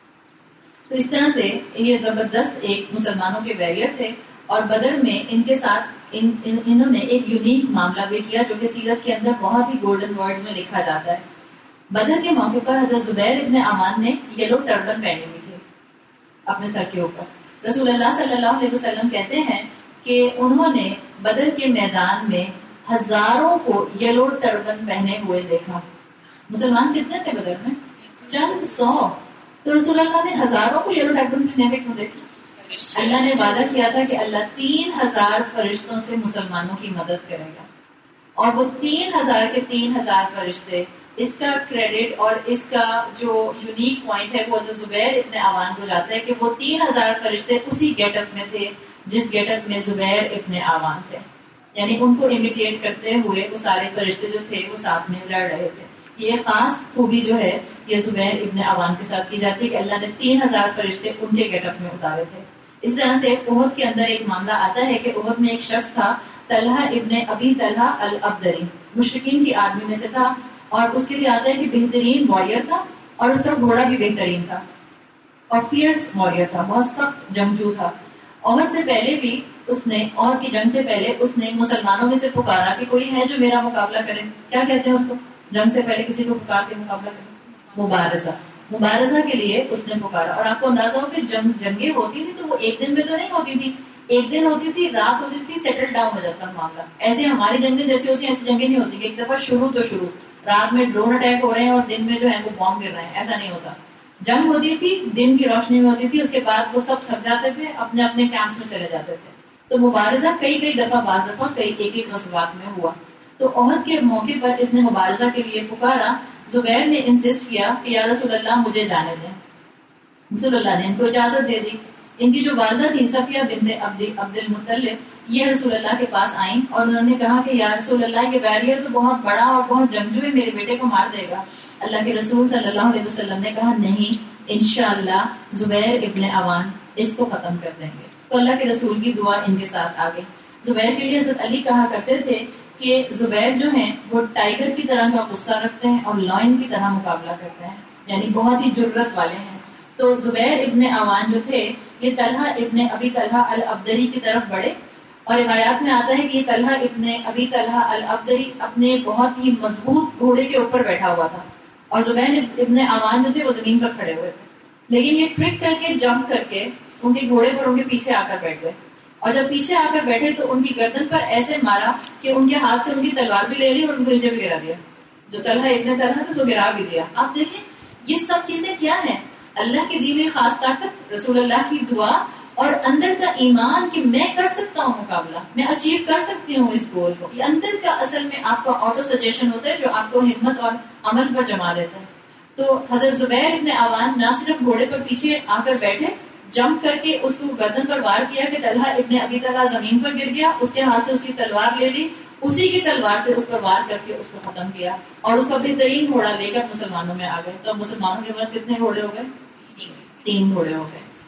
تو اس طرح سے یہ زبردست ایک مسلمانوں کے ویریئر تھے. اور بدر میں ان کے ساتھ انہوں نے ایک یونیک معاملہ بھی کیا جو کہ سیرت کے اندر بہت ہی گولڈن ورڈز میں لکھا جاتا ہے. بدر کے موقع پر حضرت زبیر ابن عوان نے یلو ٹربن پہنی ہوئی تھی اپنے سر کے اوپر. رسول اللہ صلی اللہ علیہ وسلم کہتے ہیں کہ انہوں نے بدر کے میدان میں ہزاروں کو یلو ٹربن پہنے ہوئے دیکھا. مسلمان کتنے تھے بدر میں؟ چند 100. تو رسول اللہ نے ہزاروں کو یلو ٹربن پہنے ہوئے کیوں دیکھا؟ اللہ نے وعدہ کیا تھا کہ اللہ 3000 فرشتوں سے مسلمانوں کی مدد کرے گا. اور وہ 3000 کے 3000 فرشتے, اس کا کریڈٹ اور اس کا جو یونیک پوائنٹ ہے وہ زبیر ابن عوان کو جاتا ہے کہ وہ 3000 فرشتے اسی گیٹ اپ میں تھے جس گیٹ اپ میں زبیر ابن عوان تھے. یعنی ان کو امیٹیٹ کرتے ہوئے وہ سارے فرشتے جو تھے وہ ساتھ میں لڑ رہے تھے. یہ خاص خوبی جو ہے یہ زبیر ابن عوان کے ساتھ کی جاتی ہے کہ اللہ نے 3000 فرشتے ان کے گیٹ اپ میں اتارے تھے. اس طرح سے احد کے اندر ایک معاملہ آتا ہے کہ احد میں ایک شخص تھا طلحہ ابن ابی طلحہ الابدری, مشرکین کی آدمی میں سے تھا. اور اس کے لیے آتا ہے کہ بہترین واریر تھا اور اس کا گھوڑا بھی بہترین تھا اور فیئرس واریر تھا, بہت سخت جنگجو تھا. احد سے پہلے بھی اس نے, احد کی جنگ سے پہلے اس نے مسلمانوں میں سے پکارا کہ کوئی ہے جو میرا مقابلہ کرے. کیا کہتے ہیں اس کو؟ جنگ سے پہلے کسی کو پکار کے مقابلہ کرے, مبارزہ کے لیے اس نے پکارا. اور آپ کو اندازہ ہو کہ جنگیں ہوتی تھی تو وہ ایک دن میں تو نہیں ہوتی تھی, ایک دن ہوتی تھی, رات ہوتی تھی, سیٹل ڈاؤن ہو جاتا معاملہ. ایسے ہماری جنگیں جیسی ہوتی ہیں ایسی جنگیں نہیں ہوتی کہ ایک دفعہ شروع رات میں ڈرون اٹیک ہو رہے ہیں اور دن میں جو ہے وہ بام گر رہے ہیں, ایسا نہیں ہوتا. جنگ ہوتی تھی, دن کی روشنی میں ہوتی تھی, اس کے بعد وہ سب تھک جاتے تھے, اپنے اپنے کیمپس میں چلے جاتے تھے. تو مبارزہ کئی دفعہ, بعض دفعہ ایک غزوات میں ہوا. تو احد کے موقع پر اس نے مبارزہ کے لیے پکارا. زبیر نے انسسٹ کیا کہ یا رسول اللہ مجھے جانے دیں. رسول اللہ نے ان کو اجازت دے دی. ان کی جو والدہ تھی صفیہ بنت عبد المطلب, یہ رسول اللہ کے پاس آئیں اور انہوں نے کہا کہ یا رسول اللہ یہ بیریئر تو بہت بڑا اور بہت جنگجو ہے, میرے بیٹے کو مار دے گا. اللہ کے رسول صلی اللہ علیہ وسلم نے کہا نہیں, انشاءاللہ زبیر ابن عوان اس کو ختم کر دیں گے. تو اللہ کے رسول کی دعا ان کے ساتھ آ گئی. زبیر کے لیے حضرت علی کہا کرتے تھے کہ زبیر جو ہیں وہ ٹائیگر کی طرح کا غصہ رکھتے ہیں اور لائن کی طرح مقابلہ کرتے ہیں, یعنی بہت ہی جرأت والے ہیں. تو زبیر ابن عوان جو تھے یہ طلحہ ابن ابی طلحہ الابدری کی طرف بڑھے. اور روایات میں آتا ہے کہ یہ طلحہ ابن ابی طلحہ الابدری اپنے بہت ہی مضبوط گھوڑے کے اوپر بیٹھا ہوا تھا اور زبیر ابن عوان جو تھے وہ زمین پر کھڑے ہوئے تھے. لیکن یہ ٹرک کر کے, جمپ کر کے ان کے گھوڑے پر ان کے پیچھے آ کر بیٹھ گئے. اور جب پیچھے آ کر بیٹھے تو ان کی گردن پر ایسے مارا کہ ان کے ہاتھ سے ان کی تلوار بھی لے لی اور ان کو نیچے بھی گرا دیا. جو طلحہ ابن طلحہ تھا تو گرا بھی دیا. آپ دیکھیں یہ سب چیزیں کیا ہیں, اللہ کی دی ہوئی خاص طاقت, رسول اللہ کی دعا اور اندر کا ایمان کہ میں کر سکتا ہوں مقابلہ, میں اچیو کر سکتی ہوں اس گول کو. یہ اندر کا اصل میں آپ کا آٹو سجیشن ہوتا ہے جو آپ کو ہمت اور عمل پر جما دیتا ہے. تو حضرت زبیر ابن عوان نہ صرف گھوڑے پر پیچھے آ کر بیٹھے, جمپ کر کے اس کو گردن پر وار کیا کہ طلحہ ابن ابی طلحہ زمین پر گر گیا, اس کے ہاتھ سے اس کی تلوار لے لی, اسی کی تلوار سے اس پر وار کر کے اس کو ختم کیا اور اس کا بہترین گھوڑا لے کر مسلمانوں میں آ گئے. تو مسلمانوں کے پاس کتنے گھوڑے ہو گئے؟ 3 گھوڑے ہو گئے.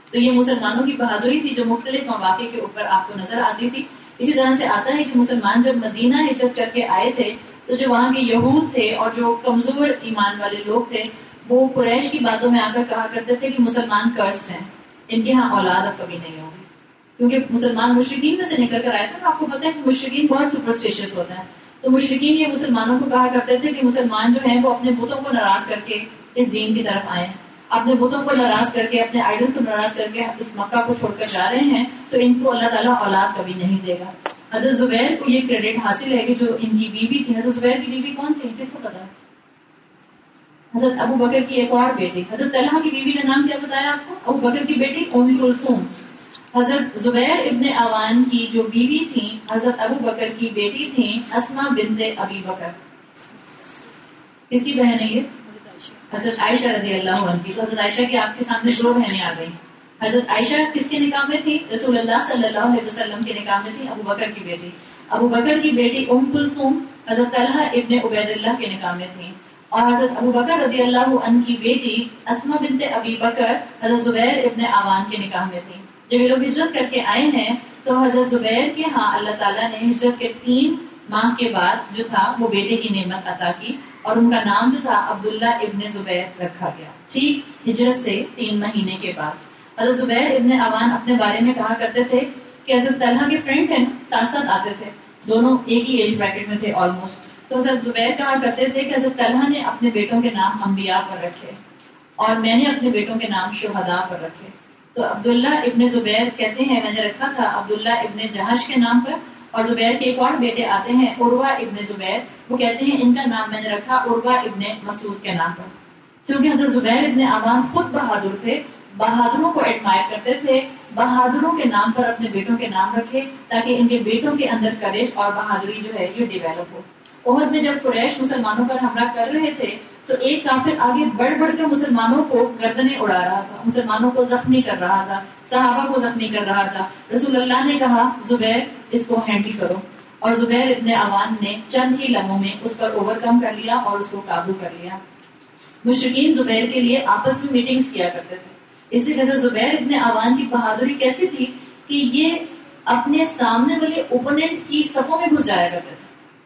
تو یہ مسلمانوں کی بہادری تھی جو مختلف مواقع کے اوپر آپ کو نظر آتی تھی. اسی طرح سے آتا ہے کہ مسلمان جب مدینہ ہجرت کر کے آئے تھے تو جو وہاں کے یہود تھے اور جو کمزور ایمان والے لوگ تھے وہ قریش کی باتوں میں آ کر کہا کرتے تھے کہ مسلمان کرسڈ ہیں, ان کے ہاں اولاد اب کبھی نہیں ہوگی. کیونکہ مسلمان مشرکین میں سے نکل کر آئے تھے. آپ کو پتہ ہے کہ مشرکین بہت سپرسٹیشیس ہوتے ہیں, تو مشرکین یہ مسلمانوں کو کہا کرتے تھے کہ مسلمان جو ہیں وہ اپنے بتوں کو ناراض کر کے اس دین کی طرف آئے ہیں, اپنے بتوں کو ناراض کر کے, اپنے آئیڈلز کو ناراض کر کے اس مکہ کو چھوڑ کر جا رہے ہیں, تو ان کو اللہ تعالیٰ اولاد کبھی نہیں دے گا. حضرت زبیر کو یہ کریڈٹ حاصل ہے کہ جو ان کی بیوی تھی, حضرت زبیر کی بیوی کون تھی, کس کو پتا ہے؟ حضرت ابو بکر کی ایک اور بیٹی, حضرت طلحہ کی بیوی کا نام کیا بتایا آپ کو؟ ابو بکر کی بیٹی ام کلثوم. حضرت زبیر ابن عوان کی جو بیوی تھیں حضرت ابو بکر کی بیٹی تھیں اسما بنت ابی بکر. کس کی بہن ہے یہ؟ حضرت عائشہ رضی اللہ عنہ کی. تو حضرت عائشہ کی آپ کے سامنے دو بہنیں آ گئیں. حضرت عائشہ کس کے نکاح میں تھی؟ رسول اللہ صلی اللہ علیہ وسلم کے نکاح میں تھی, ابو بکر کی بیٹی. ابو بکر کی بیٹی ام کلثوم حضرت طلحہ ابن عبید اللہ کے نکاح میں تھی, اور حضرت ابو بکر رضی اللہ عنہ کی بیٹی اسما بنت ابی بکر حضرت زبیر ابن عوان کے نکاح میں تھی. جب یہ لوگ ہجرت کر کے آئے ہیں تو حضرت زبیر کے ہاں اللہ تعالیٰ نے ہجرت کے 3 ماہ کے بعد جو تھا وہ بیٹے کی نعمت عطا کی, اور ان کا نام جو تھا عبداللہ ابن زبیر رکھا گیا, ٹھیک ہجرت سے 3 مہینے کے بعد. حضرت زبیر ابن عوان اپنے بارے میں کہا کرتے تھے کہ حضرت طلحہ کے فرینڈ تھے, ساتھ ساتھ آتے تھے, دونوں ایک ہی ایج بریکٹ میں تھے آلموسٹ. تو حضرت زبیر کہا کرتے تھے کہ حضرت طلحہ نے اپنے بیٹوں کے نام انبیاء پر رکھے اور میں نے اپنے بیٹوں کے نام شہداء پر رکھے. تو عبداللہ ابن زبیر کہتے ہیں میں نے رکھا تھا عبداللہ ابن جہش کے نام پر, اور زبیر کے ایک اور بیٹے آتے ہیں عروہ ابن زبیر, وہ کہتے ہیں ان کا نام میں نے رکھا عروہ ابن مسعود کے نام پر. کیونکہ حضرت زبیر ابن عوام خود بہادر تھے, بہادروں کو ایڈمائر کرتے تھے, بہادروں کے نام پر اپنے بیٹوں کے نام رکھے تاکہ ان کے بیٹوں کے اندر کریج اور بہادری جو ہے یہ ڈیویلپ ہو. احد میں جب قریش مسلمانوں پر حملہ کر رہے تھے تو ایک کافر آگے بڑھ بڑھ کر مسلمانوں کو گردنیں اڑا رہا تھا, مسلمانوں کو زخمی کر رہا تھا, صحابہ کو زخمی کر رہا تھا. رسول اللہ نے کہا زبیر اس کو ہینڈل کرو, اور زبیر ابن عوان نے چند ہی لمحوں میں اس پر اوور کم کر لیا اور اس کو قابو کر لیا. مشرکین زبیر کے لیے آپس میں میٹنگز کیا کرتے تھے, اس لیے حضرت زبیر ابن عوان کی بہادری کیسی تھی کہ یہ اپنے سامنے والے اوپوننٹ کی صفوں میں گھس جایا کرتے تھے,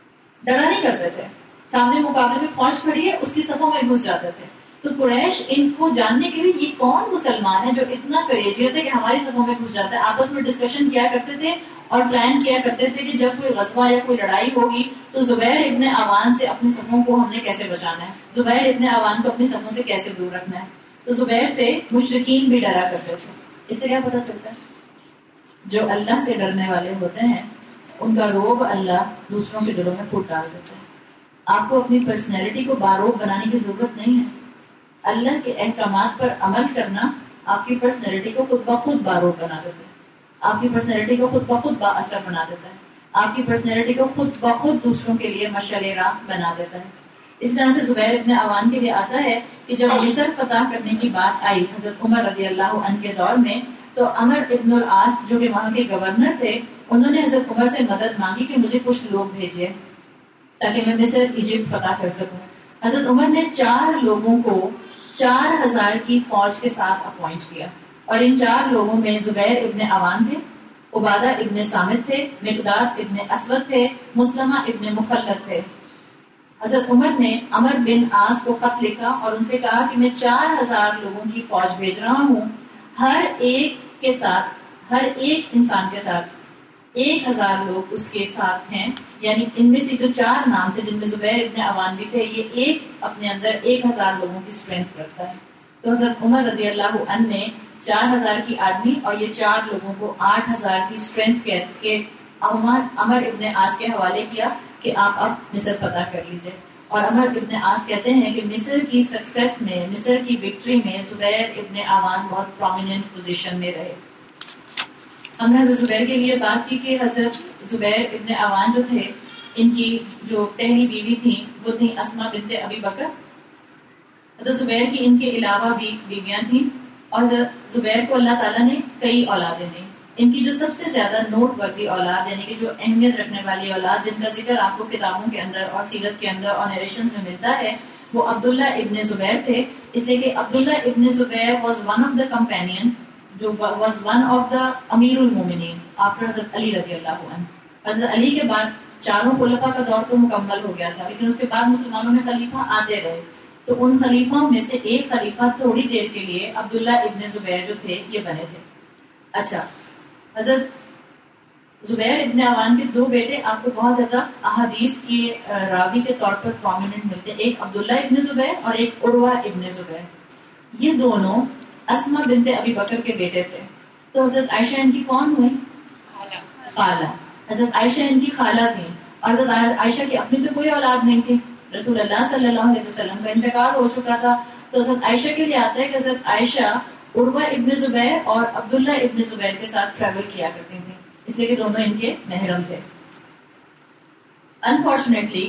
ڈرا نہیں کرتے تھے. سامنے مقابلے میں فوج کھڑی ہے اس کی صفوں میں گھس جاتے تھے. تو قریش ان کو جاننے کے لیے یہ کون مسلمان ہے جو اتنا کریجیس ہے کہ ہماری صفوں میں گھس جاتا ہے, آپس میں ڈسکشن کیا کرتے تھے اور پلان کیا کرتے تھے کہ جب کوئی غزوہ یا کوئی لڑائی ہوگی تو زبیر ابن عوان سے اپنی صفوں کو ہم نے کیسے بچانا ہے, زبیر ابن عوان کو اپنی صفوں سے کیسے دور رکھنا ہے. تو زبیر سے مشرکین بھی ڈرا کرتے تھے. اس سے کیا پتہ چلتا ہے جو اللہ سے ڈرنے والے ہوتے ہیں ان کا روب اللہ دوسروں کے دلوں میں پھوٹ ڈال دیتا ہے. آپ کو اپنی پرسنالٹی کو باروب بنانے کی ضرورت نہیں ہے. اللہ کے احکامات پر عمل کرنا آپ کی پرسنالٹی کو خود بخود باروب بنا دیتا ہے, آپ کی پرسنالٹی کو خود بخود با اثر بنا دیتا ہے, آپ کی پرسنالٹی کو خود بخود دوسروں کے لیے مشعل راہ بنا دیتا ہے. اس طرح سے زبیر ابن عوان کے لیے آتا ہے کہ جب مصر فتح کرنے کی بات آئی حضرت عمر رضی اللہ عنہ کے دور میں, تو عمر ابن العاص جو کہ وہاں کے گورنر تھے انہوں نے حضرت عمر سے مدد مانگی کہ مجھے کچھ لوگ بھیجیے تاکہ میں مصر ایجپٹ فتح کر سکوں. حضرت عمر نے 4 لوگوں کو 4000 کی فوج کے ساتھ اپوائنٹ کیا, اور ان 4 لوگوں میں زبیر ابن عوان تھے, عبادہ ابن سامت تھے, مقداد ابن اسود تھے, مسلمہ ابن مخلد تھے. حضرت عمر نے عمر بن عاص کو خط لکھا اور ان سے کہا کہ میں 4000 لوگوں کی فوج بھیج رہا ہوں, ہر ایک کے ساتھ, ہر ایک انسان کے ساتھ 1000 لوگ اس کے ساتھ ہیں, یعنی ان میں سے جو 4 نام تھے جن میں زبیر ابن عوان بھی تھے, یہ ایک اپنے اندر 1000 لوگوں کی اسٹرینتھ رکھتا ہے. تو حضرت عمر رضی اللہ عنہ نے 4000 کی آدمی اور یہ 4 لوگوں کو 8000 کی اسٹرینتھ کے عمر ابن عاص کے حوالے کیا کہ آپ اب مصر فتح کر لیجئے. اور عمر ابن عاص کہتے ہیں کہ مصر کی سکسیس میں, مصر کی وکٹری میں زبیر ابن عوان بہت پرومیننٹ پوزیشن میں رہے. ہم نے حضرت زبیر کے لیے بات کی کہ حضرت زبیر ابن عوان جو تھے ان کی جو پہلی بیوی تھیں وہ تھیں اسما بنت ابی بکر. حضرت زبیر کی ان کے علاوہ بھی بیویاں تھیں, اور حضرت زبیر کو اللہ تعالیٰ نے کئی اولادیں دیں. ان کی جو سب سے زیادہ نوٹ وردی اولاد یعنی کہ جو اہمیت رکھنے والی اولاد جن کا ذکر آپ کو کتابوں کے اندر اور سیرت کے اندر اور نیریشنز میں ملتا ہے وہ عبداللہ ابن زبیر تھے. اس لیے کہ عبداللہ ابن زبیر was one of the companion جو واز ون آف دا امیر المومنین آفٹر حضرت علی رضی اللہ عنہ. حضرت علی کے بعد چاروں خلفاء کا دور تو مکمل ہو گیا تھا، لیکن اس کے بعد مسلمانوں میں خلیفہ آتے رہے. تو ان خلیفوں میں سے ایک خلیفہ تھوڑی دیر کے لیے عبداللہ ابن زبیر جو تھے یہ بنے تھے. اچھا، حضرت زبیر ابن عوان کے دو بیٹے آپ کو بہت زیادہ احادیث کے راوی کے طور پر پرومیننٹ ملتے ہیں، ایک عبداللہ ابن زبیر اور ایک عروہ ابن زبیر. یہ دونوں اسما بنت ابی بکر کے بیٹے تھے. تو حضرت عائشہ ان کی کون ہوئی؟ خالہ. حضرت عائشہ ان کی خالہ تھی، اور حضرت عائشہ کی اپنی تو کوئی اولاد نہیں تھی، رسول اللہ صلی اللہ علیہ وسلم کا انتقال ہو چکا تھا. تو حضرت عائشہ کے لیے آتا ہے کہ حضرت عائشہ عروہ ابن زبیر اور عبداللہ ابن زبیر کے ساتھ ٹریول کیا کرتی تھی، اس لیے کہ دونوں ان کے محرم تھے. انفارچونیٹلی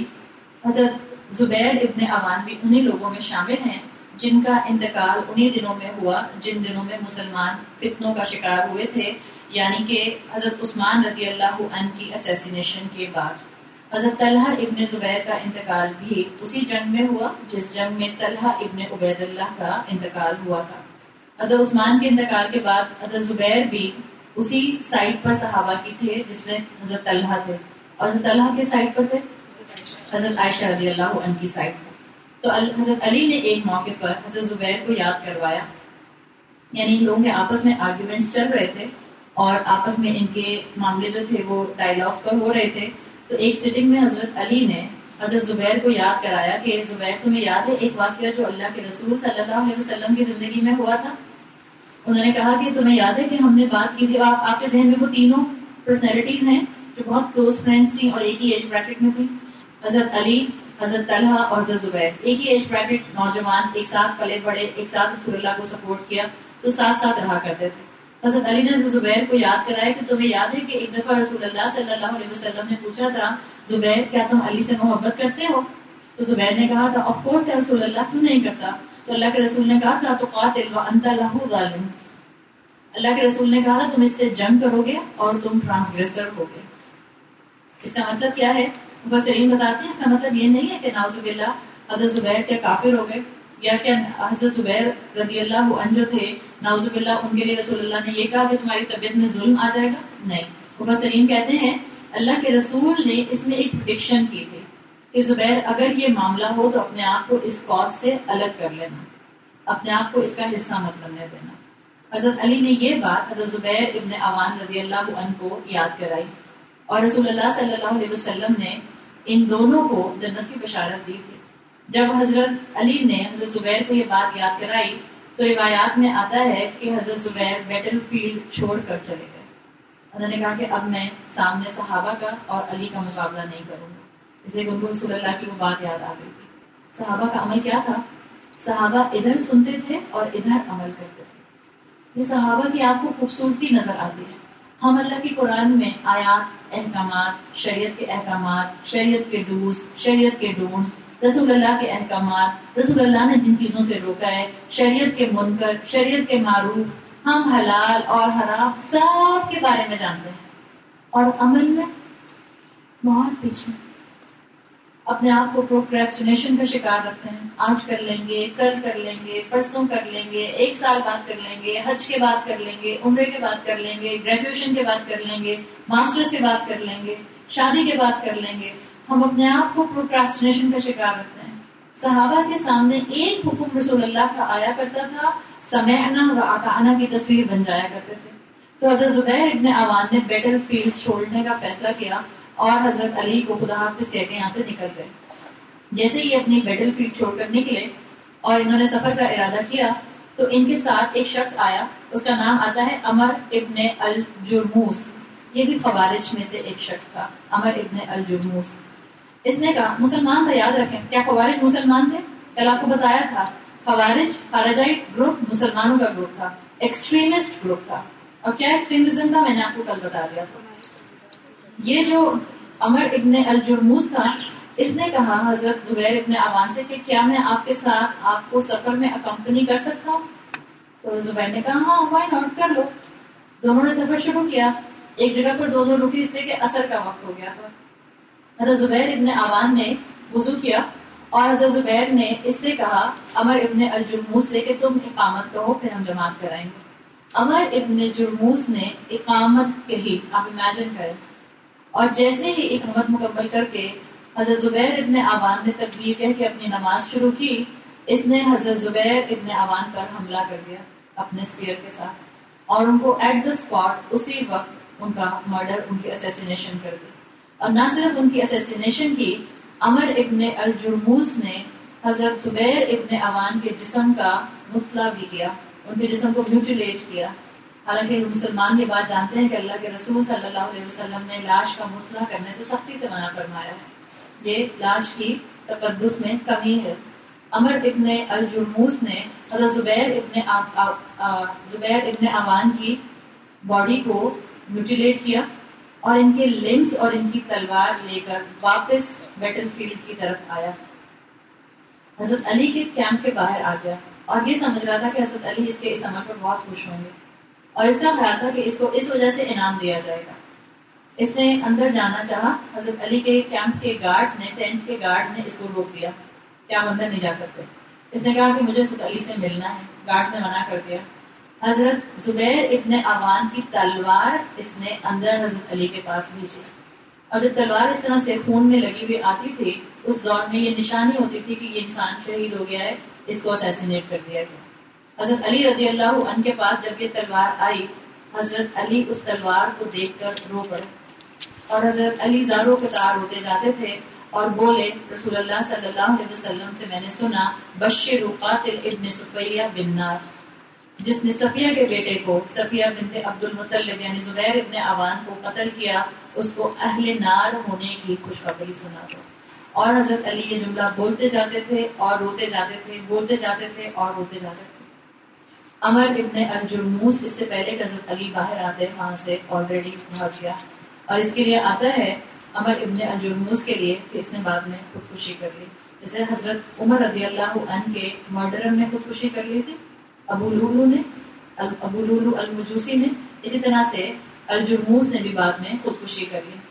حضرت زبیر ابن عوان بھی انہی لوگوں میں شامل ہیں جن کا انتقال انہی دنوں میں ہوا جن دنوں میں مسلمان فتنوں کا شکار ہوئے تھے، یعنی کہ حضرت عثمان رضی اللہ عنہ کی اسیسینیشن کے بعد. حضرت طلحہ ابن زبیر کا انتقال بھی اسی جنگ میں ہوا جس جنگ میں طلحہ ابن عبید اللہ کا انتقال ہوا تھا. حضرت عثمان کے انتقال کے بعد حضرت زبیر بھی اسی سائٹ پر صحابہ کی تھے جس میں حضرت طلحہ تھے، اور حضرت طلحہ کے سائٹ پر تھے حضرت عائشہ رضی اللہ عنہ کی سائٹ پر. تو حضرت علی نے ایک موقع پر حضرت زبیر کو یاد کروایا، یعنی ان لوگوں کے آپس میں آرگیومنٹس چل رہے تھے اور آپس میں ان کے معاملے جو تھے وہ ڈائیلاگس پر ہو رہے تھے. تو ایک سیٹنگ میں حضرت علی نے حضرت زبیر کو یاد کرایا کہ زبیر تمہیں یاد ہے ایک واقعہ جو اللہ کے رسول صلی اللہ علیہ وسلم کی زندگی میں ہوا تھا؟ انہوں نے کہا کہ تمہیں یاد ہے کہ ہم نے بات کی تھی، آپ کے ذہن میں وہ تینوں پرسنالٹیز ہیں جو بہت کلوز فرینڈز تھیں اور ایک ہی ایج بریکٹ میں تھیں، حضرت علی، حضرت طلحہ اور حضرت زبیر. ایک ہی ایج بریکٹ، نوجوان، ایک ساتھ پلے بڑے، ایک ساتھ رسول اللہ کو سپورٹ کیا، تو ساتھ ساتھ رہا کرتے تھے. حضرت علی نے حضرت زبیر کو یاد کرایا کہ تمہیں یاد ہے کہ ایک دفعہ رسول اللہ صلی اللہ علیہ وسلم نے پوچھا تھا زبیر کیا تم علی سے محبت کرتے ہو؟ تو زبیر نے کہا تھا آف کورس یا رسول اللہ، کیوں نہیں کرتا؟ تو اللہ کے رسول نے کہا تھا تو قاتل وانت لہ ظالم، اللہ کے رسول نے کہا تھا تم اس سے جنگ کرو گے اور تم ٹرانسگریسر ہو گے. اس کا مطلب کیا ہے؟ مفسرین بتاتے ہیں اس کا مطلب یہ نہیں ہے کہ نعوذ باللہ حضرت زبیر کیا کافر ہو گئے، یا کہ حضرت زبیر رضی اللہ عنہ جو تھے نعوذ باللہ ان کے لیے رسول اللہ نے یہ کہا کہ تمہاری طبیعت میں ظلم آ جائے گا. نہیں، مفسرین کہتے ہیں اللہ کے رسول نے اس میں ایک پریڈکشن کی تھی کہ زبیر اگر یہ معاملہ ہو تو اپنے آپ کو اس کاز سے الگ کر لینا، اپنے آپ کو اس کا حصہ مت بننے دینا. حضرت علی نے یہ بات حضرت زبیر ابن عوان رضی اللہ عنہ کو یاد کرائی، اور رسول اللہ صلی اللہ علیہ وسلم نے ان دونوں کو جنت کی بشارت دی تھی. جب حضرت علی نے حضرت زبیر کو یہ بات یاد کرائی تو روایات میں آتا ہے کہ حضرت زبیر بیٹل فیلڈ چھوڑ کر چلے گئے. انہوں نے کہا کہ اب میں سامنے صحابہ کا اور علی کا مقابلہ نہیں کروں گا، اس لیے کہ ان کو رسول اللہ کی وہ بات یاد آ گئی تھی. صحابہ کا عمل کیا تھا؟ صحابہ ادھر سنتے تھے اور ادھر عمل کرتے تھے. یہ صحابہ کی آپ کو خوبصورتی نظر آتی ہے. ہم اللہ کی قرآن میں آیات، احکامات، شریعت کے احکامات، شریعت کے ڈوز، شریعت کے ڈونٹس، رسول اللہ کے احکامات، رسول اللہ نے جن چیزوں سے روکا ہے، شریعت کے منکر، شریعت کے معروف، ہم حلال اور حرام سب کے بارے میں جانتے ہیں، اور عمل میں بہت پیچھے. اپنے آپ کو پروکریسٹینیشن کا شکار رکھتے ہیں. آج کر لیں گے، کل کر لیں گے، پرسوں کر لیں گے، ایک سال بعد کر لیں گے، حج کے بعد کر لیں گے، عمرے کے بعد کر لیں گے، گریجویشن کے بعد کر لیں گے، ماسٹرز کے بعد کر لیں گے، شادی کے بعد کر لیں گے. ہم اپنے آپ کو پروکریسٹینیشن کا شکار رکھتے ہیں. صحابہ کے سامنے ایک حکم رسول اللہ کا آیا کرتا تھا، سمعنا و اطعنا کی تصویر بن جایا کرتے تھے. تو حضرت زبیر ابن عوان نے بیٹل فیلڈ چھوڑنے کا فیصلہ کیا اور حضرت علی کو خدا حافظ کہہ کے یہاں سے نکل گئے. جیسے ہی اپنی بیٹل فیلڈ چھوڑ کر نکلے اور انہوں نے سفر کا ارادہ کیا تو ان کے ساتھ ایک شخص آیا، اس کا نام آتا ہے عمر ابن الجرموس. یہ بھی خوارج میں سے ایک شخص تھا، عمر ابن الجرموس. اس نے کہا، مسلمان تھا، یاد رکھیں کیا خوارج مسلمان تھے؟ کل آپ کو بتایا تھا خوارج خارجائی گروپ مسلمانوں کا گروپ تھا، ایکسٹریمسٹ گروپ تھا. اور کیا ایکسٹریمزم تھا میں نے آپ کو کل بتا دیا تھا. یہ جو عمر ابن الجرموس تھا اس نے کہا حضرت زبیر ابن عوان سے کہ کیا میں آپ کے ساتھ آپ کو سفر میں اکمپنی کر سکتا ہوں؟ تو زبیر نے کہا ہاں وائی ناٹ، کر لو. دونوں نے سفر شروع کیا. ایک جگہ پر دونوں رکی اس لیے کہ عصر کا وقت ہو گیا تھا. حضرت زبیر ابن عوان نے وضو کیا اور حضرت زبیر نے اس سے کہا عمر ابن الجرموس سے کہ تم اقامت کرو پھر ہم جماعت کرائیں گے. عمر ابن جرموس نے اقامت کہی، آپ امیجن کریں، اور جیسے ہی اقامت مکمل کر کے حضرت زبیر ابن عوان نے تکبیر کہہ کے اپنی نماز شروع کی، اس نے حضرت زبیر ابن عوان پر حملہ کر دیا اپنے اسپیئر کے ساتھ، اور ان کو ایٹ دا اسپاٹ اسی وقت ان کا مرڈر، ان کی اسیسینیشن کر دی۔ اور نہ صرف ان کی اسیسینیشن کی، عمر ابن الجرموس نے حضرت زبیر ابن عوان کے جسم کا مثلا بھی کیا، ان کے جسم کو میوٹیلیٹ کیا۔ حالانکہ مسلمان یہ بات جانتے ہیں کہ اللہ کے رسول صلی اللہ علیہ وسلم نے لاش کا مثلا کرنے سے سختی سے منع فرمایا ہے، یہ لاش کی تقدس میں کمی ہے۔ عمر ابن الجرموس نے حضرت زبیر ابن عوان کی باڈی کو میوٹیلیٹ کیا اور ان کے لمبس اور ان کی تلوار لے کر واپس بیٹل فیلڈ کی طرف آیا۔ حضرت علی کے کیمپ کے باہر آ گیا اور یہ سمجھ رہا تھا کہ حضرت علی اس کے اس عمل پر بہت خوش ہوں گے، اور اس کا خیال تھا کہ اس کو اس وجہ سے انعام دیا جائے گا۔ اس نے اندر جانا چاہا، حضرت علی کے کیمپ کے گارڈز نے، ٹینٹ کے گارڈز نے اس کو روک دیا کہ آپ اندر نہیں جا سکتے۔ اس نے کہا کہ مجھے حضرت علی سے ملنا ہے، گارڈز نے منع کر دیا۔ حضرت زبیر ابن عوان کی تلوار اس نے اندر حضرت علی کے پاس بھیجی، اور جب تلوار اس طرح سے خون میں لگی ہوئی آتی تھی، اس دور میں یہ نشانی ہوتی تھی کہ یہ انسان شہید ہو گیا ہے، اس کو اسیسینیٹ کر دیا گیا۔ حضرت علی رضی اللہ عنہ کے پاس جب یہ تلوار آئی، حضرت علی اس تلوار کو دیکھ کر رو پڑے، اور حضرت علی زاروں قطار ہوتے جاتے تھے اور بولے، رسول اللہ صلی اللہ علیہ وسلم سے میں نے سنا، بشر قاتل ابن صفیہ بالنار، جس نے صفیہ کے بیٹے کو، صفیہ بنت عبد المطلب یعنی زبیر ابن عوان کو قتل کیا، اس کو اہل نار ہونے کی خوشخبری سنا دو۔ اور حضرت علی یہ جملہ بولتے جاتے تھے اور روتے جاتے تھے، بولتے جاتے تھے اور روتے جاتے تھے۔ عمر ابن الجرموس اس سے پہلے کہ حضرت علی باہر آتے وہاں سے آلریڈی بھاگ گیا، اور اس کے لیے آتا ہے عمر ابن الجرموس کے لیے کہ اس نے بعد میں خودکشی کر لی، جیسے حضرت عمر رضی اللہ عنہ کے مرڈرر نے خودکشی کر لی تھی، ابو لولو المجوسی نے، اسی طرح سے الجرموس نے بھی بعد میں خودکشی کر لی۔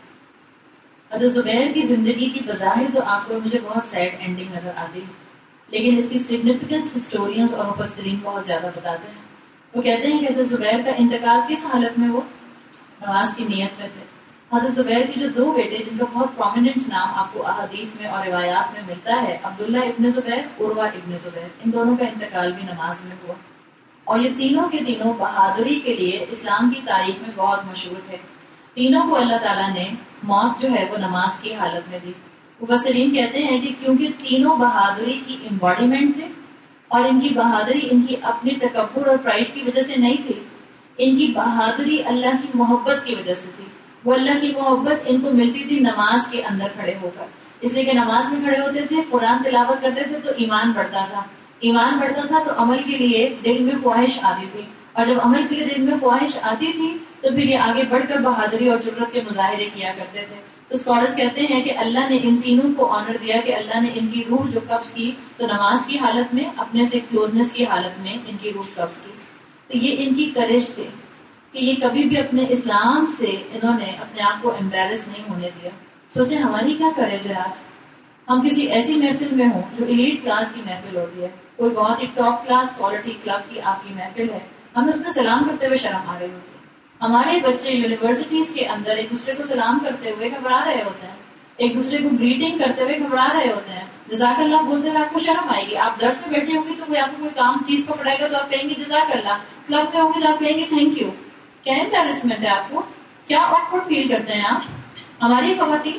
حضرت زبیر کی زندگی کی بظاہر تو آپ کو مجھے بہت سیڈ اینڈنگ نظر آتی ہے، لیکن اس کی سگنیفیکینس ہسٹورینز اور مفسرین بہت زیادہ بتاتے ہیں۔ وہ کہتے ہیں کہ حضرت زبیر کا انتقال کس حالت میں ہوا؟ نماز کی نیت میں تھے۔ حضرت زبیر کے جو دو بیٹے جن کا بہت پرومیننٹ نام آپ کو احادیث میں اور روایات میں ملتا ہے، عبداللہ ابن زبیر، عروہ ابن زبیر، ان دونوں کا انتقال بھی نماز میں ہوا، اور یہ تینوں کے تینوں بہادری کے لیے اسلام کی تاریخ میں بہت مشہور تھے۔ تینوں کو اللہ تعالیٰ نے موت جو ہے وہ نماز کی حالت میں دی۔ مفسرین کہتے ہیں کہ کیونکہ تینوں بہادری کی امباڈیمنٹ تھے، اور ان کی بہادری ان کی اپنی تکبر اور پرائڈ کی وجہ سے نہیں تھی، ان کی بہادری اللہ کی محبت کی وجہ سے تھی۔ وہ اللہ کی محبت ان کو ملتی تھی نماز کے اندر کھڑے ہو کر، اس لیے کہ نماز میں کھڑے ہوتے تھے، قرآن تلاوت کرتے تھے تو ایمان بڑھتا تھا، ایمان بڑھتا تھا تو عمل کے لیے دل میں خواہش آتی تھی، اور جب عمل کے لیے دل میں خواہش آتی تھی تو پھر یہ آگے بڑھ کر بہادری اور جرأت کے مظاہرے کیا کرتے تھے۔ تو اسکالرز کہتے ہیں کہ اللہ نے ان تینوں کو آنر دیا کہ اللہ نے ان کی روح جو قبض کی تو نماز کی حالت میں، اپنے سے کلوزنس کی حالت میں ان کی روح قبض کی۔ تو یہ ان کی کریج تھی کہ یہ کبھی بھی اپنے اسلام سے انہوں نے اپنے آپ کو امبیرس نہیں ہونے دیا۔ سوچیں ہماری کیا کریج ہے آج، ہم کسی ایسی محفل میں ہوں جو ایلیٹ کلاس کی محفل ہوتی ہے، کوئی بہت ہی ٹاپ کلاس کوالٹی کلب کی آپ کی محفل ہے، ہمیں اس میں سلام کرتے ہوئے شرم آ رہی ہوتی ہے۔ ہمارے بچے یونیورسٹیز کے اندر ایک دوسرے کو سلام کرتے ہوئے گھبرا رہے ہوتے ہیں، ایک دوسرے کو گریٹنگ کرتے ہوئے گھبرا رہے ہوتے ہیں۔ جزاک اللہ بولتے ہوئے آپ کو شرم آئے گی، آپ درس میں بیٹھے ہوں گے تو کوئی آپ کو کوئی کام چیز پکڑائے گا تو آپ کہیں گے جزاک اللہ، کلب میں ہوں گے تو آپ کہیں گے تھینک یو۔ کیا امبیرسمنٹ ہے آپ کو؟ کیا آکورڈ فیل کرتے ہیں آپ؟ ہماری خواتین،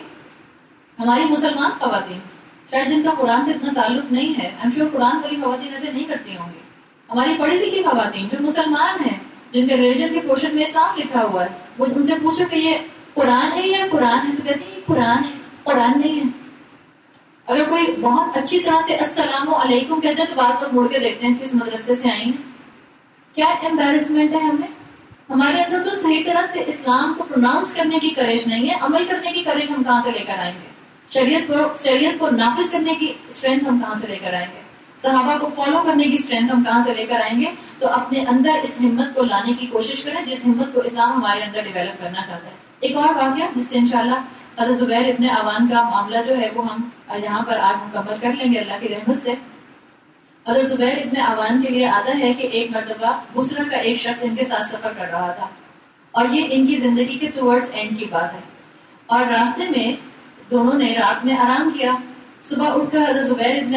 ہماری مسلمان خواتین شاید جن کا قرآن سے اتنا تعلق نہیں ہے، I'm sure قرآن والی خواتین ایسے نہیں کرتی ہوں گی۔ ہماری پڑھی لکھی خواتین جو مسلمان ہیں، جن کے ریلیجن کے پورشن میں اسلام لکھا ہوا ہے، وہ ان سے پوچھو کہ یہ قرآن ہے یا قرآن ہے تو کہتے ہیں یہ قرآن ہے، قرآن نہیں ہے۔ اگر کوئی بہت اچھی طرح سے السلام علیکم کہتے ہیں تو بات پر مڑ کے دیکھتے ہیں کس مدرسے سے آئی ہیں۔ کیا امبیرسمنٹ ہے ہمیں؟ ہمارے اندر تو صحیح طرح سے اسلام کو پروناؤنس کرنے کی کریج نہیں ہے، عمل کرنے کی کریج ہم کہاں سے لے کر آئیں گے؟ شریعت کو نافذ کرنے کی اسٹرینتھ ہم کہاں سے لے کر آئیں گے؟ صحابہ کو فالو کرنے کی اسٹرینتھ ہم کہاں سے لے کر آئیں گے؟ تو اپنے اندر اس ہمت کو لانے کی کوشش کریں جس ہمت کو اسلام ہمارے اندر ڈیولپ کرنا چاہتا ہے۔ ایک اور واقعہ جس سے انشاءاللہ حضرت زبیر ابن عوان کا معاملہ جو ہے وہ ہم یہاں پر آج مکمل کر لیں گے اللہ کی رحمت سے۔ حضرت زبیر ابن عوان کے لیے آتا ہے کہ ایک مرتبہ بصرہ کا ایک شخص ان کے ساتھ سفر کر رہا تھا، اور یہ ان کی زندگی کے ٹورڈز اینڈ کی بات ہے، اور راستے میں دونوں نے رات میں آرام کیا۔ صبح اٹھ کر حضرت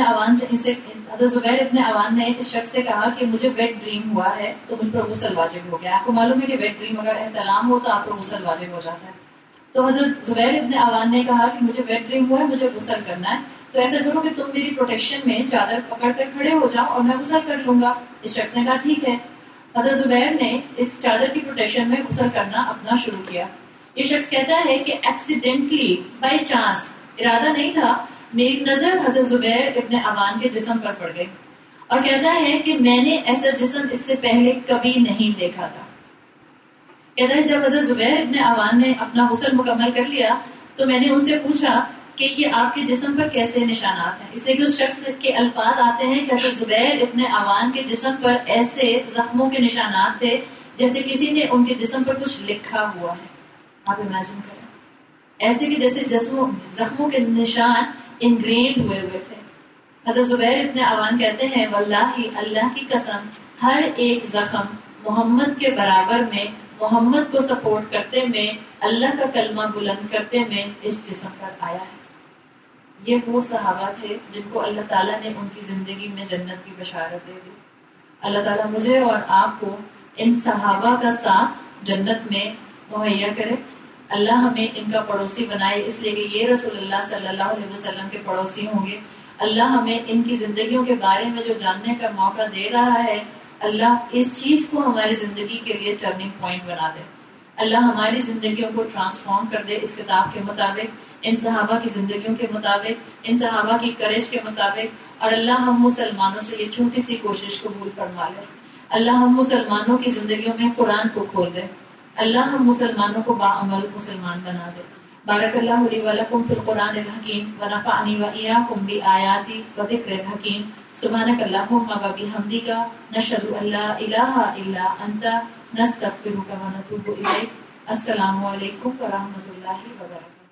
زبیر ابن عوان نے اس شخص سے کہا کہ مجھے ویٹ ڈریم ہوا ہے تو مجھ پر غسل واجب ہو گیا۔ آپ کو معلوم ہے کہ ویٹ ڈریم اگر احتلام ہو تو آپ پر غسل واجب ہو جاتا ہے۔ تو حضرت زبیر ابن عوان نے کہا کہ مجھے ویٹ ڈریم ہوا ہے، مجھے غسل کرنا ہے، تو ایسا کرو کہ تم میری پروٹیکشن میں چادر پکڑ کر کھڑے ہو جاؤ اور میں غسل کر لوں گا۔ اس شخص نے کہا ٹھیک ہے۔ حضرت زبیر نے اس چادر کی پروٹیکشن میں غسل کرنا اپنا شروع کیا۔ یہ شخص کہتا ہے کہ ایکسیڈنٹلی بائی چانس، ارادہ نہیں تھا، میری نظر حضرت زبیر ابن عوان کے جسم پر پڑ گئی، اور کہتا ہے کہ میں نے ایسا جسم اس سے پہلے کبھی نہیں دیکھا تھا۔ کہتا ہے جب حضرت زبیر ابن عوان نے اپنا غسل مکمل کر لیا تو میں نے ان سے پوچھا کہ یہ آپ کے جسم پر کیسے نشانات ہیں، اس لیے کہ اس شخص کے الفاظ آتے ہیں کہ حضرت زبیر ابن عوان کے جسم پر ایسے زخموں کے نشانات تھے جیسے کسی نے ان کے جسم پر کچھ لکھا ہوا ہے۔ آپ امیجن کریں، ایسے کہ جیسے زخموں کے نشان انگرینڈ ہوئے تھے۔ حضرت زبیر ابن عوان کہتے ہیں واللہ اللہ کی قسم ہر ایک زخم محمد کے برابر میں، محمد کو سپورٹ کرتے میں، اللہ کا کلمہ بلند کرتے میں اس جسم پر آیا ہے۔ یہ وہ صحابہ تھے جن کو اللہ تعالیٰ نے ان کی زندگی میں جنت کی بشارت دے دی۔ اللہ تعالیٰ مجھے اور آپ کو ان صحابہ کا ساتھ جنت میں مہیا کرے۔ اللہ ہمیں ان کا پڑوسی بنائے، اس لیے کہ یہ رسول اللہ صلی اللہ علیہ وسلم کے پڑوسی ہوں گے۔ اللہ ہمیں ان کی زندگیوں کے بارے میں جو جاننے کا موقع دے رہا ہے، اللہ اس چیز کو ہماری زندگی کے لیے ٹرننگ پوائنٹ بنا دے۔ اللہ ہماری زندگیوں کو ٹرانسفارم کر دے اس کتاب کے مطابق، ان صحابہ کی زندگیوں کے مطابق، ان صحابہ کی کریج کے مطابق، اور اللہ ہم مسلمانوں سے یہ چھوٹی سی کوشش قبول فرما لے۔ اللہ ہم مسلمانوں کی زندگیوں میں قرآن کو کھول دے۔ اللہ ہم مسلمانوں کو باعمل مسلمان بنا دے۔ بارک اللہ لی ولکم فی القرآن الحکیم ونفعنی وإیاکم بآیاتی وذکر الحکیم۔ سبحانک اللہم وبحمدک، نشہد ان لا الہ الا انت، نستغفرک ونتوب الیک۔ السلام علیکم ورحمۃ اللہ وبرکاتہ۔